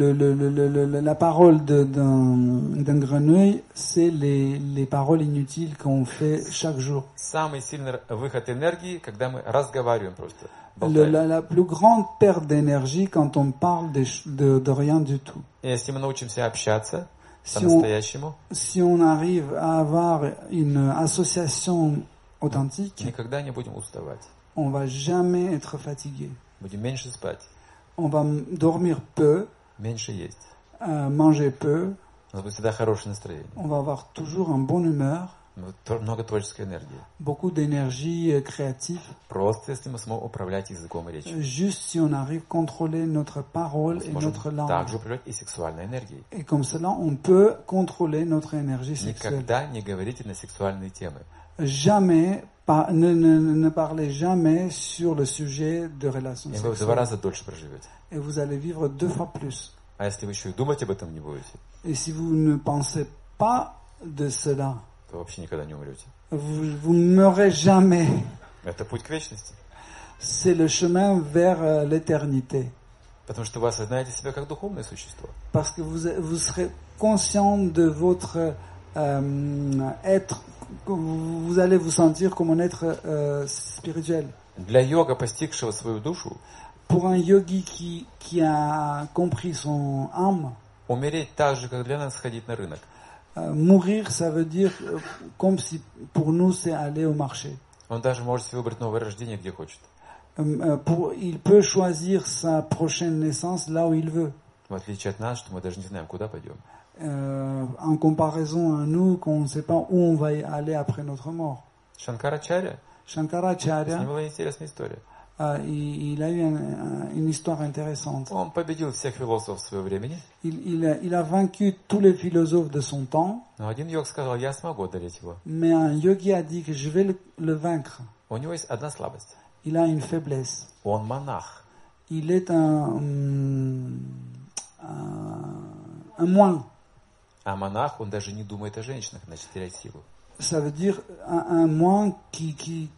la parole d'un grenouille, c'est les paroles inutiles qu'on fait chaque jour.
Самый сильный выход энергии, когда мы разговариваем просто. Болтаем.
La plus grande perte d'énergie quand on parle de rien du tout.
И если мы научимся общаться
Si
по-настоящему,
si on arrive à avoir une association authentique,
никогда не будем уставать.
on va jamais être fatigué.
Будем меньше спать,
On va dormir peu,
меньше есть.
manger peu,
У нас будет всегда хорошее настроение.
on va avoir toujours un bonne humeur,
Много творческой энергии.
beaucoup d'énergie créative,
Просто если мы сможем управлять языком и речью.
juste si on arrive à contrôler notre parole
Мы
et
сможем
notre langue.
также управлять и сексуальной энергией.
Et comme cela, on peut contrôler notre énergie sexuelle.
Никогда не говорите на сексуальные темы.
Jamais, ne parlez jamais sur le sujet de relations
И вы в 2
sexuelles.
раза дольше проживете.
Et vous allez vivre 2 fois plus.
А если вы еще и думать об этом не будете,
Et si vous ne pensez pas de cela,
то вообще никогда не умрете.
vous ne mourrez jamais.
Это путь к вечности.
C'est le chemin vers l'éternité.
Потому что вы осознаете себя как духовное существо.
Parce que vous serez conscient de votre être, vous allez vous sentir comme un être spirituel.
Для йога, постигшего свою душу,
Pour un yogi qui a compris son âme,
умереть так же, как для нас ходить на рынок.
Mourir, ça veut dire comme si pour nous c'est aller au marché.
Он даже может себе выбрать новое рождение, где хочет.
Il peut choisir sa prochaine naissance là où il veut.
В отличие от нас, что мы даже не знаем, куда пойдем.
En comparaison à nous, qu'on ne sait pas où on va aller après notre mort.
Шанкарачарья, с ним
Shankaracharya,
была интересная история.
il a eu une histoire intéressante.
Он победил всех философов своего времени,
Il a vaincu tous les philosophes de son temps,
но один йог сказал, я смогу одолеть его.
mais un yogi a dit que je vais le vaincre.
У него есть одна слабость.
Il a une faiblesse.
Он монах.
Il est un moine.
А монах, он даже не думает о женщинах, значит теряет силу.
Ça veut dire un moine qui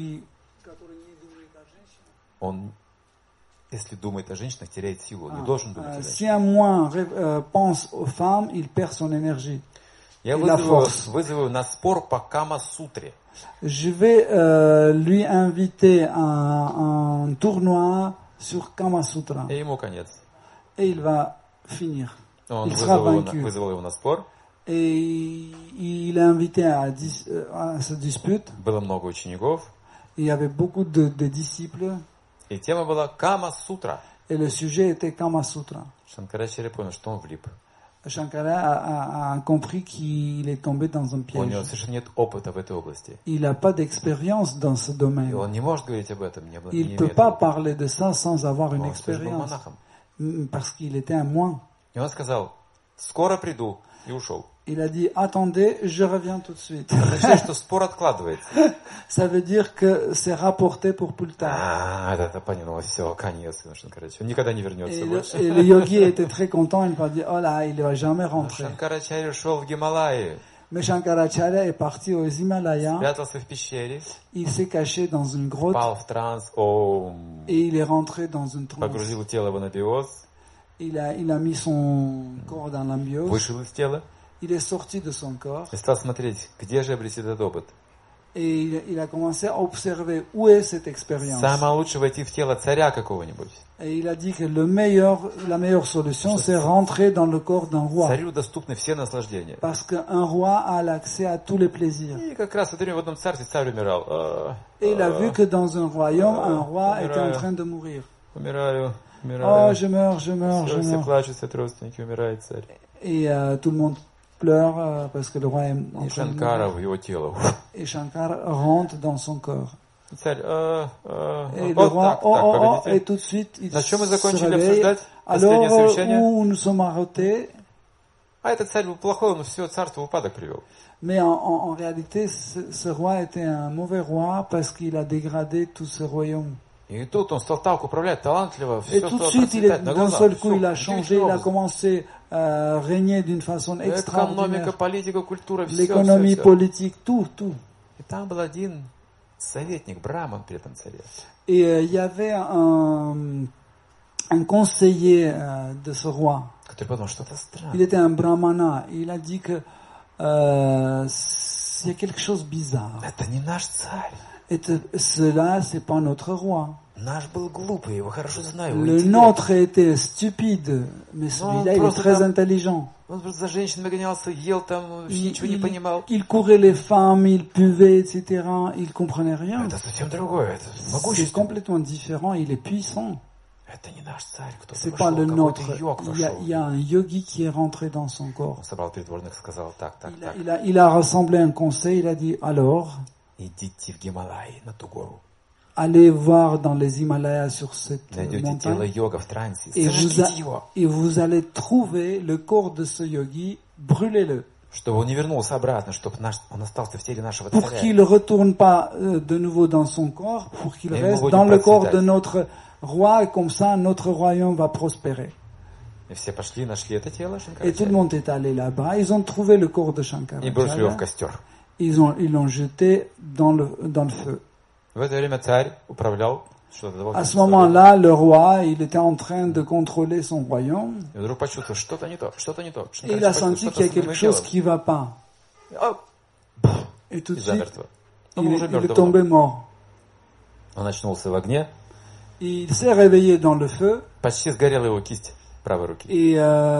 Он, если думает о женщинах, теряет силу. Он не должен думать о
si
женщинах.
un moine pense aux femmes, il perd son énergie.
Я
la force.
вызову на спор по Кама-сутре.
Je vais lui inviter un tournoi sur Kama Sutra
И ему конец.
et il va finir.
Он
Il sera
вызвал
vaincu.
его на спор.
Et il est invité à ce dispute.
Было много учеников.
Il y avait beaucoup de disciples
И тема была Кама-сутра.
et le sujet était Kama Sutra.
Шанкарачарья понял, что он влип.
Shankara a compris qu'il est tombé dans un
У него
piège.
совершенно нет опыта в этой области.
Il n'a pas d'expérience dans ce
И
domaine.
он не может говорить об этом, не
Il ne
имеет
peut pas
опыта.
parler de ça sans avoir une
Он все же был
expérience.
монахом.
Parce qu'il était un moine.
И он сказал, скоро приду, и ушел.
Il a dit, attendez, je reviens tout de suite.
Это означает, что спор откладывается.
Ça veut dire que c'est rapporté pour plus tard.
Это понял, все, конец. Он никогда не вернется больше.
Et le yogi était très content, il m'a dit, oh là, il ne va jamais rentrer.
Шанкарачарья ушел в Гималаи,
Mais Shankaracharya est parti aux Himalayas,
спрятался в пещере,
il s'est caché dans une grotte
впал в транс, Ом,
et il est rentré dans une transe.
погрузил тело в анабиоз,
Il a mis son corps dans l'ambiose,
вышел из тела
il est sorti de son corps
и стал смотреть, где же обрести этот опыт.
et il a commencé à observer où est cette expérience.
Самое лучшее войти в тело царя какого-нибудь.
Et il a dit que la meilleure solution, c'est rentrer dans le corps d'un roi.
Царю доступны все наслаждения.
Parce qu'un roi a l'accès à tous les plaisirs.
И как раз в это время в одном царстве царь умирал.
Et il a vu que dans un royaume, un roi était en train de mourir.
Умираю,
Oh,
умираю.
je meurs, je meurs, je
Все
meurs.
плачут, все родственники, умирает царь.
Et tout le monde pleure parce que le roi est en
И
train de
Шанкара
mourir.
в его тело.
Et Shankar rentre dans son corps.
И царь,
Et le
вот
roi,
так,
oh, oh, oh,
погодите.
et tout de suite, il
На чем мы
se
закончили
réveille.
обсуждать
Alors,
последнее совещание?
où nous sommes arrêtés,
А этот царь был плохой, он все царство в упадок привел.
mais en réalité, ce roi était un mauvais roi parce qu'il a dégradé tout ce royaume.
И тут он стал так управлять талантливо,
Et
все
tout de
стало
suite,
процветать на
d'un
глазах.
seul coup,
Всё,
il a changé,
удивительным
il a
образом.
commencé à régner d'une façon
Экономика,
extraordinaire.
политика, культура, все,
L'économie
все.
politique, tout.
И там был один советник, Браман при этом царе.
Et il y avait un conseiller de ce roi.
Который подумал, что-то
Il
странно.
était un brahmana. Il a dit que il y a quelque chose bizarre.
Это не наш царь.
Et cela, c'est pas notre roi.
Наш был глупый, его хорошо знаю. его
Le
интеллект.
nôtre était stupide, mais celui-là, il est
просто
très
там-
intelligent.
Он просто за женщинами гонялся, ел там, ничего не понимал.
Il courait les femmes, il buvait, etc. Il comprenait rien.
Это совсем другое, это
C'est
могущество.
complètement différent. Il est puissant.
Это не наш царь, кто-то
C'est pas
вошел,
le
какой-то
nôtre.
йог вошел.
Il y a un yogi qui est rentré dans son corps.
Он собрал придворных, сказал, так.
Il a rassemblé un conseil. Il a dit, alors,
Идите в Гималаи, на ту гору.
allez voir dans les Himalayas sur cette
Найдете тело
montagne
йога в трансе,
et
сожгите его,
vous allez trouver le corps de ce yogi, brûlez-le.
чтобы он не вернулся обратно, чтобы он остался в теле нашего
Pour
царя.
qu'il ne retourne pas de nouveau dans son corps, pour qu'il
Et
reste
vous
dans
vous
le corps de
procédez.
notre roi, et comme ça notre royaume va prospérer.
И все пошли, нашли это тело
Et tout le
Шанкарачарьи
monde est allé là-bas, ils ont trouvé le corps de
и бросили его в
Shankaracharya,
костер.
ils l'ont jeté dans le feu.
В это время царь управлял что-то довольно
À ce moment-là, le roi, il était en train de contrôler son royaume,
И вдруг почувствовал, что-то не то, что-то не то.
et il a senti qu'il y a quelque chose qui ne va pas. Et tout de
И
suite,
замертво. Он уже
il est
мертв.
tombé mort.
Он очнулся в огне,
Il s'est réveillé dans le feu,
почти сгорела его кисть правой руки.
et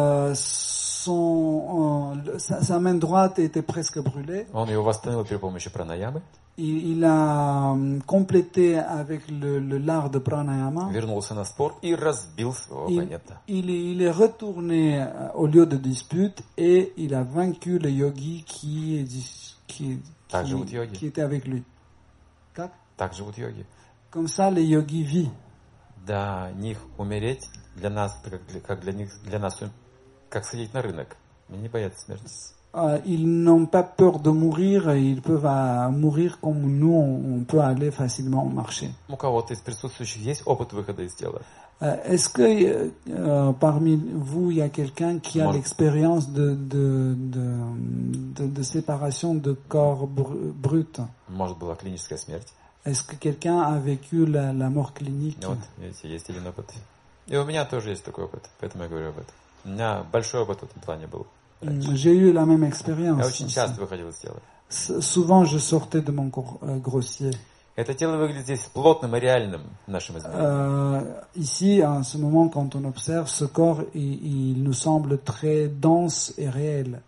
sa main droite était presque brûlée.
Он ее восстановил при помощи пранаямы,
Il a complété avec l'art de pranayama.
вернулся на спор и разбил своего оппонента.
Il est retourné au lieu de dispute et il a vaincu le yogi qui était avec lui.
Так живут йоги.
Comme ça, les yogis vivent.
Для них умереть, для нас, для нас, как сходить на рынок. Они не боятся смерти.
Ils n'ont pas peur de mourir, et ils peuvent mourir comme nous, on peut aller facilement au marché.
У кого-то из присутствующих есть опыт выхода из тела?
Est-ce que parmi vous, il y a quelqu'un qui a l'expérience de séparation de corps brut?
Может, была клиническая смерть.
Est-ce que quelqu'un a vécu la mort clinique?
Вот, видите, есть один опыт. И у меня тоже есть такой опыт, поэтому я говорю об этом. У меня большой опыт в этом плане был.
J'ai eu la même expérience.
Я очень часто выходил из тела.
Souvent, je sortais de mon corps grossier.
Это тело выглядит здесь плотным и реальным в нашем измерении.
Ici, en ce moment, quand on observe ce corps, il nous semble très dense et réel.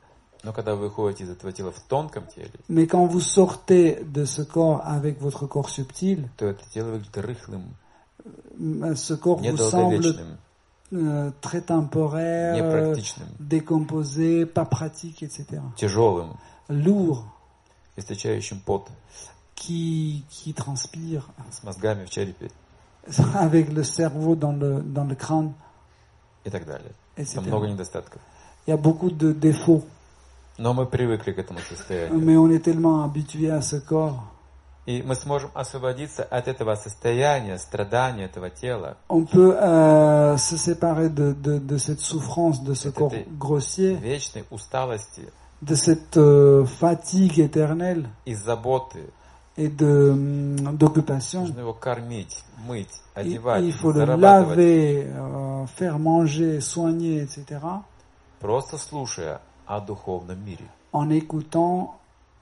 Но когда вы выходите из этого тела в тонком теле,
Mais quand vous sortez de ce corps avec votre corps subtil,
то это тело выглядит рыхлым,
ce corps vous semble
недолговечным,
très temporaire,
непрактичным,
décomposé, pas pratique, etc.
тяжелым,
Lourd,
источающим пот,
qui transpire,
с мозгами в черепе
avec le cerveau dans le crâne,
и так далее.
etc.
Там много недостатков.
Il y a beaucoup de défauts,
Но мы привыкли к этому состоянию.
mais on est tellement habitué à ce corps.
И мы сможем освободиться от этого состояния, страдания этого тела,
On peut se séparer de cette souffrance, de ce corps grossier,
вечной усталости
de cette fatigue éternelle
и заботы.
et d'occupation.
Нужно его кормить, мыть,
Il
одевать,
faut le
зарабатывать.
laver, faire manger, soigner, etc.
Просто слушая о духовном мире.
En écoutant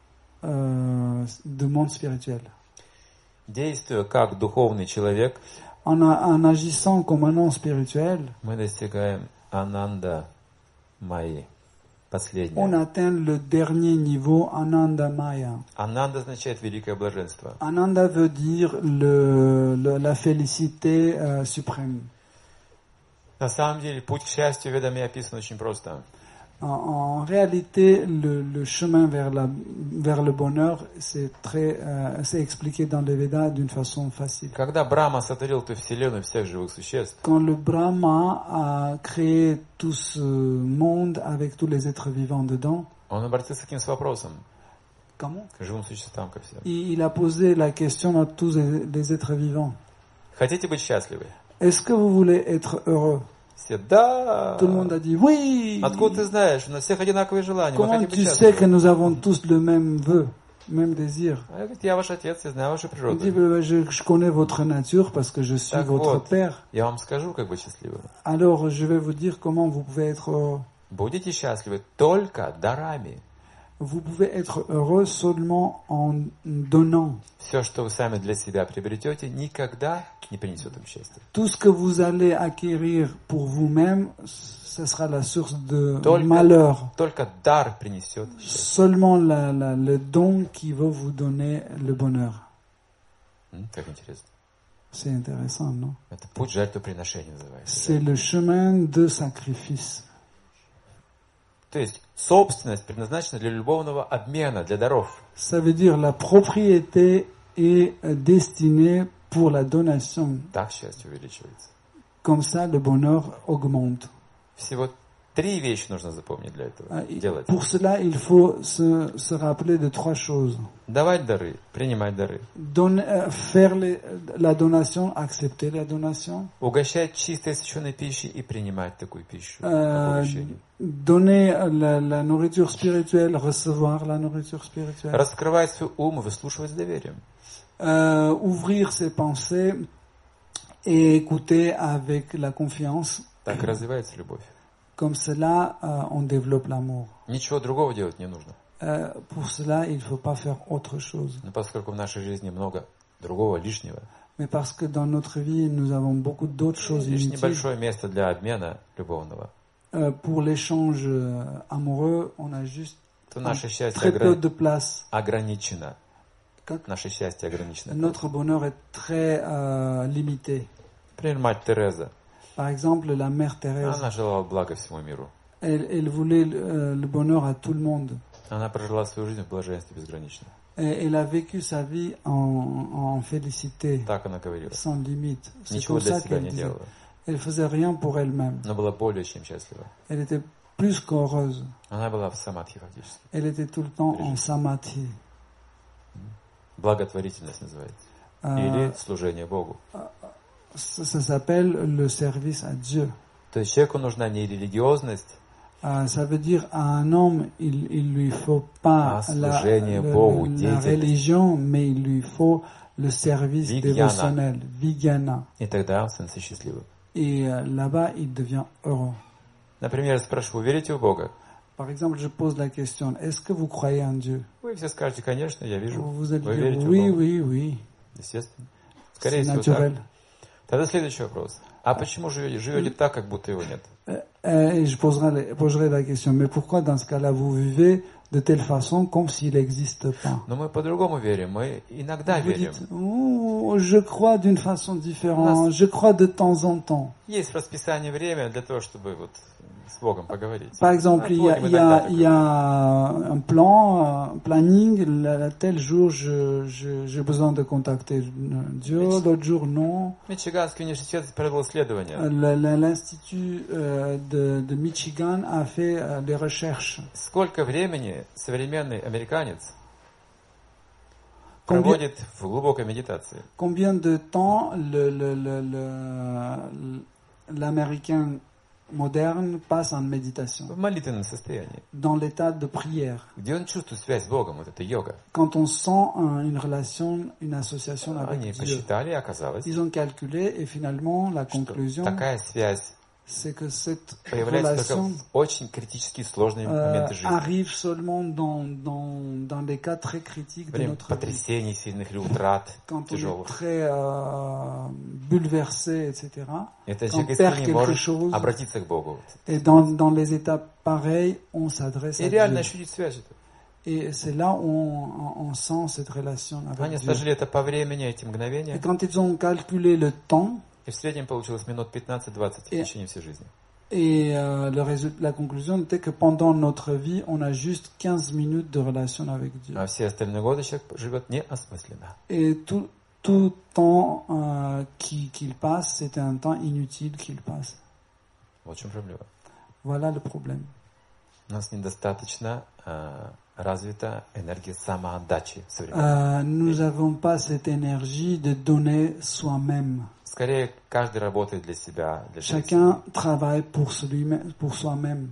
du monde spirituel.
Действуя как духовный человек,
En agissant comme un homme spirituel,
мы достигаем ананда майи,
on
последнее.
atteint le dernier niveau, Ananda Maya.
Ананда означает великое блаженство.
Ananda veut dire la félicité suprême.
На самом деле, путь к счастью в Ведаме описан очень просто.
En réalité, le chemin vers le bonheur, c'est expliqué dans les Védas d'une façon facile.
Когда Брахма сотворил эту вселенную всех живых существ,
Quand le Brahma a créé tout ce monde avec tous les êtres vivants dedans,
он обратился к ним с вопросом,
comment?
к живым существам, ко всем.
Il a posé la question à tous les êtres vivants.
Хотите быть счастливы?
Est-ce que vous voulez être heureux?
Все, да.
Tout le monde a dit oui.
Откуда ты знаешь? У нас всех одинаковые желания. Мы
Comment
хотим быть
tu sais que
счастливы.
nous avons tous le même vœu, même désir?
А я говорю, я ваш отец, я знаю вашу
Il dit,
природу.
je connais votre nature parce que je suis
Так
votre
вот,
père.
я вам скажу, как быть счастливым.
Alors je vais vous dire comment vous pouvez être heureux.
Будете счастливы только дарами.
Vous pouvez être heureux seulement en donnant.
Все, что вы сами для себя приобретете, никогда не принесет вам счастья.
Tout ce que vous allez acquérir pour vous-même, ce sera la source de malheur.
Только дар принесет счастье.
Seulement le don qui va vous donner le bonheur.
Как интересно.
C'est intéressant, non?
Это путь жертвоприношения называется.
C'est le chemin de sacrifice.
То есть собственность предназначена для любовного обмена, для даров.
Ça veut dire la propriété est destinée pour la donation.
Так счастье увеличивается.
Comme ça, le bonheur augmente.
Всего 3 вещи нужно запомнить для этого. Делать.
Pour cela, il faut se rappeler de 3 choses.
Давать дары, принимать дары.
Faire la donation, accepter la donation.
Угощать чистой освященной пищей и принимать такую пищу. Как угощение.
Donner la nourriture spirituelle, recevoir la nourriture spirituelle.
Раскрывать свой ум и выслушивать с доверием.
Ouvrir ses pensées et écouter avec la confiance.
Так развивается любовь.
Comme cela, on développe l'amour.
Ничего другого делать не нужно.
Pour cela, il ne faut pas faire autre chose.
Но поскольку в нашей жизни много другого лишнего,
Mais parce que dans notre vie, nous avons beaucoup d'autres choses
лишь
inutiles.
небольшое место для обмена любовного,
Pour l'échange amoureux, on a juste
то наше счастье
très peu de place.
ограничено.
Как?
Наше счастье ограничено.
Notre bonheur est très limité.
Например, мать Тереза.
Par exemple, la mère Thérèse,
Она желала блага всему миру.
elle voulait le bonheur à tout le monde.
Она прожила свою жизнь в блаженстве безгранично.
Et elle a vécu sa vie en félicité,
Так она говорила.
sans limite. C'est
Ничего
comme
для
ça
себя
qu'elle
не
disait.
делала.
Elle faisait rien pour elle-même.
Но была более чем счастлива.
Elle était plus qu'heureuse.
Она была в самадхи фактически.
Elle était tout le temps en samadhi.
Благотворительность называется. Или служение Богу.
Ça s'appelle le service à Dieu.
То есть человеку нужна не религиозность,
Ça veut dire à un homme, il lui faut pas la religion, mais il lui faut le service dévotionnel, Vijnana.
и тогда он становится счастливым.
Et là-bas, il devient heureux.
Например, спрашиваю, верите в Бога?
Par exemple, je pose la question, est-ce que vous croyez en Dieu?
Вы все скажете, конечно, я вижу.
Vous allez
Вы верите
dire,
в
oui,
Бога?
oui, oui.
Естественно. Скорее
C'est
всего,
naturel.
так. Тогда следующий вопрос. А почему живете так, как будто его нет?
Et je poserai la question, mais pourquoi dans ce cas-là vous vivez de telle façon comme s'il n'existe pas?
Но мы по-другому верим, мы иногда
Vous
верим.
dites, oh, je crois d'une façon différente, je crois de temps en temps.
Есть в расписании время для того, чтобы вот с Богом поговорить.
Par exemple, il y a un plan, un planning, tel jour j'ai besoin de contacter Dieu, l'autre jour non.
Мичиганский университет провел исследование.
L'Institut de Michigan a fait des recherches.
Сколько времени современный американец проводит в глубокой méditation?
Combien de temps l'Américain moderne passe en méditation?
В молитвенном состоянии.
Dans l'état de prière.
Где он чувствует связь с Богом, вот это йога.
Quand on sent une relation, une association avec
Они
Dieu.
посчитали, и оказалось,
Ils ont calculé et finalement la
что
conclusion,
такая связь
c'est que cette
появляется только
relation
в очень критические сложные моменты жизни.
arrive seulement dans des cas très critiques de
Время
notre vie.
потрясений сильных или утрат
Quand on est
тяжелых.
très bouleversé, etc.
Это
Quand on
человек
perd
искренне
quelque
может
chose,
обратиться к Богу.
et dans les étapes pareilles, on s'adresse
И
à
реально
Dieu.
ощутить связь.
Et c'est là où on sent cette relation
Они
avec Dieu.
сложили это по времени, эти
Et
мгновения.
quand ils ont calculé le temps,
И в среднем получилось минут 15-20 в течение всей жизни.
et la conclusion était que pendant notre vie, on a juste 15 minutes de relation avec Dieu.
А все остальные годы человек живет неосмысленно.
Et tout temps qu'il passe, c'était un temps inutile qu'il passe.
Вот в чем проблема.
Voilà le problème.
У нас недостаточно развита энергия самоотдачи в современном.
Nous n'avons pas cette énergie de donner soi-même.
Скорее, каждый работает для себя, для своей
Chacun
семьи.
travaille pour soi-même.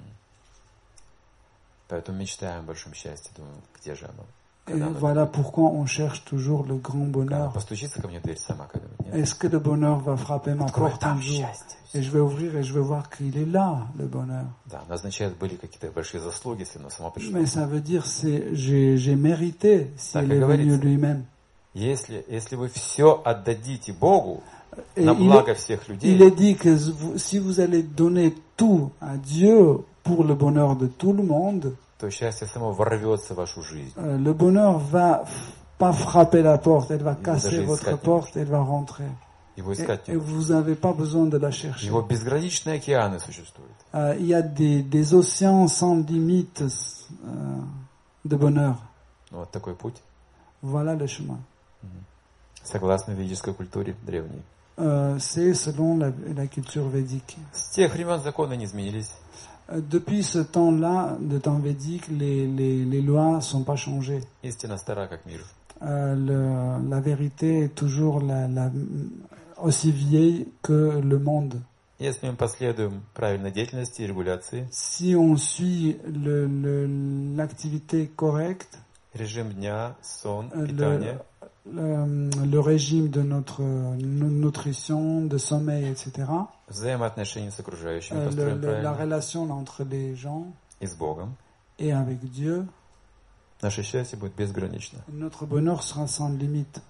Поэтому мечтаем о большом счастье. Думаю, где же оно?
Et
Когда оно?
voilà pourquoi on cherche toujours le grand
Когда
bonheur.
оно постучится ко мне в дверь сама, когда нет.
Est-ce que le bonheur va frapper ma
Открой,
porte un
там
jour?
счастье.
Et je vais ouvrir et je vais voir qu'il est là, le bonheur.
Да, оно означает, были какие-то большие заслуги, если оно само пришло.
Mais ça veut dire j'ai mérité si
Так
elle
и
est venue
говорится.
lui-même.
Если вы все отдадите Богу
Et
на благо всех
il
людей,
est dit que si vous allez donner tout à Dieu pour le bonheur de tout le monde,
то счастье само ворвется в вашу жизнь.
le bonheur va pas frapper la porte, elle va casser
даже
votre
искать не
porte, elle va rentrer.
Его искать
Et
не нужно.
vous n'avez pas besoin de la chercher.
Его безграничные океаны существуют.
Il y a des océans sans limite de bonheur.
Вот такой путь,
Voilà le chemin.
согласно ведической культуре древней.
C'est selon la culture védique.
С тех времен законы не изменились.
Depuis ce temps-là, de temps védique, les lois ne sont pas changées.
Истина стара, как мир.
La vérité est toujours aussi vieille que le monde.
Если мы последуем правильной деятельности и регуляции,
Si on suit l'activité correcte,
режим дня, сон, питание,
le régime de notre nutrition, de sommeil, etc.,
взаимоотношения с окружающими построим
la
правильно
relation entre les gens
и с Богом,
et avec Dieu,
наше счастье будет безгранично.
notre bonheur sera sans limite.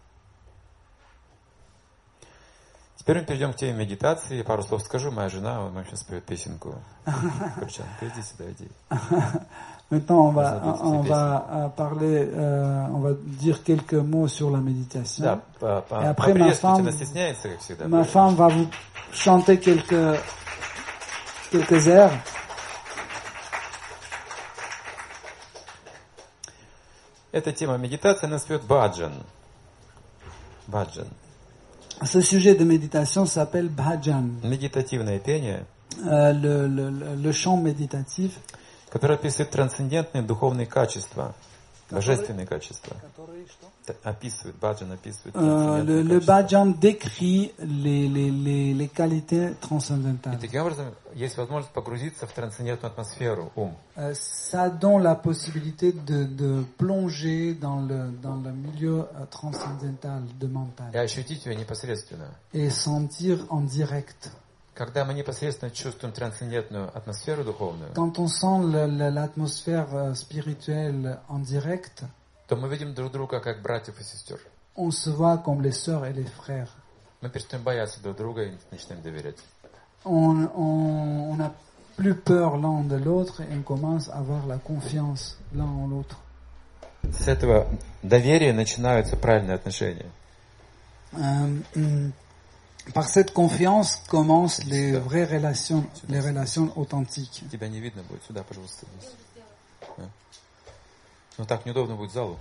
Теперь мы перейдем к теме медитации. Я пару слов скажу. Моя жена, она сейчас поет песенку. Кручанка, иди сюда, иди.
Maintenant, on va parler, on va dire quelques mots sur la méditation.
Да,
Et après, ma femme,
она стесняется, как всегда.
ma femme va vous chanter quelques airs.
Эта тема медитации, она споет баджан. Баджан.
Ce sujet de méditation s'appelle bhajan,
Медитативное пение,
le chant méditatif.
которое описывает трансцендентные духовные качества, божественные качества. Описывает, баджан описывает трансцендентные
Le
качества.
bhajan décrit les qualités
И
transcendantales.
таким образом есть возможность погрузиться в трансцендентную атмосферу, ум.
Ça donne la possibilité de plonger dans le milieu transcendantal de
И
mental
ощутить ее непосредственно.
et sentir en direct.
Когда мы непосредственно чувствуем трансцендентную атмосферу духовную,
Quand on sent l'atmosphère spirituelle en direct,
то мы видим друг друга как братьев и сестер.
on se voit comme les sœurs et les frères.
Мы перестаем бояться друг друга и начинаем доверять.
On n'a plus peur l'un de l'autre et on commence à avoir la confiance l'un en l'autre.
С этого доверия начинаются правильные отношения.
Par cette confiance commencent les vraies relations, les relations authentiques.
Тебя не видно будет. Сюда, пожалуйста. Ну так неудобно будет залу.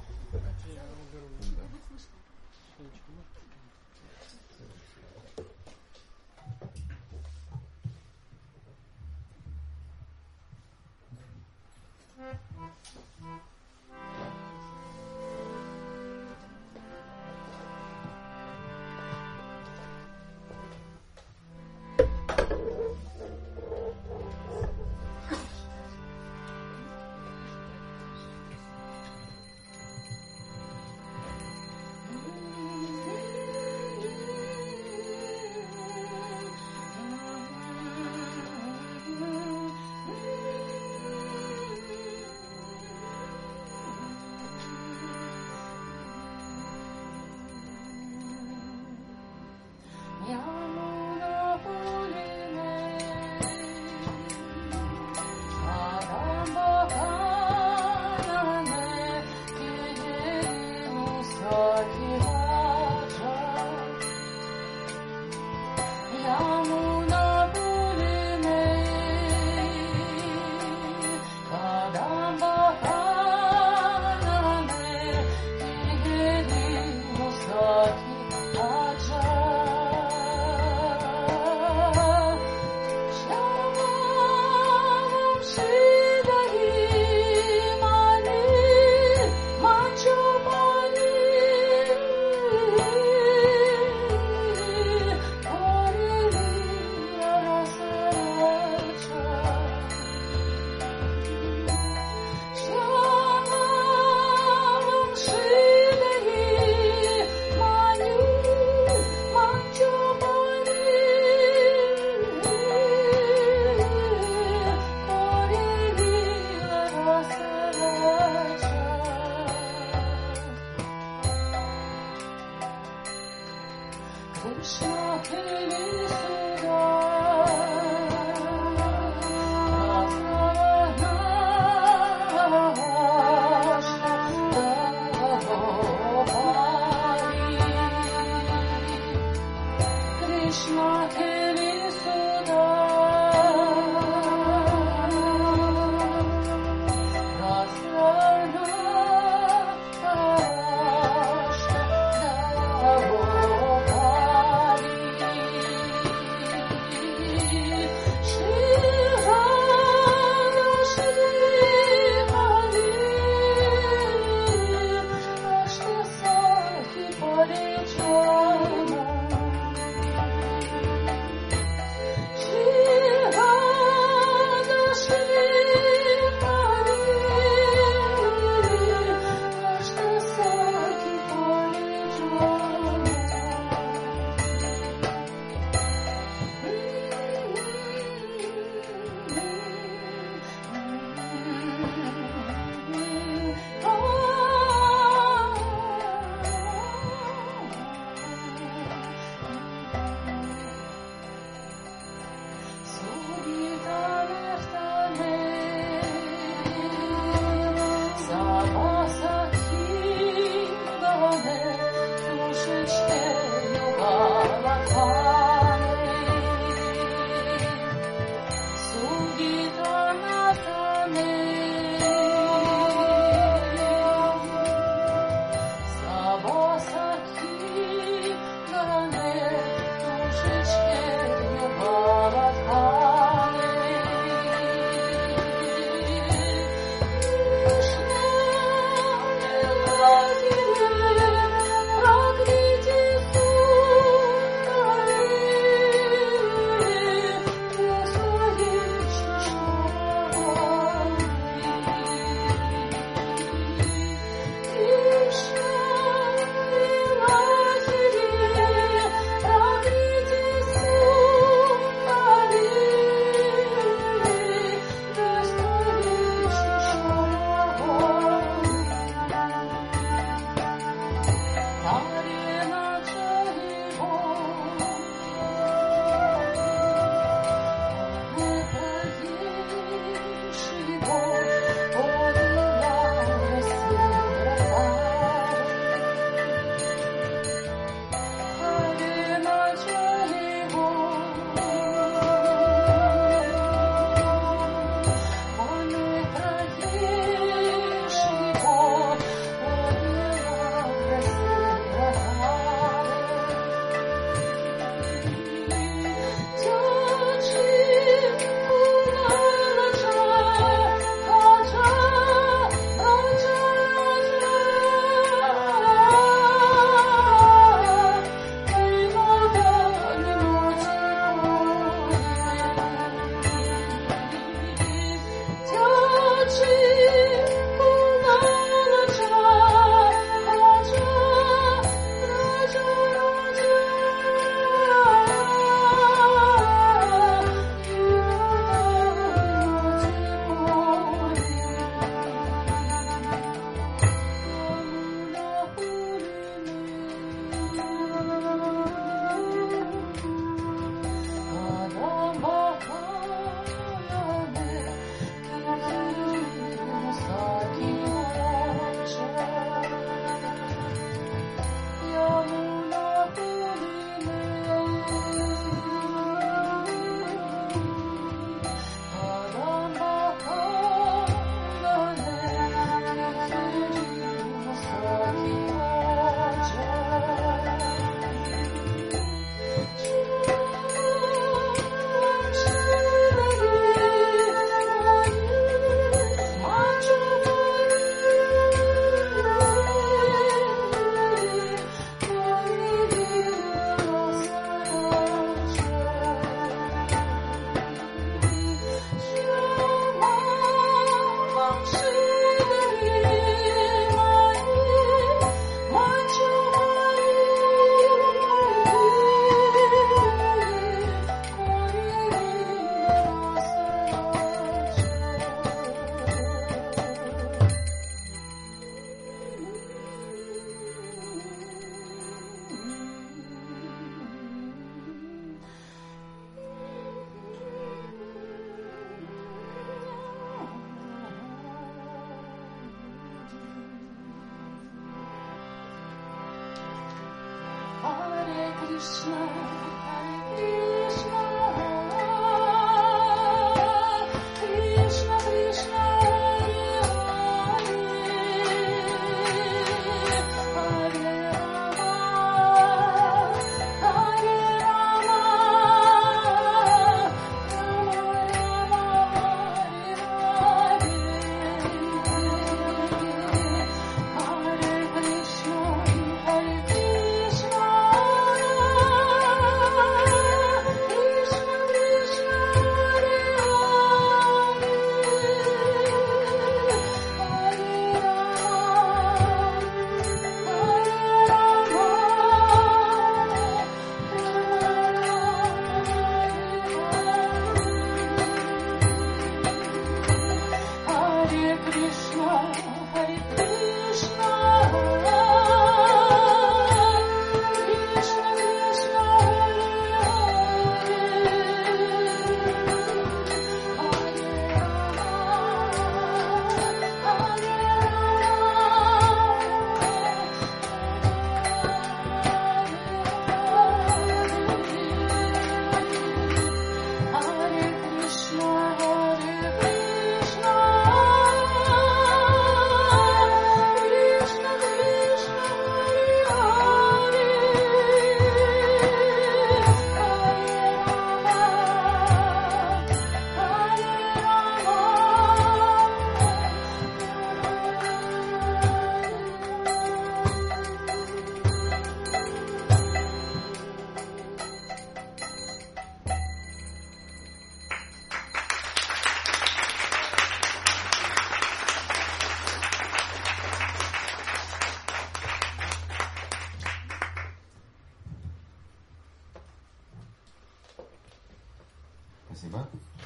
Спасибо.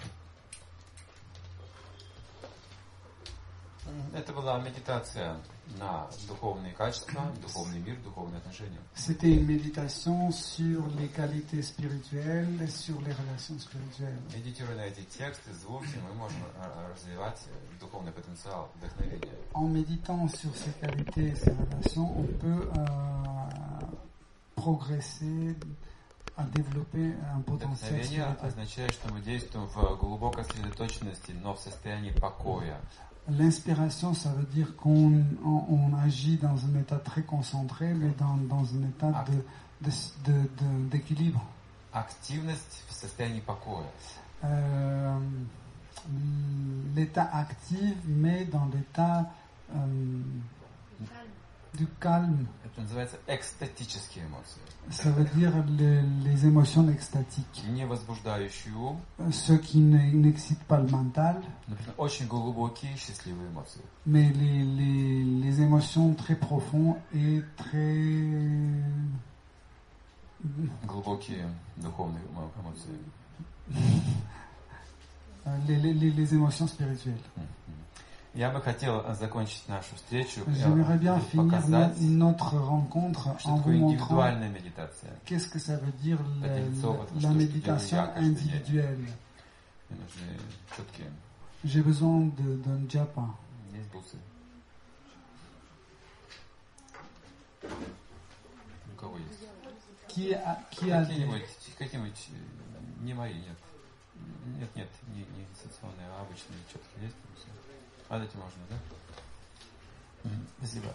Это была медитация на духовные качества, духовный мир, духовные отношения.
C'était une méditation sur les qualités spirituelles et sur les relations spirituelles.
Медитируя на эти тексты, звуки, мы можем развивать духовный потенциал, вдохновение.
En méditant sur ces qualités et ces relations, on peut progresser, à développer un potentiel
Вдохновение
spirituel.
означает, что мы действуем в глубокой сосредоточенности, но в состоянии покоя.
L'inspiration, ça veut dire qu'on agit dans un état très concentré, mais dans un état d'équilibre.
Активность в состоянии покоя.
L'état actif, mais dans l'état du calme.
Это называется экстатические эмоции.
Ça veut dire les émotions extatiques.
Не возбуждающие ум.
Ceux qui n'excitent pas le mental.
Например, очень глубокие счастливые эмоции.
Mais les émotions très profondes et très...
Глубокие духовные эмоции.
Les émotions spirituelles.
Я бы хотел закончить нашу встречу
J'aimerais bien finir
показать,
notre rencontre
что
en vous
такое
montrant
индивидуальная медитация.
qu'est-ce que ça veut dire
Потому
la
что
méditation
я каждый день.
individuelle.
Мне нужны четкие.
J'ai besoin d'un japa.
Есть бусы. У кого есть?
Qui a des...
Какие-нибудь, не мои, нет. Нет, не институционные, а обычные четкие есть бусы. А дать можно, да? Спасибо.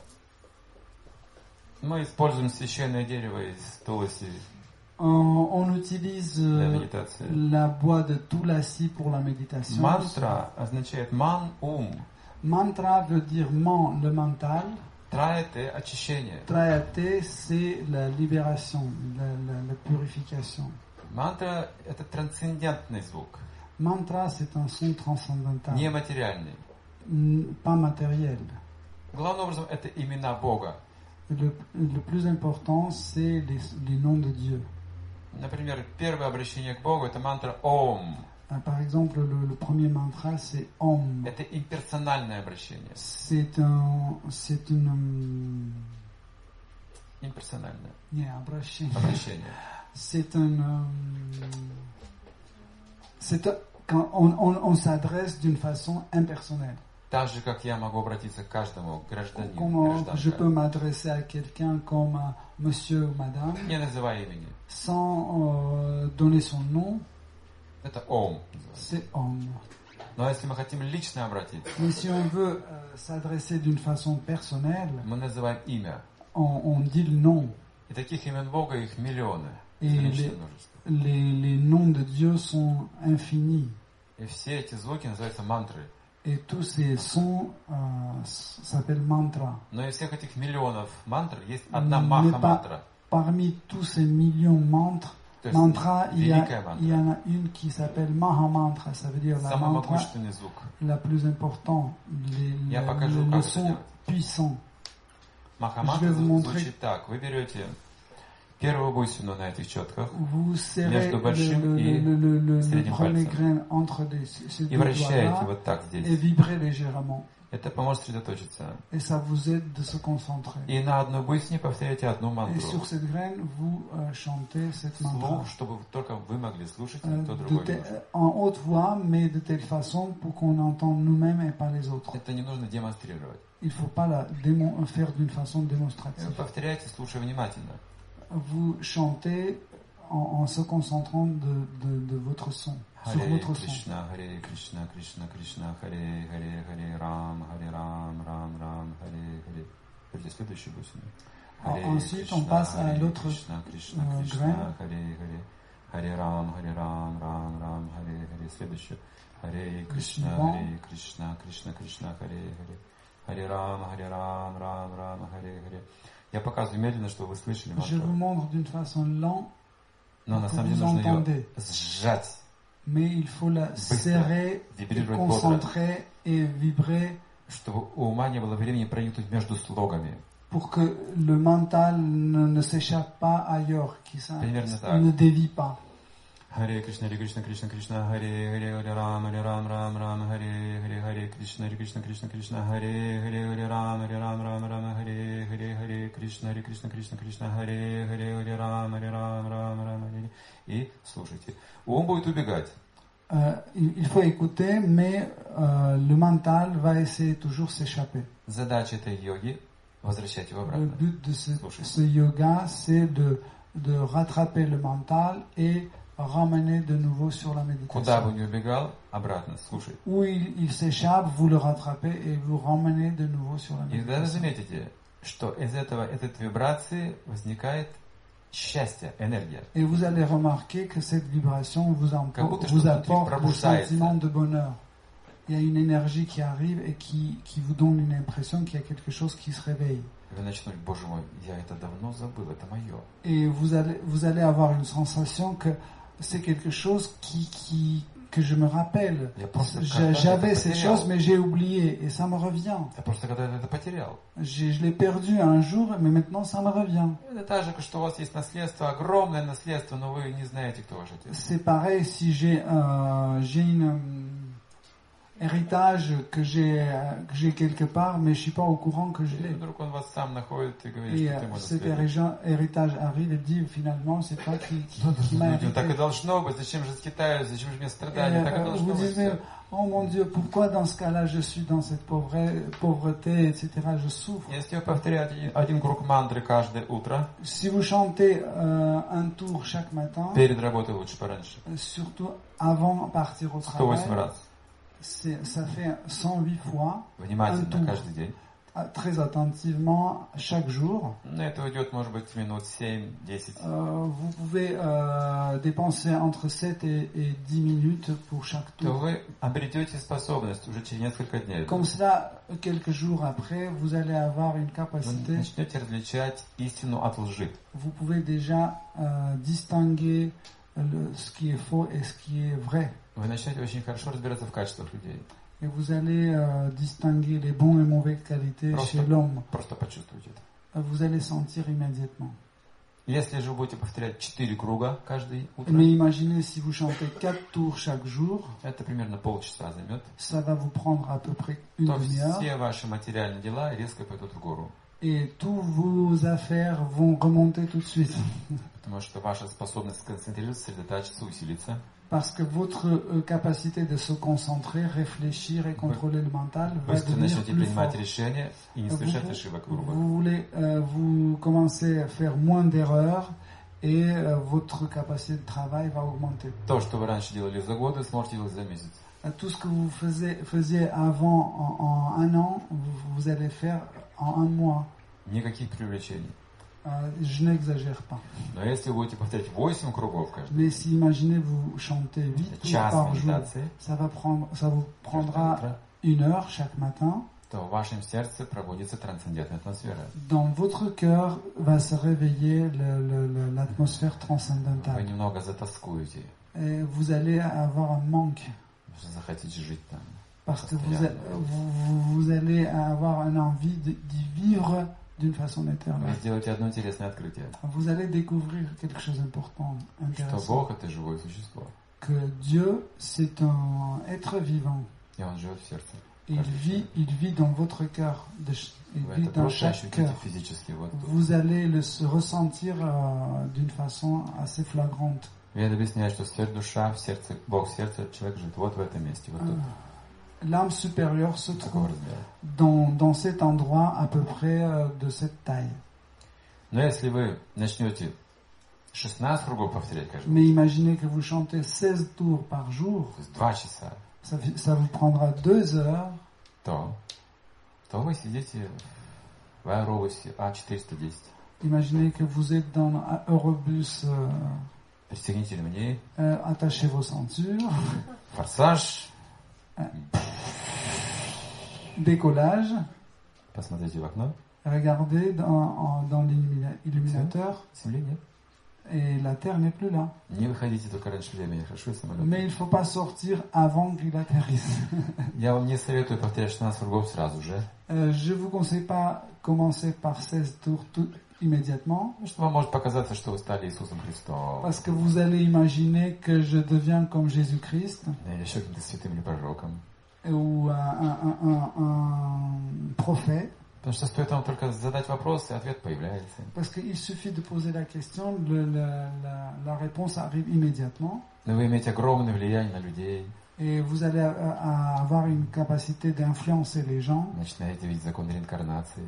Мы используем священное дерево из туласи.
On utilise la bois de Tulasi pour la méditation.
Мантра означает ман, ум.
Mantra veut dire man, le mental.
Траяте – очищение.
Trayate, c'est la libération, la purification.
Мантра – это трансцендентный звук.
Mantra, c'est un son transcendantal.
Нематериальный.
Pas matériel.
Главным образом, это имена Бога.
Le plus important, c'est les noms de Dieu.
Например, первое обращение к Богу – это мантра Ом.
Par exemple, le premier mantra, c'est Om.
Это имперсональное обращение.
C'est une...
Имперсональное.
Обращение. C'est un... quand on s'adresse d'une façon impersonnelle.
Так же, как я могу обратиться к каждому гражданину,
Comment je peux
гражданке,
m'adresser à quelqu'un comme monsieur ou madame,
не называя имени.
sans donner son nom,
Это Ом называется.
c'est homme.
Но если мы хотим лично обратиться,
Mais si on veut s'adresser d'une façon personnelle,
мы называем имя.
on dit le nom.
И таких имен Бога их миллионы.
И
Бесконечное множество.
Les noms de Dieu sont infinis.
И все эти звуки называются мантры.
Et tous ces sons s'appellent mantra.
Но из всех этих миллионов мантр есть одна
Mais
маха-мантра.
Parmi tous ces millions de mantras, il y en a une qui s'appelle Mahamantra. Ça veut dire la
Самый
mantra
могущественный звук.
la plus importante,
Я покажу,
le
как это
son
делать.
puissant. Je
Маха-мантра
vais vous montrer.
звучит так. Вы берете первую бусину на этих четках
Vous serrez
Между большим и
le
средним
premier
пальцем.
grain entre ces
и
deux
вращаете
doigts-là
вот так
et
здесь.
vibrez légèrement.
Это поможет сосредоточиться.
Et ça vous aide de se concentrer.
И на одной бусине повторяйте одну
Et
мантру.
sur cette graine, vous chantez cette mantra.
Слух, чтобы только вы могли слушать, а никто другой не может.
En haute voix, mais de telle façon pour qu'on entende nous-mêmes et pas les autres.
Это не нужно демонстрировать.
Il ne faut pas la faire d'une façon démonstrative.
Вы повторяйте, слушая внимательно.
Vous chantez en se concentrant de votre son, sur
Харе
votre son.
Кришна, Харе Кришна, Кришна Кришна, Харе Харе, Харе Рам, Рам, Рам, Харе Харе. Теперь следующую бусину.
Ensuite, on passe à l'autre
Кришна, Кришна, Кришна,
graine.
Харе Харе. Харе Рам, Рам, Харе Харе. Следующую. Харе Кришна, Кришна, Кришна, Харе Харе. Харе Рам, Рам, Харе Харе. Я показываю медленно, чтобы вы слышали
Je vous
мантру.
montre d'une façon lente,
Но на
que
самом деле
vous
нужно ее
entendez.
сжать.
Mais il faut la serrer,
Vibrer
concentrer et vibrer
Чтобы у ума не было времени проникнуть между слогами.
pour que le mental ne s'échappe pas ailleurs, qu'il
Примерно так.
ne dévie pas.
Харе Кришна, Кришна, Кришна, Кришна, Харе Рам, Рам, Харе Кришна, Кришна, Кришна, Харе Рам, Харе Кришна, Кришна, Харе Рам, Харе. И слушайте. Ум будет убегать.
Il faut écouter, mais le mental va essayer toujours s'échapper.
Задача этой йоги — возвращать его
Le
обратно.
but de ce yoga, c'est de rattraper le mental et ramener de nouveau sur la
Куда бы
méditation.
ни убегал, обратно, слушай.
Où il s'échappe, vous le rattrapez et vous ramenez de nouveau sur la
И даже
méditation.
заметите, что из этой вибрации возникает счастье, энергия.
Et vous allez remarquer que cette vibration vous
Как будто
vous
что-то
apporte le
пробуждается.
sentiment de bonheur. Il y a une énergie qui arrive et qui vous donne une impression qu'il y a quelque chose qui se réveille.
Вы начнете, боже мой, я это давно забыл, это мое.
Et vous allez avoir une sensation que c'est quelque chose que je me rappelle. J'avais cette chose, mais j'ai oublié et ça me revient.
Я просто когда-то это потерял.
Je l'ai perdu un jour, mais maintenant ça me revient.
Это так же, что у вас есть наследство, огромное наследство, но вы не знаете, кто ваш отец.
C'est pareil si j'ai une héritage que j'ai quelque part, mais je suis pas au courant que je
И
l'ai.
вдруг он вас сам находит и говорит,
Et
что ты мой
cet
наследник.
héritage arrive et dit finalement c'est toi qui m'a
Люди, так и
hérité.
должно быть, зачем же скитаюсь, зачем же мне
Et,
страдания, так и должно
vous
быть.
disiez, oh mon Dieu, pourquoi dans ce cas-là je suis dans cette pauvreté, etc. Je souffre.
Если вы повторяете один круг мантры каждое утро,
Si vous chantez un tour chaque matin,
перед работой лучше пораньше,
surtout avant de partir au travail,
108 раз,
ça fait 108 fois,
внимательно каждый день.
très attentivement chaque jour.
На это уйдет, может быть, минут 7-10.
Vous pouvez dépenser entre 7 et 10 minutes pour chaque
То
tour.
вы обретете способность уже через несколько дней.
Comme cela, quelques jours après, vous allez avoir une
Вы
capacité,
начнете различать истину от лжи.
vous pouvez déjà distinguer ce qui est faux et ce qui est vrai.
Вы начнете очень хорошо разбираться в качествах людей.
Et vous allez distinguer les bons et mauvaises qualités chez l'homme.
Просто почувствуйте это.
Vous allez sentir immédiatement.
Если же вы будете повторять 4 круга каждое утро,
Mais imaginez si vous chantez 4 tours chaque jour,
это примерно полчаса займет,
ça va vous prendre à peu près une
то
demi-heure.
все ваши материальные дела резко пойдут в гору.
Et toutes vos affaires vont remonter tout de suite.
Потому что ваша способность сконцентрироваться, сосредотачиваться, усилиться.
Parce que votre capacité de se concentrer, réfléchir et contrôler le mental va
Быстро
devenir
начнете
plus
принимать
fort.
решения и не совершать ошибок, грубо.
Vous commencez à faire moins d'erreurs et votre capacité de travail va augmenter.
То, что вы раньше делали за годы, сможете делать за месяц.
Tout ce que vous faisiez avant en un an, vous allez faire en un mois.
Никаких привлечений.
Je n'exagère pas.
Но если вы будете повторять 8 кругов каждый
Mais si imaginez vous chantez 8 tours
час
par jour,
медитации,
ça vous prendra 1 heure chaque matin.
то в вашем сердце пробудится трансцендентная атмосфера.
Dans votre cœur va se réveiller l'atmosphère
Вы
transcendantale.
немного затаскуете,
Et vous allez avoir un manque.
потому что захотите жить там.
Parce que vous allez avoir une envie d'y vivre d'une façon
Вы
éternelle.
сделаете одно интересное открытие,
Vous allez découvrir quelque chose d'important,
что
intéressant.
Бог — это живое существо,
Que Dieu, c'est un être vivant.
и Он живет в сердце.
Et il vit dans votre cœur. Il
Вы
vit
это
dans
просто
chaque
ощутите
cœur.
физически. Вот.
Vous allez le ressentir d'une façon assez flagrante.
Вед объясняет, что душа в сердце, Бог в сердце, человек живет вот в этом месте, вот тут.
L'âme supérieure se
Такого
trouve
размера.
dans cet endroit à peu près de cette taille.
Но если вы начнете 16 кругов повторять каждый
Mais imaginez que vous chantez 16 tours par jour,
то есть 2 часа,
ça vous prendra 2 heures,
то вы сидите в аэробусе А410.
imaginez que vous êtes dans un Eurobus,
Пристегните ремни,
attachez vos ceintures,
форсаж,
décollage,
посмотрите в окно,
regardez dans l'illuminateur
земли нет.
et la Terre n'est plus là.
Не выходите только раньше времени, хорошо, из самолета.
Mais il ne faut pas sortir avant qu'il atterrisse.
Я вам не советую повторять 16 кругов сразу же,
Je ne vous conseille pas commencer par 16 tours tout immédiatement,
потому что вам может показаться, что вы стали Иисусом Христом,
parce que vous allez imaginer que je deviens comme Jésus-Christ
или еще каким-то святым или пророком.
ou un prophète,
Потому что стоит вам только задать вопрос, и ответ появляется.
parce qu'il suffit de poser la question, la réponse arrive immédiatement,
Но вы имеете огромное влияние на людей,
et vous allez avoir une capacité d'influencer les gens,
начинаете видеть закон реинкарнации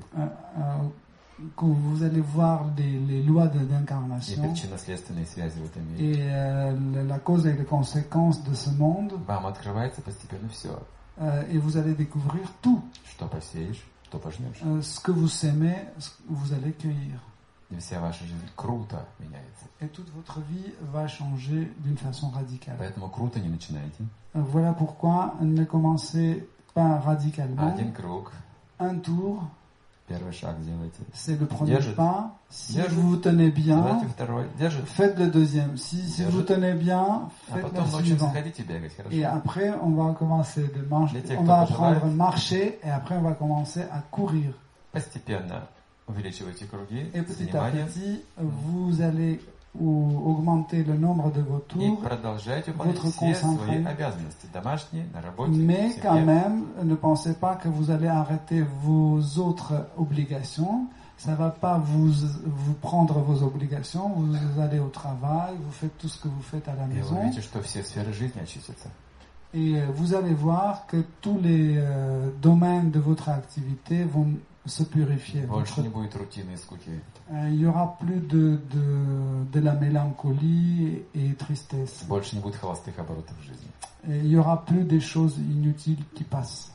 que vous allez voir les lois
и
d'incarnation
причинно-следственные связи в этом мире.
et la cause et les conséquences de ce monde,
Вам открывается постепенно все.
et vous allez découvrir tout.
Что посеешь, то пожнешь.
Ce que vous semez, vous allez cueillir.
И вся ваша жизнь круто меняется.
Et toute votre vie va changer d'une façon radicale.
Поэтому круто не начинайте.
Voilà pourquoi ne commencez pas radicalement.
Один круг,
Un tour,
первый шаг делайте.
c'est le premier
Держите.
pas. Si
Держите.
vous vous tenez bien,
Давайте второй. Держите.
faites le deuxième. Si
Держите.
vous tenez bien,
А
faites
потом
le
ночью
suivant.
заходите бегать,
Et
хорошо?
après, on va commencer de marcher.
Les
On va
TikTok,
apprendre à
ouais.
marcher et après, on va commencer à courir.
Постепенно увеличивайте круги,
Et petit à
занимания,
petit, vous allez augmenter le nombre de vos
и
tours,
продолжайте выполнять
votre
все свои
concentré.
обязанности, домашние, на работе,
mais
в
quand
семье.
même, ne pensez pas que vous allez arrêter vos autres obligations. Ça va pas vous prendre vos obligations. Vous allez au travail, vous faites tout ce que vous faites à la
И вы
maison.
увидите, что все сферы жизни очистятся.
Et vous allez voir que tous les domaines de votre activité vont se purifier.
Больше не будет рутины и скуки.
Il y aura plus de la mélancolie et tristesse.
Больше не будет холостых оборотов в жизни.
Et il y aura plus des choses inutiles qui passent.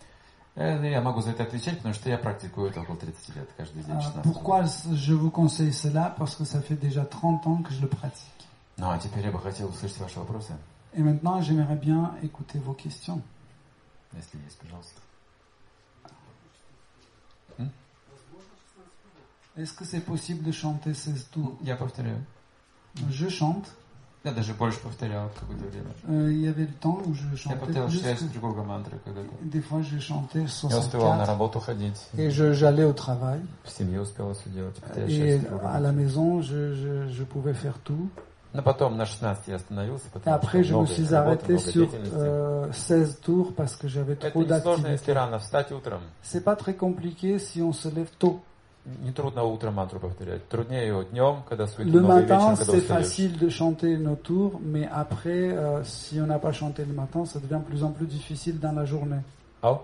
Я могу за это отвечать, потому что я практикую это около 30 лет, каждый день 16
Pourquoi je vous conseille cela? Parce que ça fait déjà 30 ans que je le pratique.
Ну, а теперь я бы хотел услышать ваши вопросы,
Et maintenant, j'aimerais bien écouter vos questions.
если есть, пожалуйста.
Est-ce que c'est possible de chanter 16 tours?
Я повторяю.
Je chante.
Я даже больше повторял какое-то время.
Il y avait le temps où je
Я
chantais
повторял
plus
6
que...
кругов мантры когда-то.
Des fois, je chantais
Я успевал на
64.
работу ходить.
Et j'allais au travail.
В семье успел все делать. Повторяю
Et
6 кругов
à la
мантры.
maison, je pouvais faire tout.
Но потом на 16 я остановился,
Et
потому
après,
что
je me
много
suis
работы,
arrêté
много
sur
деятельности.
16 tours parce que j'avais
Это
trop
не сложно, если
d'activités.
рано встать утром,
C'est pas très compliqué si on se lève tôt.
не трудно утром мантру повторять. Труднее ее днем, когда суета
Le
много, и
matin,
вечером, когда
c'est
устаешь.
facile de chanter nos tours, mais après, si on n'a pas chanté le matin, ça devient de plus en plus difficile dans la journée.
Ау?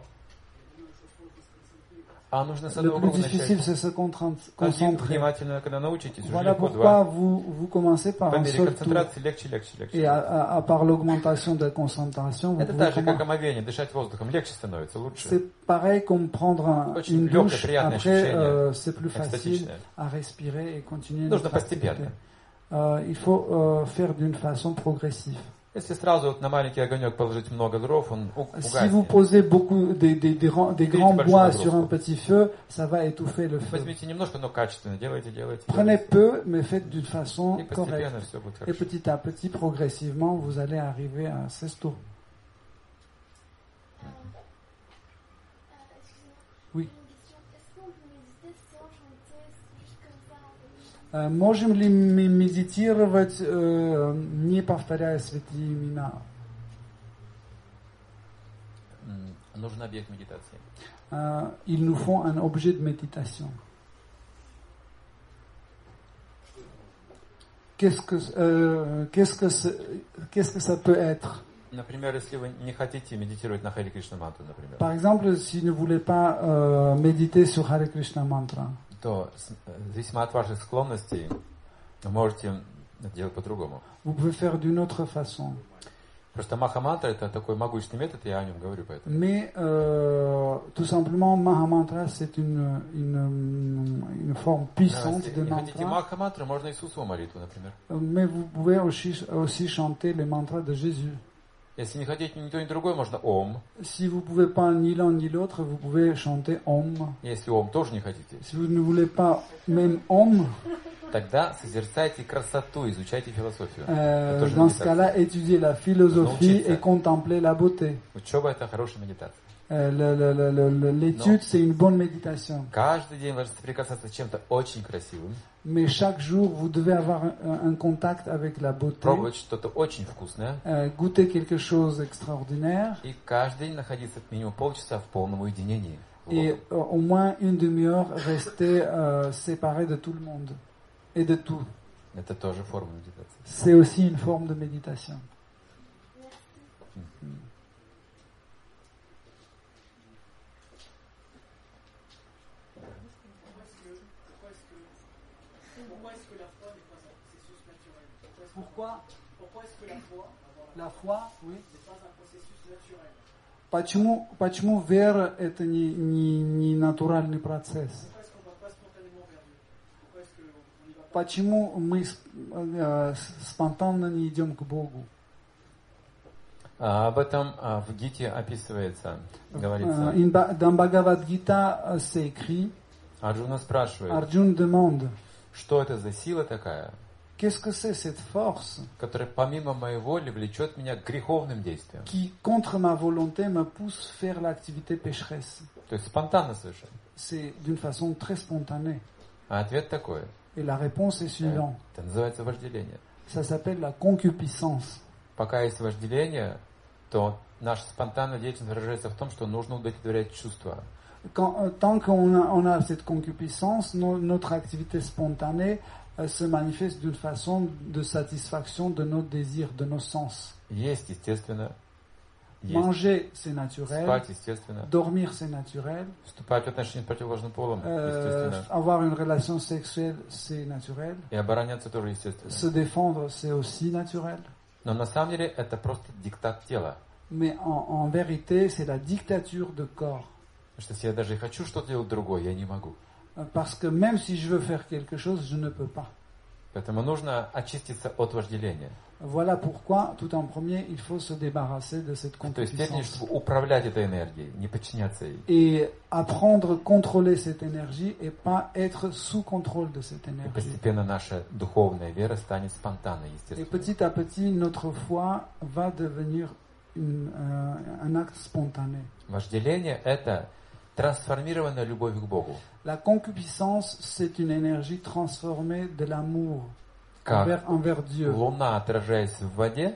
Нужно с
Le
одного
plus
круга
difficile,
начать.
c'est se
Один
concentrer.
внимательно, когда научитесь, уже
Voilà
легко.
pourquoi
Два.
vous commencez par
По
un
мере
seul tour.
концентрации легче, легче, легче.
Et à par l'augmentation de la concentration, vous
Это
pouvez
так же, как
commencer.
омовение. Дышать воздухом легче становится, лучше.
C'est pareil comme prendre
Очень
une
легкое,
douche.
приятное
Après,
ощущение.
c'est plus facile
Экстатичное.
à respirer et continuer
Нужно
notre activité.
постепенно.
Il faut faire d'une façon progressive.
Если сразу вот на маленький огонек положить много дров, он
Si vous
угаснет.
posez beaucoup des grands
большой
bois
нагрузку.
sur un petit feu, ça va étouffer le feu.
Возьмите немножко, но качественно. Делайте.
Prenez peu, mais faites d'une façon
И
correcte.
постепенно все будет
Et
хорошо.
petit à petit, progressivement, vous allez arriver à 16 tours. Oui.
Est-ce qu'on peut méditer sans chanter, juste comme ça?
Можем ли мы медитировать, не повторяя святые имена?
Нужен объект медитации.
Il nous faut un objet de méditation. Qu'est-ce que ça peut être?
Например, если вы не хотите медитировать на Харе Кришна мантру, например,
Par exemple, si vous ne voulez pas méditer sur Hare Krishna mantra,
то зависимо от ваших склонностей вы можете это делать по-другому.
vous pouvez faire d'une autre façon.
Просто маха-мантра это такой могущественный метод, я о нем говорю поэтому.
Mais tout simplement, Mahamantra, c'est une forme puissante
Если
de
не хотите
mantra.
маха-мантру, можно Иисусову молитву, например.
Mais vous pouvez aussi chanter les mantras de Jésus.
Если не хотите ни то, ни другое, можно Ом.
Si vous ne pouvez pas ni l'un ni l'autre, vous pouvez chanter Om.
Если Ом тоже не хотите,
Si vous ne voulez pas même Om,
тогда созерцайте красоту, изучайте философию. Это тоже
dans ce
медитация.
cas-là, étudiez la philosophie
Научиться.
et contempler la beauté.
Учеба это хорошая медитация.
L'étude, c'est une bonne méditation.
Каждый день вы должны соприкасаться с чем-то очень красивым,
Mais chaque jour, vous devez avoir un contact avec la beauté,
пробовать что-то очень вкусное,
goûter quelque chose d'extraordinaire
и каждый день находиться минимум полчаса в полном уединении.
et au moins une demi-heure rester séparé de tout le monde et de tout.
Это тоже форма медитации.
C'est aussi une forme de méditation. Pourquoi est-ce que la foi, oui, c'est pas un processus naturel? Почему вера это не натуральный процесс? Почему мы спонтанно не идем к Богу?
Об этом в Гите описывается, говорится.
Dans Bhagavad Gita, c'est écrit,
Арджуна спрашивает,
Arjuna demande,
что это за сила такая,
qu'est-ce que c'est cette force
которая помимо моей воли влечет меня к греховным действиям?
qui, contre ma volonté, me pousse faire l'activité pécheresse?
То есть спонтанно совершенно.
C'est d'une façon très spontanée.
А ответ такой.
Et la réponse est suivante.
Это называется вожделение.
Ça s'appelle la concupiscence.
Пока есть вожделение, то наша спонтанная деятельность выражается в том, что нужно удовлетворять чувства.
Tant qu'on a cette concupiscence, notre activité spontanée se manifeste d'une façon de satisfaction de nos désirs, de nos sens.
Есть, естественно. Есть.
Manger, c'est naturel.
Спать, естественно.
Dormir, c'est naturel.
Вступать в отношения с противоположным полом, естественно.
Avoir une relation sexuelle, c'est naturel.
И обороняться тоже естественно.
Se défendre, c'est aussi naturel.
Но на самом деле это просто диктат тела.
Mais en vérité, c'est la dictature de corps.
Потому что если я даже и хочу что-то делать другое, я не могу.
Parce que même si je veux faire quelque chose, je ne peux pas.
Поэтому нужно очиститься от вожделения.
Voilà pourquoi, tout en premier, il faut se débarrasser de cette
То есть степени,
concupiscence.
чтобы управлять этой энергией, не подчиняться ей.
Et apprendre à contrôler cette énergie et pas être sous contrôle de cette
И
énergie.
постепенно наша духовная вера станет спонтанной,
Et
естественно.
petit à petit, notre foi va devenir un acte spontané.
Вожделение – это трансформированная любовь к Богу.
La concupiscence, c'est une énergie transformée de l'amour
Как
envers Dieu.
луна, отражаясь в воде,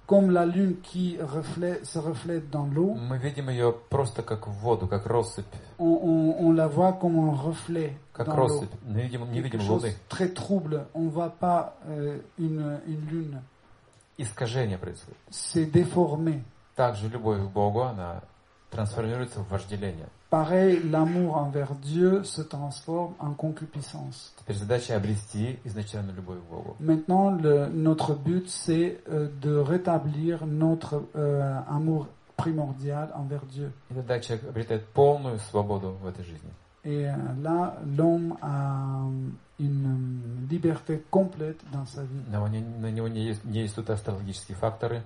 comme la lune qui se reflète dans l'eau,
мы видим ее просто как в воду, как россыпь.
on la voit comme un reflet
Как
dans l'eau.
россыпь. Не видим
Quelque chose
луны.
de très trouble. On ne voit pas une lune.
Искажение происходит.
C'est déformé.
Также любовь к Богу, она трансформируется в вожделение.
Pareil, l'amour envers Dieu se transforme en concupiscence.
Теперь задача обрести изначально любовь к Богу.
Maintenant, notre but, c'est de rétablir notre amour primordial envers Dieu.
И тогда человек обретает полную свободу в этой жизни.
Et là, l'homme a une liberté complète dans sa vie.
На него не действуют астрологические факторы,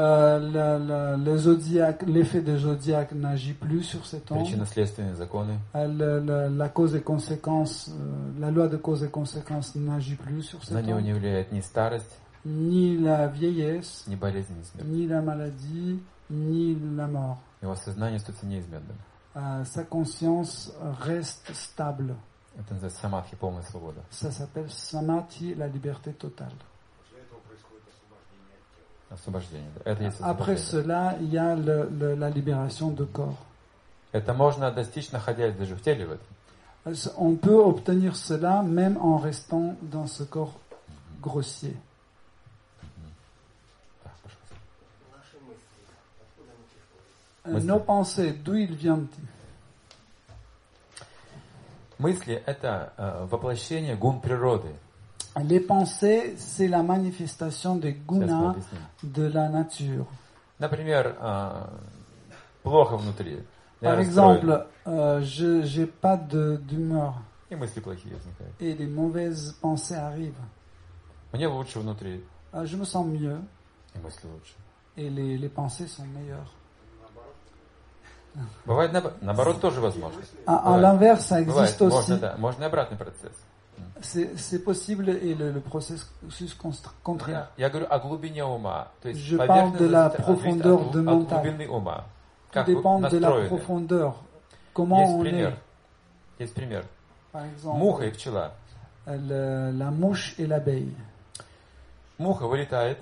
L'effet des zodiaques n'agit plus sur cet homme.
причинно-следственные законы.
La cause et conséquence, la loi de cause et conséquence n'agit plus sur cet
На него
homme.
не влияет ни старость,
Ni la vieillesse,
ни болезнь, ни смерть.
ni la maladie, ni la mort.
Его сознание остается неизменным.
Sa conscience reste stable.
Это называется самадхи, полная свобода.
Ça s'appelle samadhi, la liberté totale.
Освобождение. Это есть
Après
освобождение.
cela, il y a la libération de corps.
Это можно достичь, находясь даже в теле в этом.
On peut obtenir cela même en restant dans ce corps grossier.
Так, пожалуйста.
Наши мысли, откуда они приходят?
Nos pensées, d'où ils viennent-ils?
Мысли – это воплощение гун природы.
Les pensées, c'est la manifestation des
Сейчас мы
gunas
объясним.
de la nature.
Например, плохо внутри. Я
Par
расстроен.
exemple, je n'ai pas d'humeur
И мысли плохие возникают.
et les mauvaises pensées arrivent.
Мне лучше внутри,
Je me sens mieux
и мысли лучше.
et les pensées sont meilleures.
Бывает наоборот тоже возможно.
À
Бывает.
l'inverse, ça
Бывает.
existe aussi.
Можно, да. Можно и обратный процесс.
C'est possible et le processus contraire.
Я говорю о глубине ума. То есть
Je parle de la
поверхностность
profondeur
зависит
de
от
mental.
глубины ума.
Tout
Как вы
dépend de la
настроены.
profondeur. Comment
Есть
on
пример.
est.
Есть пример.
Par exemple,
Муха и пчела.
la mouche et l'abeille.
Муха вылетает.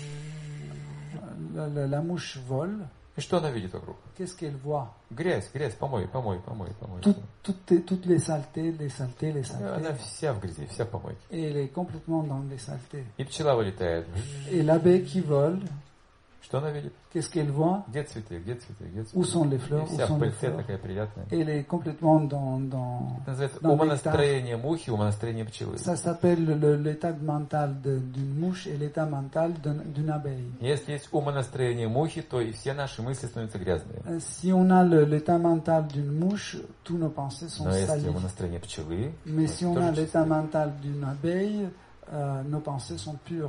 La mouche vole.
И что она видит вокруг?
Qu'est-ce qu'elle voit?
Грязь, помой.
Toutes les saletés.
Она вся в грязи, вся в помойке.
Et elle est complètement dans les saletés.
И пчела вылетает.
Et l'abeille qui vole,
Что она видит?
qu'est-ce qu'elle voit?
Где цветы?
Où sont les fleurs?
И
Où
вся
sont
в
les
пыльце
fleurs?
такая приятная.
Elle est complètement dans
Это называется
dans
умонастроение мухи, умонастроение пчелы.
Ça s'appelle l'état mental d'une mouche et l'état mental d'une abeille.
Если есть умонастроение мухи, то и все наши мысли становятся грязные.
Si on a l'état mental d'une mouche, tous nos pensées sont
Но если
salies.
умонастроение пчелы,
Mais
то
si on
тоже
a l'état
чистые.
mental d'une abeille, nos pensées sont pures.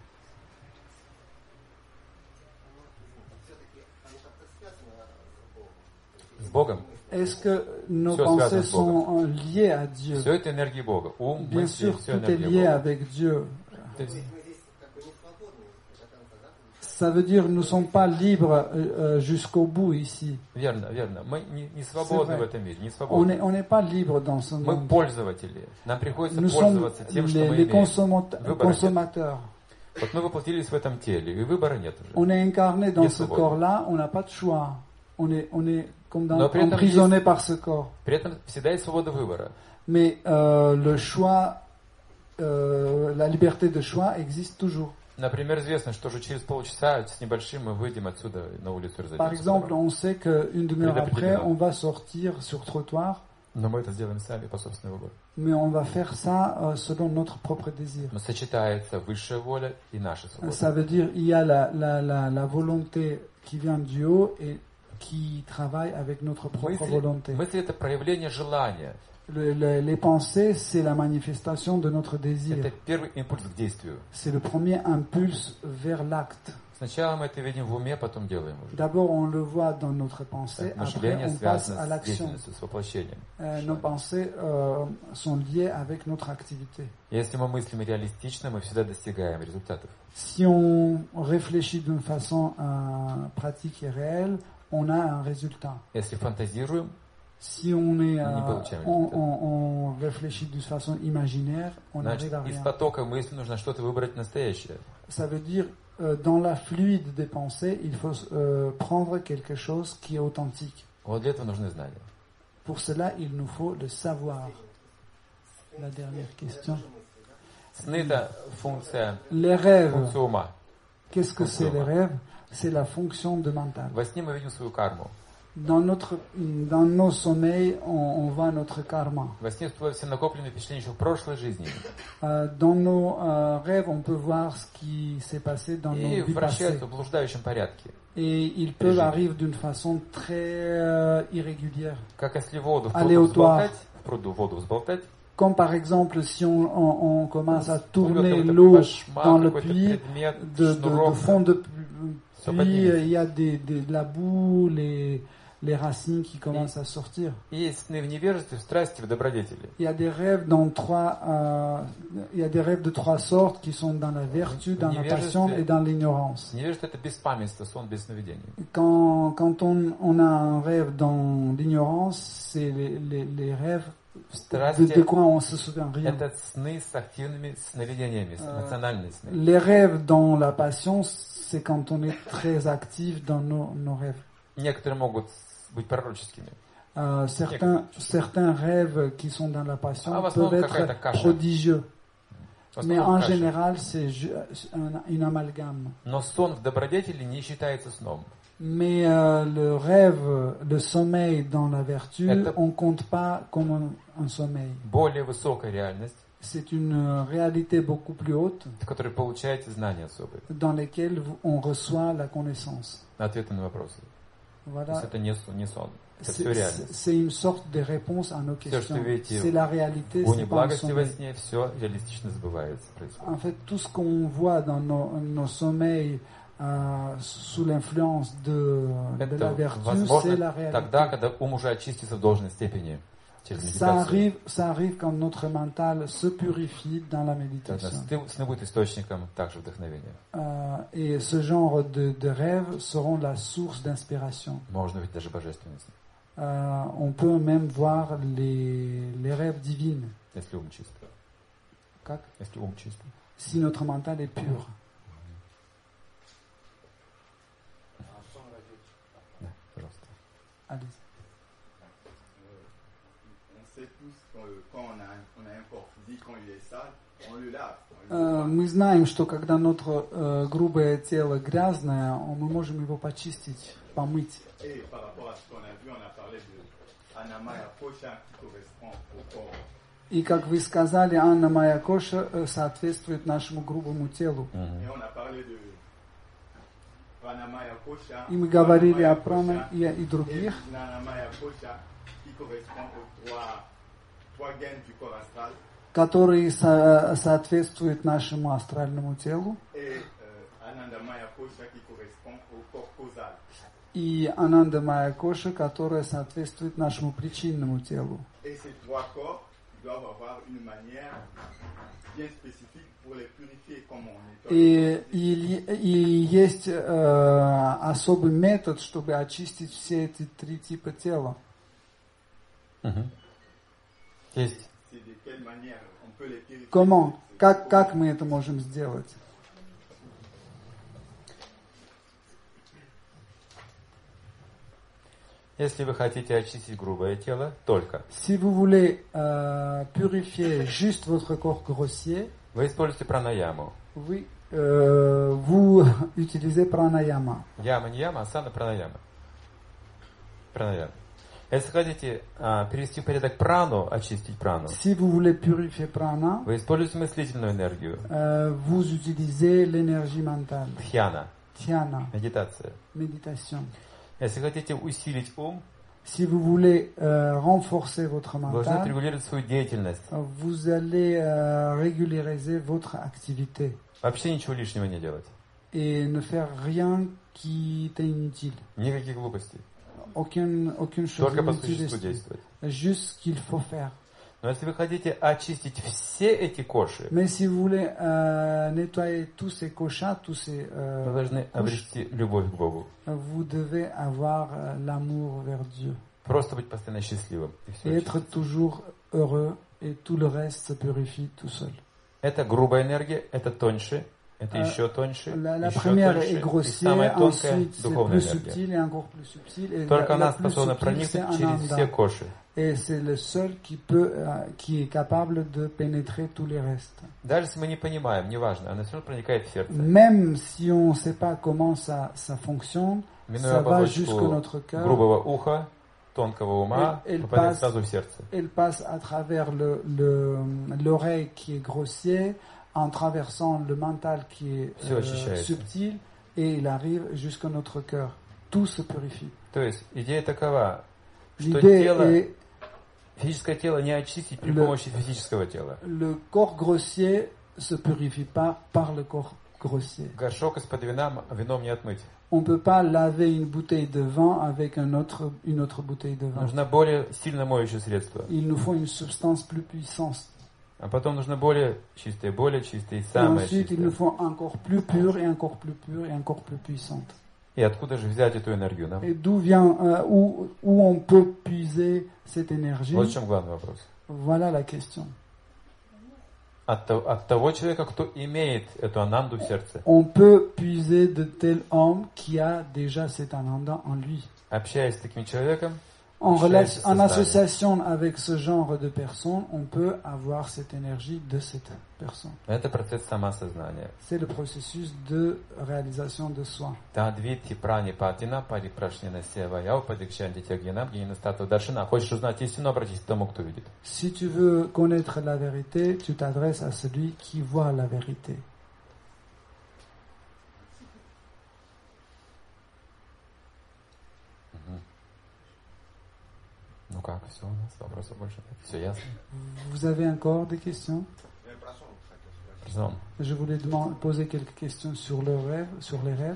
Все-таки они как-то связаны с Богом.
С Богом.
Est-ce que nos
Все
pensées
связано с Богом.
sont liées à Dieu?
Все это энергия Бога. Ум,
Bien
мысли,
sûr,
все
tout est
энергия
lié
Бога.
avec Dieu.
То есть,
Мы здесь как бы не свободны до конца, да?
Ça veut dire que nous ne sommes pas libres jusqu'au bout ici.
верно. Мы не свободны
vrai.
в этом мире, не
On
свободны.
n'est pas libre dans ce
Мы
monde.
пользователи. Нам приходится
Nous sommes
пользоваться тем, что мы
les
имеем.
consommateurs.
Вот мы воплотились в этом теле, и выбора нет уже.
On est incarné dans
Нет
ce
свободы.
corps-là, on n'a pas de choix. On est comme
Но при этом
emprisonné
есть-
par ce corps.
При этом всегда есть свобода выбора.
Mais le choix, la liberté de choix existe toujours.
Например, известно, что уже через полчаса с небольшим мы выйдем отсюда на улицу и
Par
разойдемся.
exemple, on sait qu'une demi-heure après,
Prédéterminé.
on va sortir sur trottoir,
Но мы это сделаем сами по собственному выбору.
mais on va faire ça selon notre propre désir.
Но сочетается высшая воля и наша свобода.
Ça veut dire il y a la volonté qui vient du haut et qui travaille avec notre propre volonté.
Мысли это проявление желания.
Les pensées, c'est la manifestation de notre désir.
Это первый импульс к действию.
C'est le premier impulse vers l'acte.
Сначала мы это видим в уме, потом делаем уже.
D'abord, on le voit dans notre pensée, après
Мышление
on passe à
связано с
l'action.
деятельностью, с воплощением.
Nos pensées sont liées avec notre activité.
Если мы мыслим реалистично, мы всегда достигаем результатов.
Si on réfléchit d'une façon pratique et réelle, on a un résultat.
Если фантазируем,
Si on est,
Не получаем
on réfléchit d'une façon imaginaire, on
значит,
n'arrive à
из
rien.
потока мыслей нужно что-то выбрать настоящее.
Ça veut dire dans la fluide des pensées, il faut prendre quelque chose qui est authentique.
Вот для этого нужны знания.
Pour cela, il nous faut le savoir. La dernière question.
Сны — это функция
Les rêves.
ума.
Qu'est-ce que c'est les rêves? C'est la fonction de mental.
Во сне мы видим свою карму.
Dans nos sommeils, on voit notre karma.
Во сне всплывают все накопленные впечатления еще в прошлой жизни.
Dans nos rêves, on peut voir ce qui s'est passé dans nos
И
vies passées.
вращаются в блуждающем порядке.
Et ils peuvent arriver d'une façon très irrégulière.
Как если воду в
Аléatoire.
пруду воду взболтать,
Comme par exemple, si on commence à tourner
какой-то
l'eau
кошмар,
dans le
какой-то
puits,
предмет,
de
шнурок,
fond de
Все
puits,
поднимется.
il y a de la boue, les racines qui commencent à sortir.
И есть сны в невежестве, в страсти, в добродетели.
Il y a des rêves il y a des rêves de trois sortes qui sont dans la vertu, dans la passion et dans l'ignorance.
Невежество — это беспамятство, сон без сновидений.
Quand on a un rêve dans l'ignorance, c'est les rêves de quoi on se souvient rien.
Это сны с активными сновидениями, эмоциональные сны.
Les rêves dans la passion, c'est quand on est très actif dans nos rêves.
Некоторые могут быть пророческими.
Certains rêves qui sont dans la passion
в основном
peuvent
какая-то
être
каша.
prodigieux.
В
Mais
основном
en
каша.
général, c'est une amalgame.
Но сон в добродетели не считается сном.
Mais le rêve, le sommeil dans la vertu, on ne compte pas comme un sommeil.
Более высокая реальность,
C'est une réalité beaucoup plus haute
в которой получаете знания особые,
dans laquelle on reçoit la connaissance.
ответы на вопросы. То
Voilà.
есть это не сон, это все реальность.
C'est une sorte de réponse à nos
Все,
questions.
что видите
C'est la réalité,
в
c'est pas un
благости во
sommeil.
сне, все реалистично сбывается, происходит.
En fait, tout ce qu'on voit dans nos sommeils sous l'influence de la
Это
vertu, c'est la
возможно
réalité.
тогда, когда ум уже очистится в должной степени через медитацию.
Ça arrive quand notre mental se purifie dans la
Тогда
méditation.
сны будут источником также вдохновения.
Et ce genre de rêves seront la source d'inspiration.
Можно видеть даже божественные сны,
On peut même voir les rêves divines.
если ум чистый.
Как?
Если ум чистый.
Si notre mental est pur.
Да, пожалуйста.
Allez-y.
On sait tous que quand on a un corps physique, quand il est sale, on le lave.
Мы знаем, что когда notre грубое тело грязное, мы можем его почистить, помыть.
Et par rapport à ce qu'on a vu, on a parlé de Anamaya Kosha qui correspond au corps.
И как вы сказали, Анна Майя Коша соответствует нашему грубому телу.
Et on a parlé de Pranamaya Kosha.
И мы говорили о
Pranamaya
прана
Kosha
и других,
et Pranamaya Kosha qui correspond aux trois gaines du corps astral.
которые соответствуют нашему астральному телу.
Et Anandamaya Kosha qui correspond au corps causal.
И Ананда Майя Коша, которая соответствует нашему причинному телу.
Et ces trois corps doivent avoir une manière bien spécifique pour les purifier comme on nettoie.
И есть особый метод, чтобы очистить все эти три типа тела.
Есть.
C'est de quelle manière on peut les purifier.
Comment? Как мы это можем сделать?
Если вы хотите очистить грубое тело, только
Si vous voulez purifier juste votre corps grossier,
вы используете пранаяму.
vous utilisez pranayama.
Яма не яма, асана пранаяма. Пранаяма. Если хотите перевести в порядок прану, очистить прану,
Si vous voulez purifier prana,
вы используете мыслительную энергию.
vous utilisez l'énergie mentale,
Дхьяна,
dhyana,
медитация.
méditation.
Если хотите усилить ум,
Si vous voulez renforcer votre
вы должны
mental,
регулировать свою деятельность.
vous allez régulariser votre activité
Вообще ничего лишнего не делать.
et ne faire rien qui est inutile.
Никаких глупостей.
Aucune chose
Только по
inutile,
существу действовать.
juste ce qu'il faut faire.
Но если вы хотите очистить все эти коши,
Mais si vous voulez nettoyer tous ces koshas, tous ces
вы должны
couches,
обрести любовь к Богу.
vous devez avoir l'amour vers Dieu
Просто быть постоянно счастливым. И
et
все
être toujours heureux et tout le reste se purifie tout seul.
Это грубая энергия, это тоньше, Это еще тоньше,
La
еще
première
тоньше,
est
и
grossière,
самая тонкая
ensuite c'est
духовная
plus
энергия.
subtil et encore plus subtil. Et
Только
la
она
plus
способна
subtile, c'est
проникнуть через все
Ananda.
коши.
Et c'est le seul qui est capable de pénétrer tous les restes.
Даже если мы не понимаем, неважно, она все равно проникает в сердце.
Même si on ne sait pas comment ça fonctionne,
Минуя
ça va jusqu'à
оболочку
notre cœur.
грубого уха, тонкого ума, попадает сразу в сердце.
Elle passe à travers l'oreille qui est grossière, en traversant le mental qui est subtil, et il arrive jusqu'à notre cœur. Tout se purifie.
То есть идея такова, что
L'idée
физическое тело не очистить при помощи физического тела.
Le corps grossier se purifie pas par le corps grossier.
Горшок из-под вина вином не отмыть.
On ne peut pas laver une bouteille de vin avec une autre bouteille de vin.
Нужно более сильно моющее средство.
Il nous faut une substance plus puissante.
А потом нужно более чистое, и
Et
самое
ensuite, il nous
чистое.
faut encore plus pur et encore plus pur et encore plus puissante.
И откуда же взять эту энергию нам?
Et d'où vient, où on peut puiser cette énergie?
Вот в чем главный вопрос.
Voilà la question.
От того человека, кто имеет эту ананду в сердце,
On peut puiser de tel homme qui a déjà cet ananda en lui.
общаясь с таким человеком,
En association avec ce genre de personnes, on peut avoir cette énergie de cette personne.
это процесс самосознания.
C'est le processus de réalisation de soi.
Тадвити прани патина, парипрашнина сева яу, падикшанти тягьянам, гинастату даршина. Хочешь узнать истину, обратись к тому, кто видит.
Si tu veux connaître la vérité, tu t'adresses à celui qui voit la vérité.
Ну как, все у нас, вопросов больше нет. Все ясно?
Vous avez encore des questions?
Призон.
Je voulais poser quelques questions sur le rêve, sur les rêves.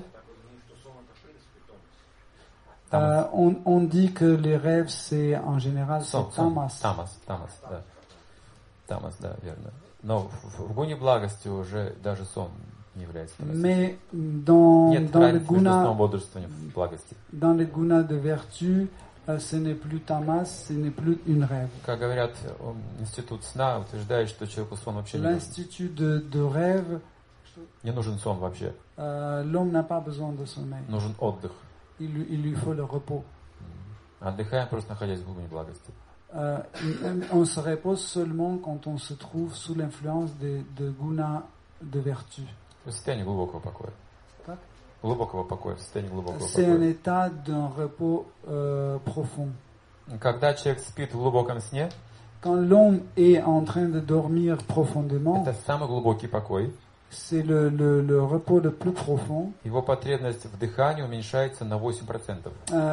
On dit que les rêves, c'est en général c'est tamas.
Да. Тамас, да, верно. Но в гуне благости уже даже сон не является тамасом.
Mais dans
Нет
le
разницы между
guna,
сном и бодрствованием в благости.
dans les gunas de vertu, ce n'est plus tamas, ce n'est plus une rêve.
Как говорят, институт сна утверждает, что человеку сон вообще не нужен.
L'institut de rêve,
Не нужен сон вообще.
l'homme n'a pas besoin de sommeil.
Нужен отдых.
Il lui faut le repos.
Отдыхаем, просто находясь в глубине благости.
On se repose seulement quand on se trouve sous l'influence de guna de vertu.
В состоянии глубокого покоя.
Так?
Глубокого покоя, в состоянии глубокого
C'est un
покоя.
état d'un repos profond.
Когда человек спит в глубоком сне,
Quand l'homme est en train de dormir profondément,
это самый глубокий покой.
c'est le repos le plus profond.
Его потребность в дыхании уменьшается на 8%.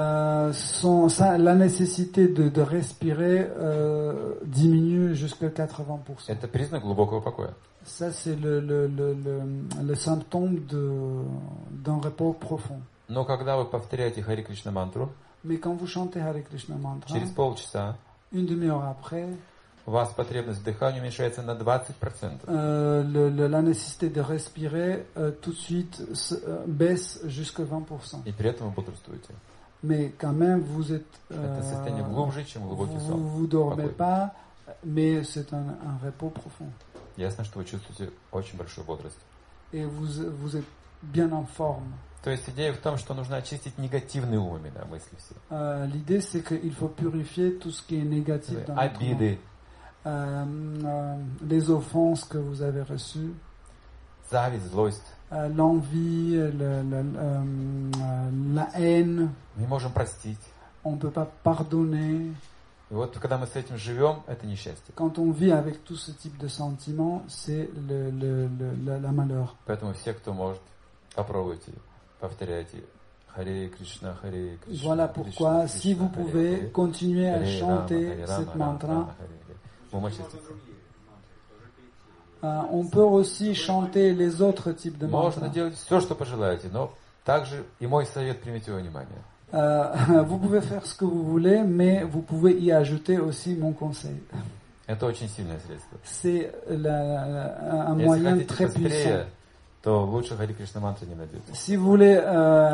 La nécessité de respirer diminue jusqu'à 80%.
Это признак глубокого покоя.
Ça, c'est le symptôme d'un repos profond.
Но когда вы повторяете Хари Кришна мантру,
Mais quand vous chantez Hare Krishna Mantra,
через полчаса
une demi-heure après,
у вас потребность в дыхании уменьшается на 20%.
la nécessité de respirer tout de suite baisse jusqu'à 20%.
И при этом вы бодрствуете.
Mais quand même, vous êtes...
Это состояние глубже, чем глубокий сон.
Vous dormez
Покой.
pas, mais c'est un repos profond.
Ясно, что вы чувствуете очень большую бодрость.
Et vous êtes bien en forme.
То есть идея в том, что нужно очистить негативные ум именно мысли все.
L'idée, c'est qu'il faut purifier tout ce qui est négatif dans notre
Обиды,
monde. Les offenses que vous avez reçues,
зависть, злость.
l'envie, la haine,
Мы не можем простить.
on ne peut pas pardonner.
И вот когда мы с этим живем, это несчастье.
Quand on vit avec tout ce type de sentiments, c'est la malheur.
Поэтому все, кто может, попробуйте, повторяйте. Харе Кришна, Харе Кришна.
Voilà pourquoi, si vous pouvez, continuer à chanter cette mantra. On peut aussi chanter les autres types de
Можно
mantras.
делать все, что пожелаете, но также и мой совет, примите во внимание.
Vous pouvez faire ce que vous voulez, mais vous pouvez y ajouter aussi mon conseil.
Это очень сильное средство.
C'est un
Если
moyen
хотите
très puissant.
быстрее, то лучше Харе Кришна мантры не найдете.
Si vous voulez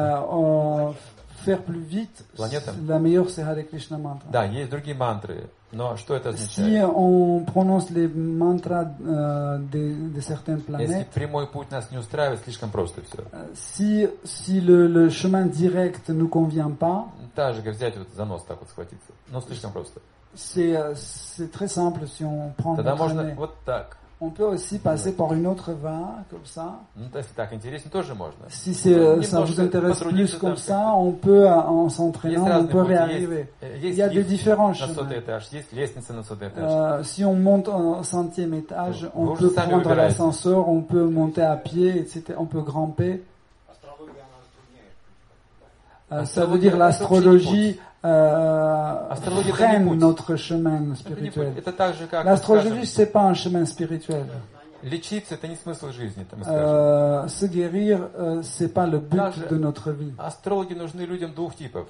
faire plus vite,
Планета.
la meilleure c'est Hare Krishna Mantra.
Да, есть другие мантры, Но что это
Si
означает?
on prononce les mantras de certaines
Если
planètes,
прямой путь нас не устраивает, слишком просто все.
si le chemin direct ne nous convient pas,
Так же, как взять вот за нос так вот схватиться. Ну, слишком просто.
c'est très simple si on prend
Тогда
notre
можно
nez.
вот так.
On peut aussi passer par une autre voie, comme ça.
Ну, если так интереснее, тоже можно.
Si ça vous intéresse plus comme ça, on peut, en s'entraînant, on peut réarriver. Il y a des différents
на
chemins.
сотый этаж, есть лестница на сотый этаж.
Si on monte au 100e étage, on
Vous
peut
savez
prendre
où
l'ascenseur, on peut monter à pied, etc. On peut grimper. Ça veut dire l'astrologie freine notre chemin spirituel.
Это так же, как,
L'astrologie,
скажем,
c'est pas un chemin spirituel.
лечиться, это не смысл жизни, мы скажем.
Se guérir, c'est pas le but
Даже
de notre vie.
Астрологи нужны людям двух типов.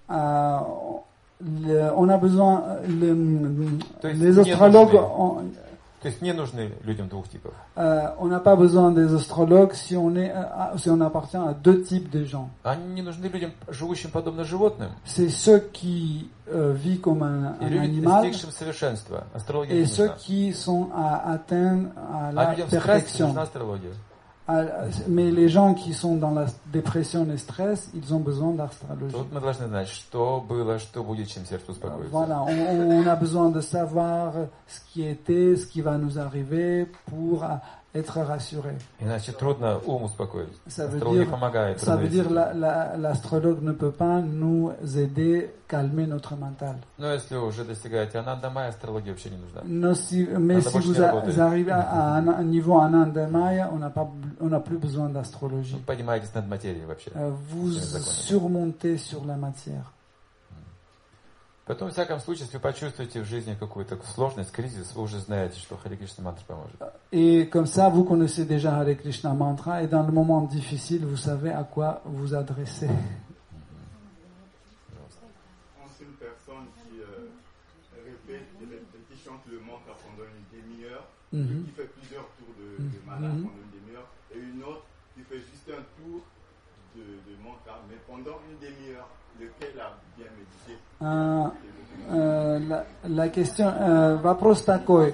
On a besoin,
То есть
les
не
astrologues,
нужны. То есть не нужны людям двух типов.
on n'a pas besoin des astrologues si on appartient à deux types de gens.
Они не нужны людям, живущим подобно животным,
C'est ceux qui vivent comme un
и людям,
animal
достигшим совершенства. Астрология
et
не
ceux
нужна.
qui sont atteints à
А
la
людям в стрессе
perfection.
нужна астрология.
Mais les gens qui sont dans la dépression et stress, ils ont besoin d'astrologie.
Тут мы должны знать, что было, что будет, чем сердце успокоится.
Voilà, on a besoin de savoir ce qui était, ce qui va nous arriver pour être rassuré.
Иначе трудно ум успокоить.
Ça veut
Астрология
dire,
помогает.
ça veut dire
трудно
l'astrologue ne peut pas nous aider, calmer notre mental.
Но если уже достигаете анандамая, астрология вообще не нужна.
Mais si vous arrivez à un niveau anandamaya, on n'a plus besoin d'astrologie.
Вы поднимаетесь над материей вообще.
Vous surmontez sur la matière.
Поэтому, в всяком случае, если вы почувствуете в жизни какую-то сложность, кризис, вы уже знаете, что Харе Кришна мантра поможет.
Et comme ça, vous connaissez déjà Hare Krishna mantra, et dans le moment difficile, vous savez à quoi vous adresser.
C'est une personne qui répète, qui chante le mantra pendant une demi-heure, qui fait plusieurs tours de mantra pendant une demi-heure, et une autre qui fait juste un tour de mantra, mais pendant une demi-heure, lequel a bien médité.
La question, вопрос такой,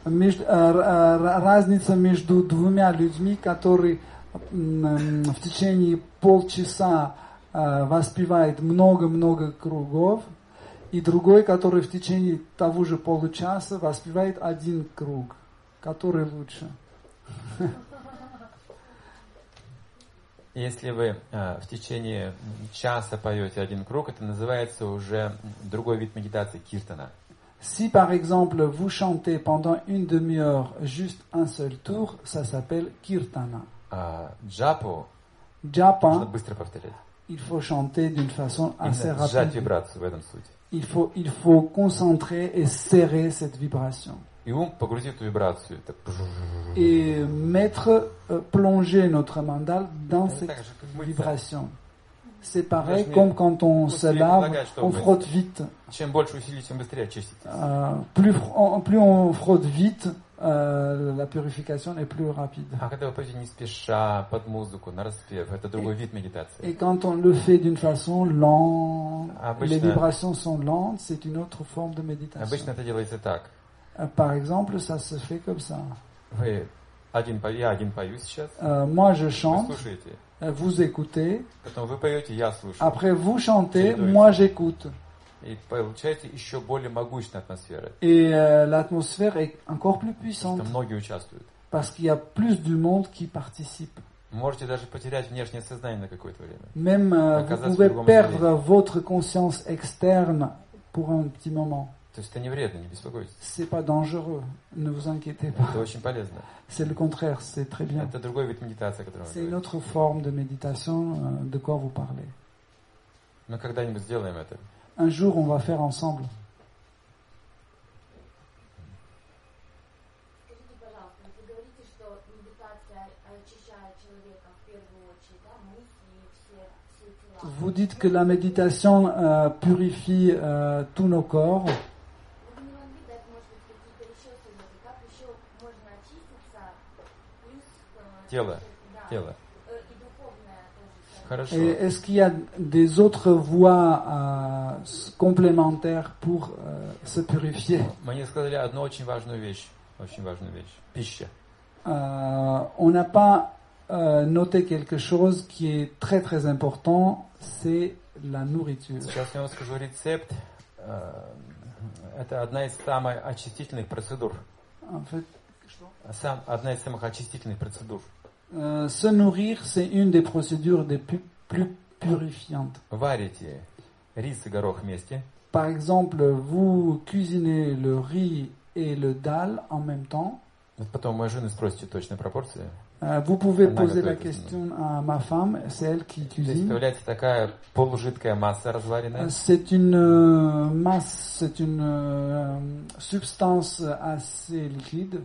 разница между двумя людьми, которые в течение полчаса воспевает много-много кругов, и другой, который в течение того же получаса воспевает один круг. Который лучше?
Если вы в течение часа поете один круг, это называется уже другой вид медитации, киртана.
Si par exemple vous chantez pendant une demi-heure juste un seul tour, ça s'appelle kirtana.
Джапу нужно
Japa,
быстро повторять.
il faut chanter d'une façon assez
Именно сжать
rapide.
вибрацию в этом суть.
Il faut concentrer et serrer cette vibration.
И ум погрузит эту вибрацию. Это
Et plonger notre mandal dans
Это
cette
так же, как мыться.
vibration. C'est pareil
Даже
comme quand on se
усилий
lave,
прилагать, чтобы
on
мыться.
frotte vite.
Чем больше усилий, тем быстрее очиститесь.
Plus on frotte vite, la purification est plus rapide.
А когда вы поете не спеша, под музыку, на распев, это другой вид медитации.
Et quand on le fait d'une façon lente,
Обычно-
les vibrations sont lentes, c'est une autre forme de méditation.
Обычно это делается так.
Par exemple, ça se fait comme ça.
Я один пою сейчас,
Moi, je
вы
chante,
слушаете.
vous écoutez,
Потом вы поете, я слушаю.
après vous chantez,
Чередуется.
moi j'écoute.
И получаете еще более могущественная атмосфера.
Et l'atmosphère est encore plus puissante
Там многие участвуют.
parce qu'il y a plus du monde qui participe.
Можете даже потерять внешнее сознание на какое-то время.
Même vous
Оказаться
pouvez
в другом
perdre
измерении.
votre conscience externe pour un petit moment.
То есть это не вредно, не беспокойтесь.
C'est pas dangereux, ne vous inquiétez pas.
Это очень полезно.
C'est le contraire, c'est très bien.
Это другой вид медитации, о котором
C'est
мы
une
говорим.
autre forme de méditation de quoi vous parlez.
Мы когда-нибудь сделаем это.
Un jour, on va faire ensemble.
Скажите, пожалуйста, вы говорите, что медитация очищает человека в первую очередь, да, мысли, все тела.
Vous dites que la méditation purifie tous nos corps.
Вы не могли дать, может быть, какие-то еще советы, как еще можно очиститься, плюс...
Тело.
Да,
Тело.
и духовное тоже.
Хорошо.
Et est-ce qu'il y a des autres voies complémentaires pour se purifier?
Мне сказали одну очень важную вещь. Пища.
On n'a pas noté quelque chose qui est très très important, c'est la nourriture.
Сейчас я вам скажу рецепт. Это одна из самых очистительных процедур.
En fait,
Одна из самых очистительных процедур.
se nourrir, c'est une des procédures des plus purifiantes.
Варите рис и горох вместе.
Par exemple, vous cuisinez le riz et le dal en même temps.
Вот потом моя жена спросите точные пропорции.
Vous pouvez poser la question à ma femme, c'est elle qui cuisine.
Появляется такая полужидкая масса разваренная.
C'est une masse, c'est une substance assez liquide.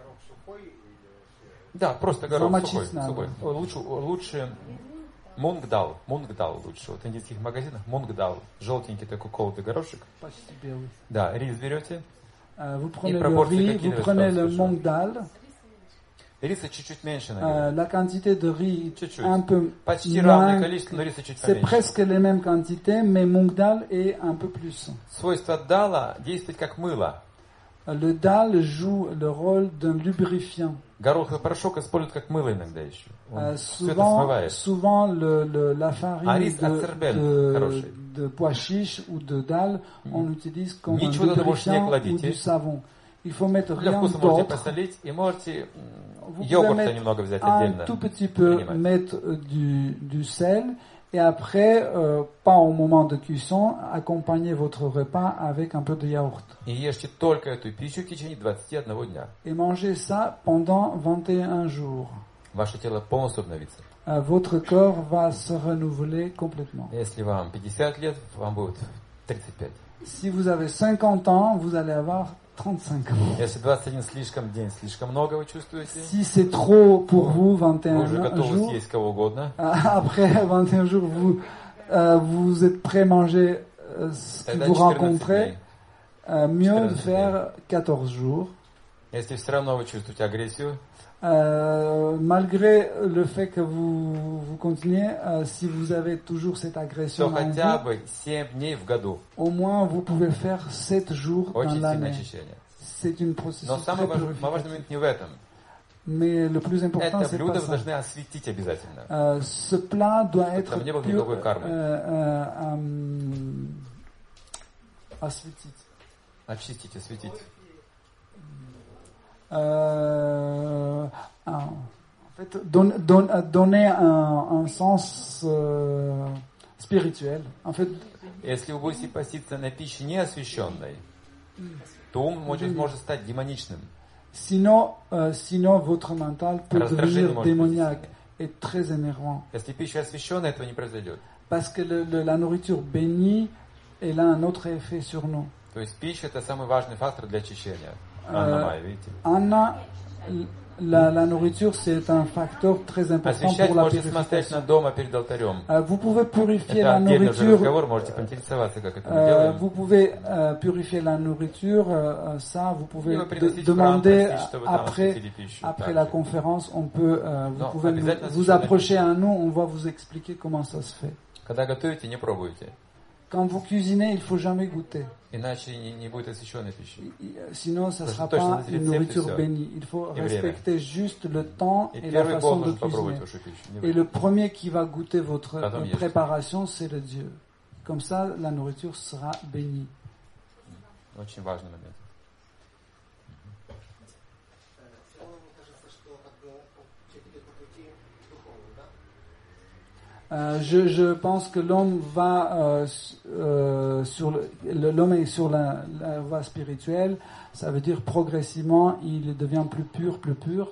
Да, просто горох сухой.
Замочить надо.
Лучше мунгдал лучше. Вот в индийских магазинах мунгдал. Желтенький такой колотый горошек.
Почти белый.
Да, рис берете.
Vous prenez le riz, vous prenez le mung dal.
Риса чуть-чуть меньше, наверное.
La quantité de riz
Чуть-чуть.
un peu
Почти равное
moins.
количество, но риса чуть
C'est
поменьше.
presque les mêmes quantités, mais mung dal est un peu plus.
Свойство дала действовать как мыло.
Le dal joue le rôle d'un lubrifiant.
Гороховый порошок используют как мыло иногда еще. Он все это смывает.
Souvent la farine
хороший.
de pois chiche ou de dalle, on l'utilise comme un
Ничего туда больше не
lubrifiant ou
кладите.
du savon. Il faut mettre
Для
rien
вкуса можете
d'autre.
посолить и можете
Vous pouvez
йогурта
mettre
немного взять
un
отдельно.
tout petit peu
принимать.
mettre du sel et après, pas au moment de cuisson, accompagner votre repas avec un peu de yaourt.
И ешьте только эту пищу в течение 21 дня.
Et mangez ça pendant 21 jours.
Ваше тело полностью обновится.
Votre corps va se renouveler complètement.
Если вам 50 лет, вам будет 35.
Si vous avez 50 ans, vous allez avoir 35 ans.
Если 21 день слишком много вы чувствуете,
Si c'est trop pour vous,
вы
21
уже готовы
jours,
съесть кого угодно,
après 21 jours, vous êtes prêt à manger ce que
тогда
vous
14
rencontrez.
дней.
Mieux de faire 14 jours.
Если все равно вы чувствуете агрессию,
Malgré le fait que vous continuez, si vous avez toujours cette
то
agression en
хотя
vous,
бы 7 дней в году.
au moins vous pouvez faire 7 jours dans
Очень сильное
l'année.
очищение.
C'est une processus
Но самый
très
важный
purificateur.
момент не в этом.
Mais le plus important,
Это
c'est
блюдо
pas
вы
ça.
должны осветить обязательно.
Ce plat doit être
Там не было никакой кармы.
осветить.
Очистить, осветить.
En fait, donner un sens spirituel. En fait,
Если вы будете поститься на пище неосвященной, то ум может стать демоничным.
sinon votre mental peut
Раздражение
devenir
может
démoniaque et très énervant.
Если пища освященная, этого не произойдет.
Parce que la nourriture bénie, elle a un autre effet sur nous.
То есть пища это самый важный фактор для очищения. Анна Майя, видите?
Anna, la nourriture, c'est un facteur très important
Освящать
pour la
можете самостоятельно
purification.
дома перед алтарем.
Vous pouvez purifier
Это
la
отдельный уже
nourriture.
разговор, можете поинтересоваться, как это мы делаем.
Vous pouvez purifier la nourriture, ça, vous pouvez
И вы приносите
demander
просить, чтобы там осветили пищу.
après
Так.
la conférence, on peut, vous
Non,
pouvez
обязательно
vous
освященная
approcher
пища.
à nous, on va vous expliquer comment ça se fait.
Когда готовите, не пробуйте.
Quand vous cuisinez, il faut jamais goûter.
Иначе не будет освященной пищи.
Sinon, ça ne
Parce
sera
que toi,
pas
je
une
sais
nourriture
récepte,
bénie. Il faut
Et время.
respecter juste le temps
И
et la
первый
façon
Бог
de
может попробовать
cuisiner.
вашу пищу. Не
Et
вы.
le premier qui va goûter votre
Потом ешьте.
préparation, c'est le Dieu. Comme ça, la nourriture sera bénie.
Очень важный момент.
Je pense que l'homme va l'homme est sur la voie spirituelle. Ça veut dire progressivement, il devient plus pur, plus pur.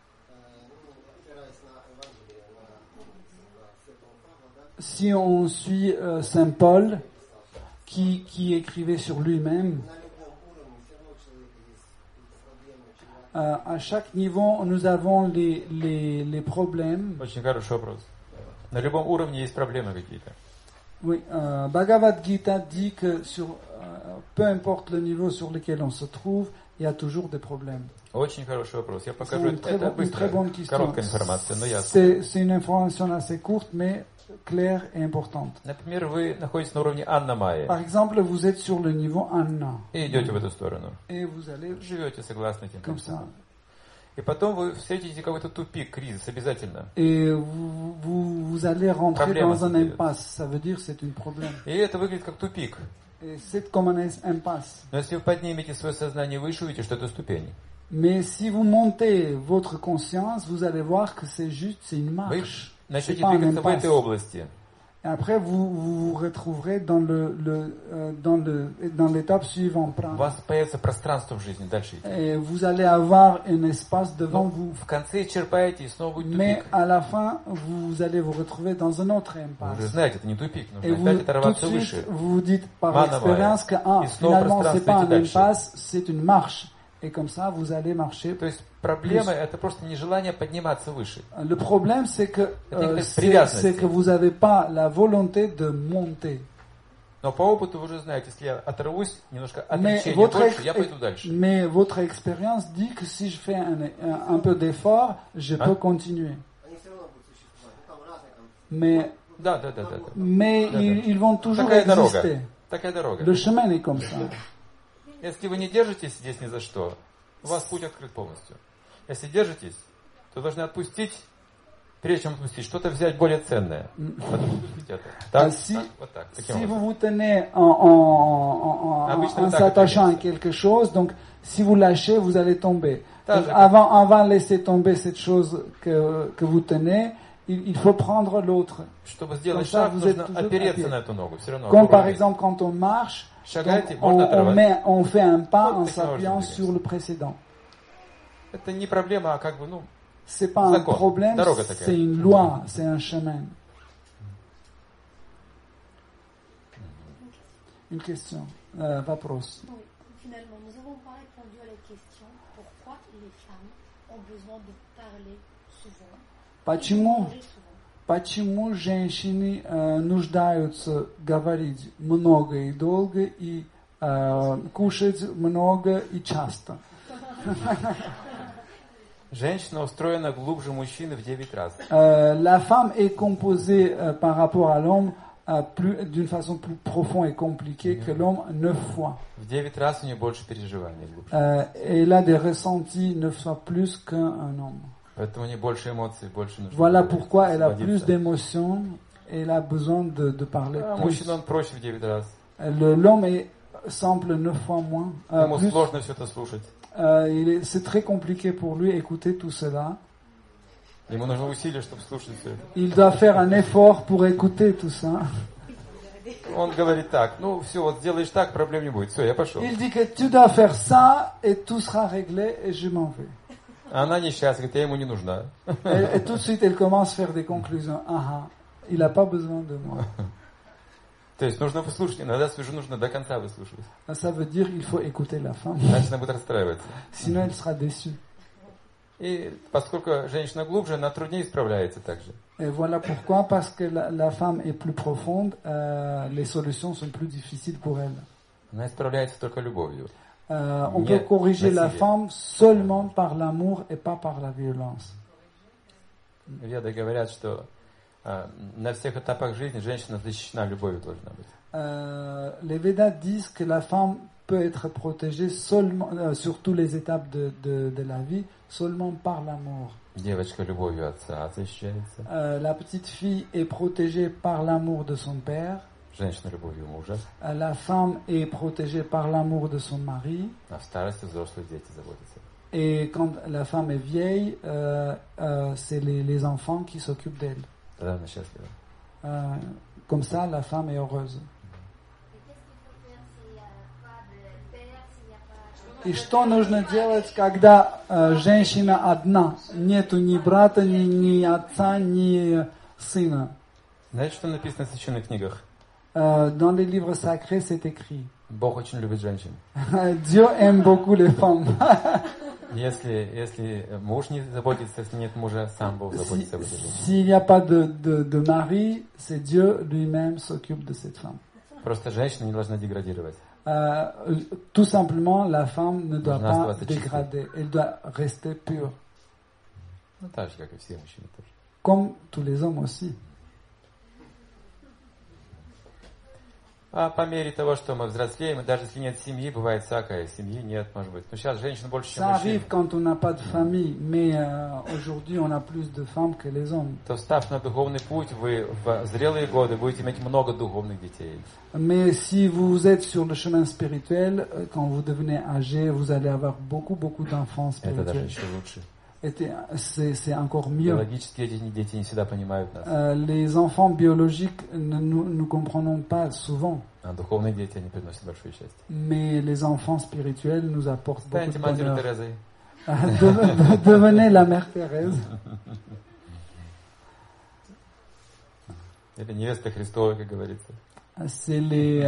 Si on suit Saint Paul, qui écrivait sur lui-même, à chaque niveau, nous avons les problèmes.
Очень хороший вопрос. На любом уровне есть проблемы какие-то.
Oui, Bhagavad Gita dit que peu importe le niveau sur lequel on se trouve, il y a toujours des problèmes.
Очень хороший вопрос. Я
C'est
покажу.
une très
Это
bonne
быстрая,
question.
короткая информация, но ясно.
C'est une information assez courte, mais claire et importante.
Например, вы находитесь на уровне Анна-Майя
Par exemple, vous êtes sur le niveau Anna
и идете в эту сторону.
et vous allez
Живете согласно этим
comme ça.
принципам. И потом вы встретите какой-то тупик, кризис обязательно.
Et vous allez rentrer
Problème,
dans un
c'est-à-dire.
impasse. Ça veut dire c'est un problème.
И это выглядит как тупик.
Et c'est comme un impasse.
Но если вы поднимете свое сознание выше, увидите, что это ступень.
Mais si vous montez votre conscience, vous allez voir que c'est juste, c'est une
Вы
marche. C'est
начнете
pas un
двигаться в
impasse.
этой области.
Et après, vous vous retrouverez dans l'étape suivante.
У вас появится пространство в жизни, дальше идти.
Et vous allez avoir un espace devant vous.
В конце черпаете, и снова будет
Mais
тупик.
à la fin, vous allez vous retrouver dans un autre
Вы
impasse.
уже знаете, это не tupик,
Et
нужно
vous,
опять
tout de
оторваться
suite,
выше.
vous vous dites par
Manovaya.
expérience que
И снова
finalement, c'est pas un
пространство идти
impasse, c'est une marche. Et comme ça, vous allez marcher.
То есть проблема это просто нежелание подниматься выше.
Le problème, c'est que,
привязанности.
c'est que vous n'avez pas la volonté de monter.
Но по опыту вы уже знаете, если я оторвусь, немножко
Mais
отречения
votre,
больше, я пойду дальше.
mais votre expérience dit que si je fais un peu d'effort, je peux continuer. Mais,
Да.
ils vont toujours
Такая дорога.
exister.
Такая дорога.
Le chemin est comme ça.
Если вы не держитесь здесь ни за что, у вас путь открыт полностью. Если держитесь, то должны отпустить, прежде чем отпустить, что-то взять более ценное. Отпустить это. Так,
Si,
так, вот так, таким
si
образом.
vous vous tenez en s'attachant à quelque chose, donc si vous lâchez, vous allez tomber. Donc, avant de laisser tomber cette chose que vous tenez, il faut prendre l'autre.
Чтобы сделать
Comme ça,
шаг,
vous êtes
нужно
toujours
опереться
à pied.
на эту ногу. Все равно.
Comme par
аккуратнее.
exemple quand on marche,
Шагайте,
donc,
можно оторвать.
on fait un pas en
Вот таким
s'appuyant
образом
sur le précédent.
Это не проблема, а как бы, ну,
C'est pas un
Закон.
problème,
Дорога такая.
c'est une loi, c'est un chemin. Une question, вопрос.
Oui, finalement, nous n'avons pas répondu à la question pourquoi les femmes ont besoin de parler souvent.
Почему?
Manger souvent.
Почему женщины нуждаются говорить много и долго и кушать много и часто?
женщина устроена глубже мужчины в 9 раз.
La femme est composée par rapport à l'homme d'une façon plus profonde et compliquée que l'homme 9 fois.
В 9 раз у нее больше переживаний глубже.
Elle a des ressentis 9 fois plus qu'un homme.
Поэтому у нее больше эмоций, больше нужно.
Voilà pourquoi elle a
освободиться.
plus d'émotions et elle a besoin de parler
А
plus.
мужчина он проще в 9 раз.
L'homme semble 9 fois moins.
Ему
Plus.
сложно все это слушать.
C'est très compliqué pour lui écouter tout cela.
Ему нужно усилие, чтобы слушать все это.
Il doit faire un effort pour écouter tout ça.
Он говорит так, ну все, вот сделаешь так, проблем не будет. Все, я пошел.
Il dit que tu dois faire ça et tout sera réglé et je m'en vais.
А она несчастна, говорит, я ему не нужна.
Et tout de suite, elle commence à faire des conclusions. Ah, il n'a pas besoin de moi.
То есть нужно послушать, иногда свою жену нужно до конца выслушивать.
Ça veut dire qu'il faut écouter la femme.
Иначе она будет расстраиваться.
Sinon, elle sera déçue.
И поскольку женщина глубже, она труднее справляется также.
Et voilà pourquoi, parce que la femme est plus profonde, les solutions sont plus difficiles pour elle.
Она справляется только любовью.
On peut corriger la femme seulement par l'amour et pas par la violence.
Веды говорят, что на всех этапах жизни женщина защищена любовью должна быть.
Les Védas disent que la femme peut être protégée seulement, sur toutes les étapes de la vie, seulement par l'amour.
Девочка любовью отца защищается.
La petite fille est protégée par l'amour de son père.
Женщина любовью мужа.
La femme est protégée par l'amour de son mari.
А в старости взрослые дети заботятся.
Et quand la femme est vieille, c'est les enfants qui s'occupent d'elle.
Тогда она счастлива.
Comme ça, la femme est heureuse. И что нужно делать, когда женщина одна? Нету ни брата, ни отца, ни сына.
Знаете, что написано в священных книгах?
Dans les livres sacrés, c'est écrit.
Бог очень любит женщин.
Dieu aime beaucoup les femmes.
Если муж не заботится, если нет мужа, сам Бог заботится об этой женщине.
S'il n'y a pas de mari, c'est Dieu lui-même s'occupe de cette femme.
Просто женщина не должна деградировать.
Tout simplement, la femme ne doit
Должна
pas
оставаться
dégrader. Elle doit rester pure.
Ну, так же, как и все мужчины тоже.
Comme tous les hommes aussi.
А по мере того, что мы взрослеем, даже если нет семьи, бывает всякое, семьи нет, может быть. Но сейчас женщин больше, чем
Ça
мужчин.
arrive quand on n'a pas de famille, mais aujourd'hui on a plus de femmes que les hommes.
То встав на духовный путь, вы в зрелые годы будете иметь много духовных детей.
Mais si vous êtes sur le chemin spirituel, quand vous devenez âgé, vous allez avoir beaucoup d'enfants
Это даже
spirituels.
еще лучше.
C'est encore mieux.
Биологические дети не всегда понимают нас.
Les enfants biologiques ne nous comprenons pas souvent,
А духовные дети, они приносят большое счастье.
mais les enfants spirituels nous apportent beaucoup
Станьте
de
матерью
bonheur.
Терезой.
Devenez la mère Thérèse.
Или невеста Христова, как говорится.
C'est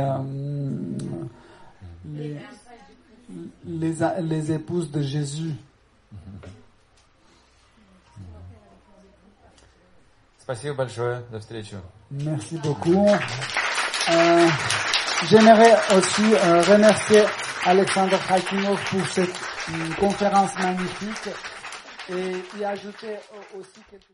les épouses de Jésus.
Спасибо большое. До встречи.
Merci beaucoup. J'aimerais aussi remercier Alexandre Khakimov pour cette conférence magnifique et y ajouter aussi quelque chose.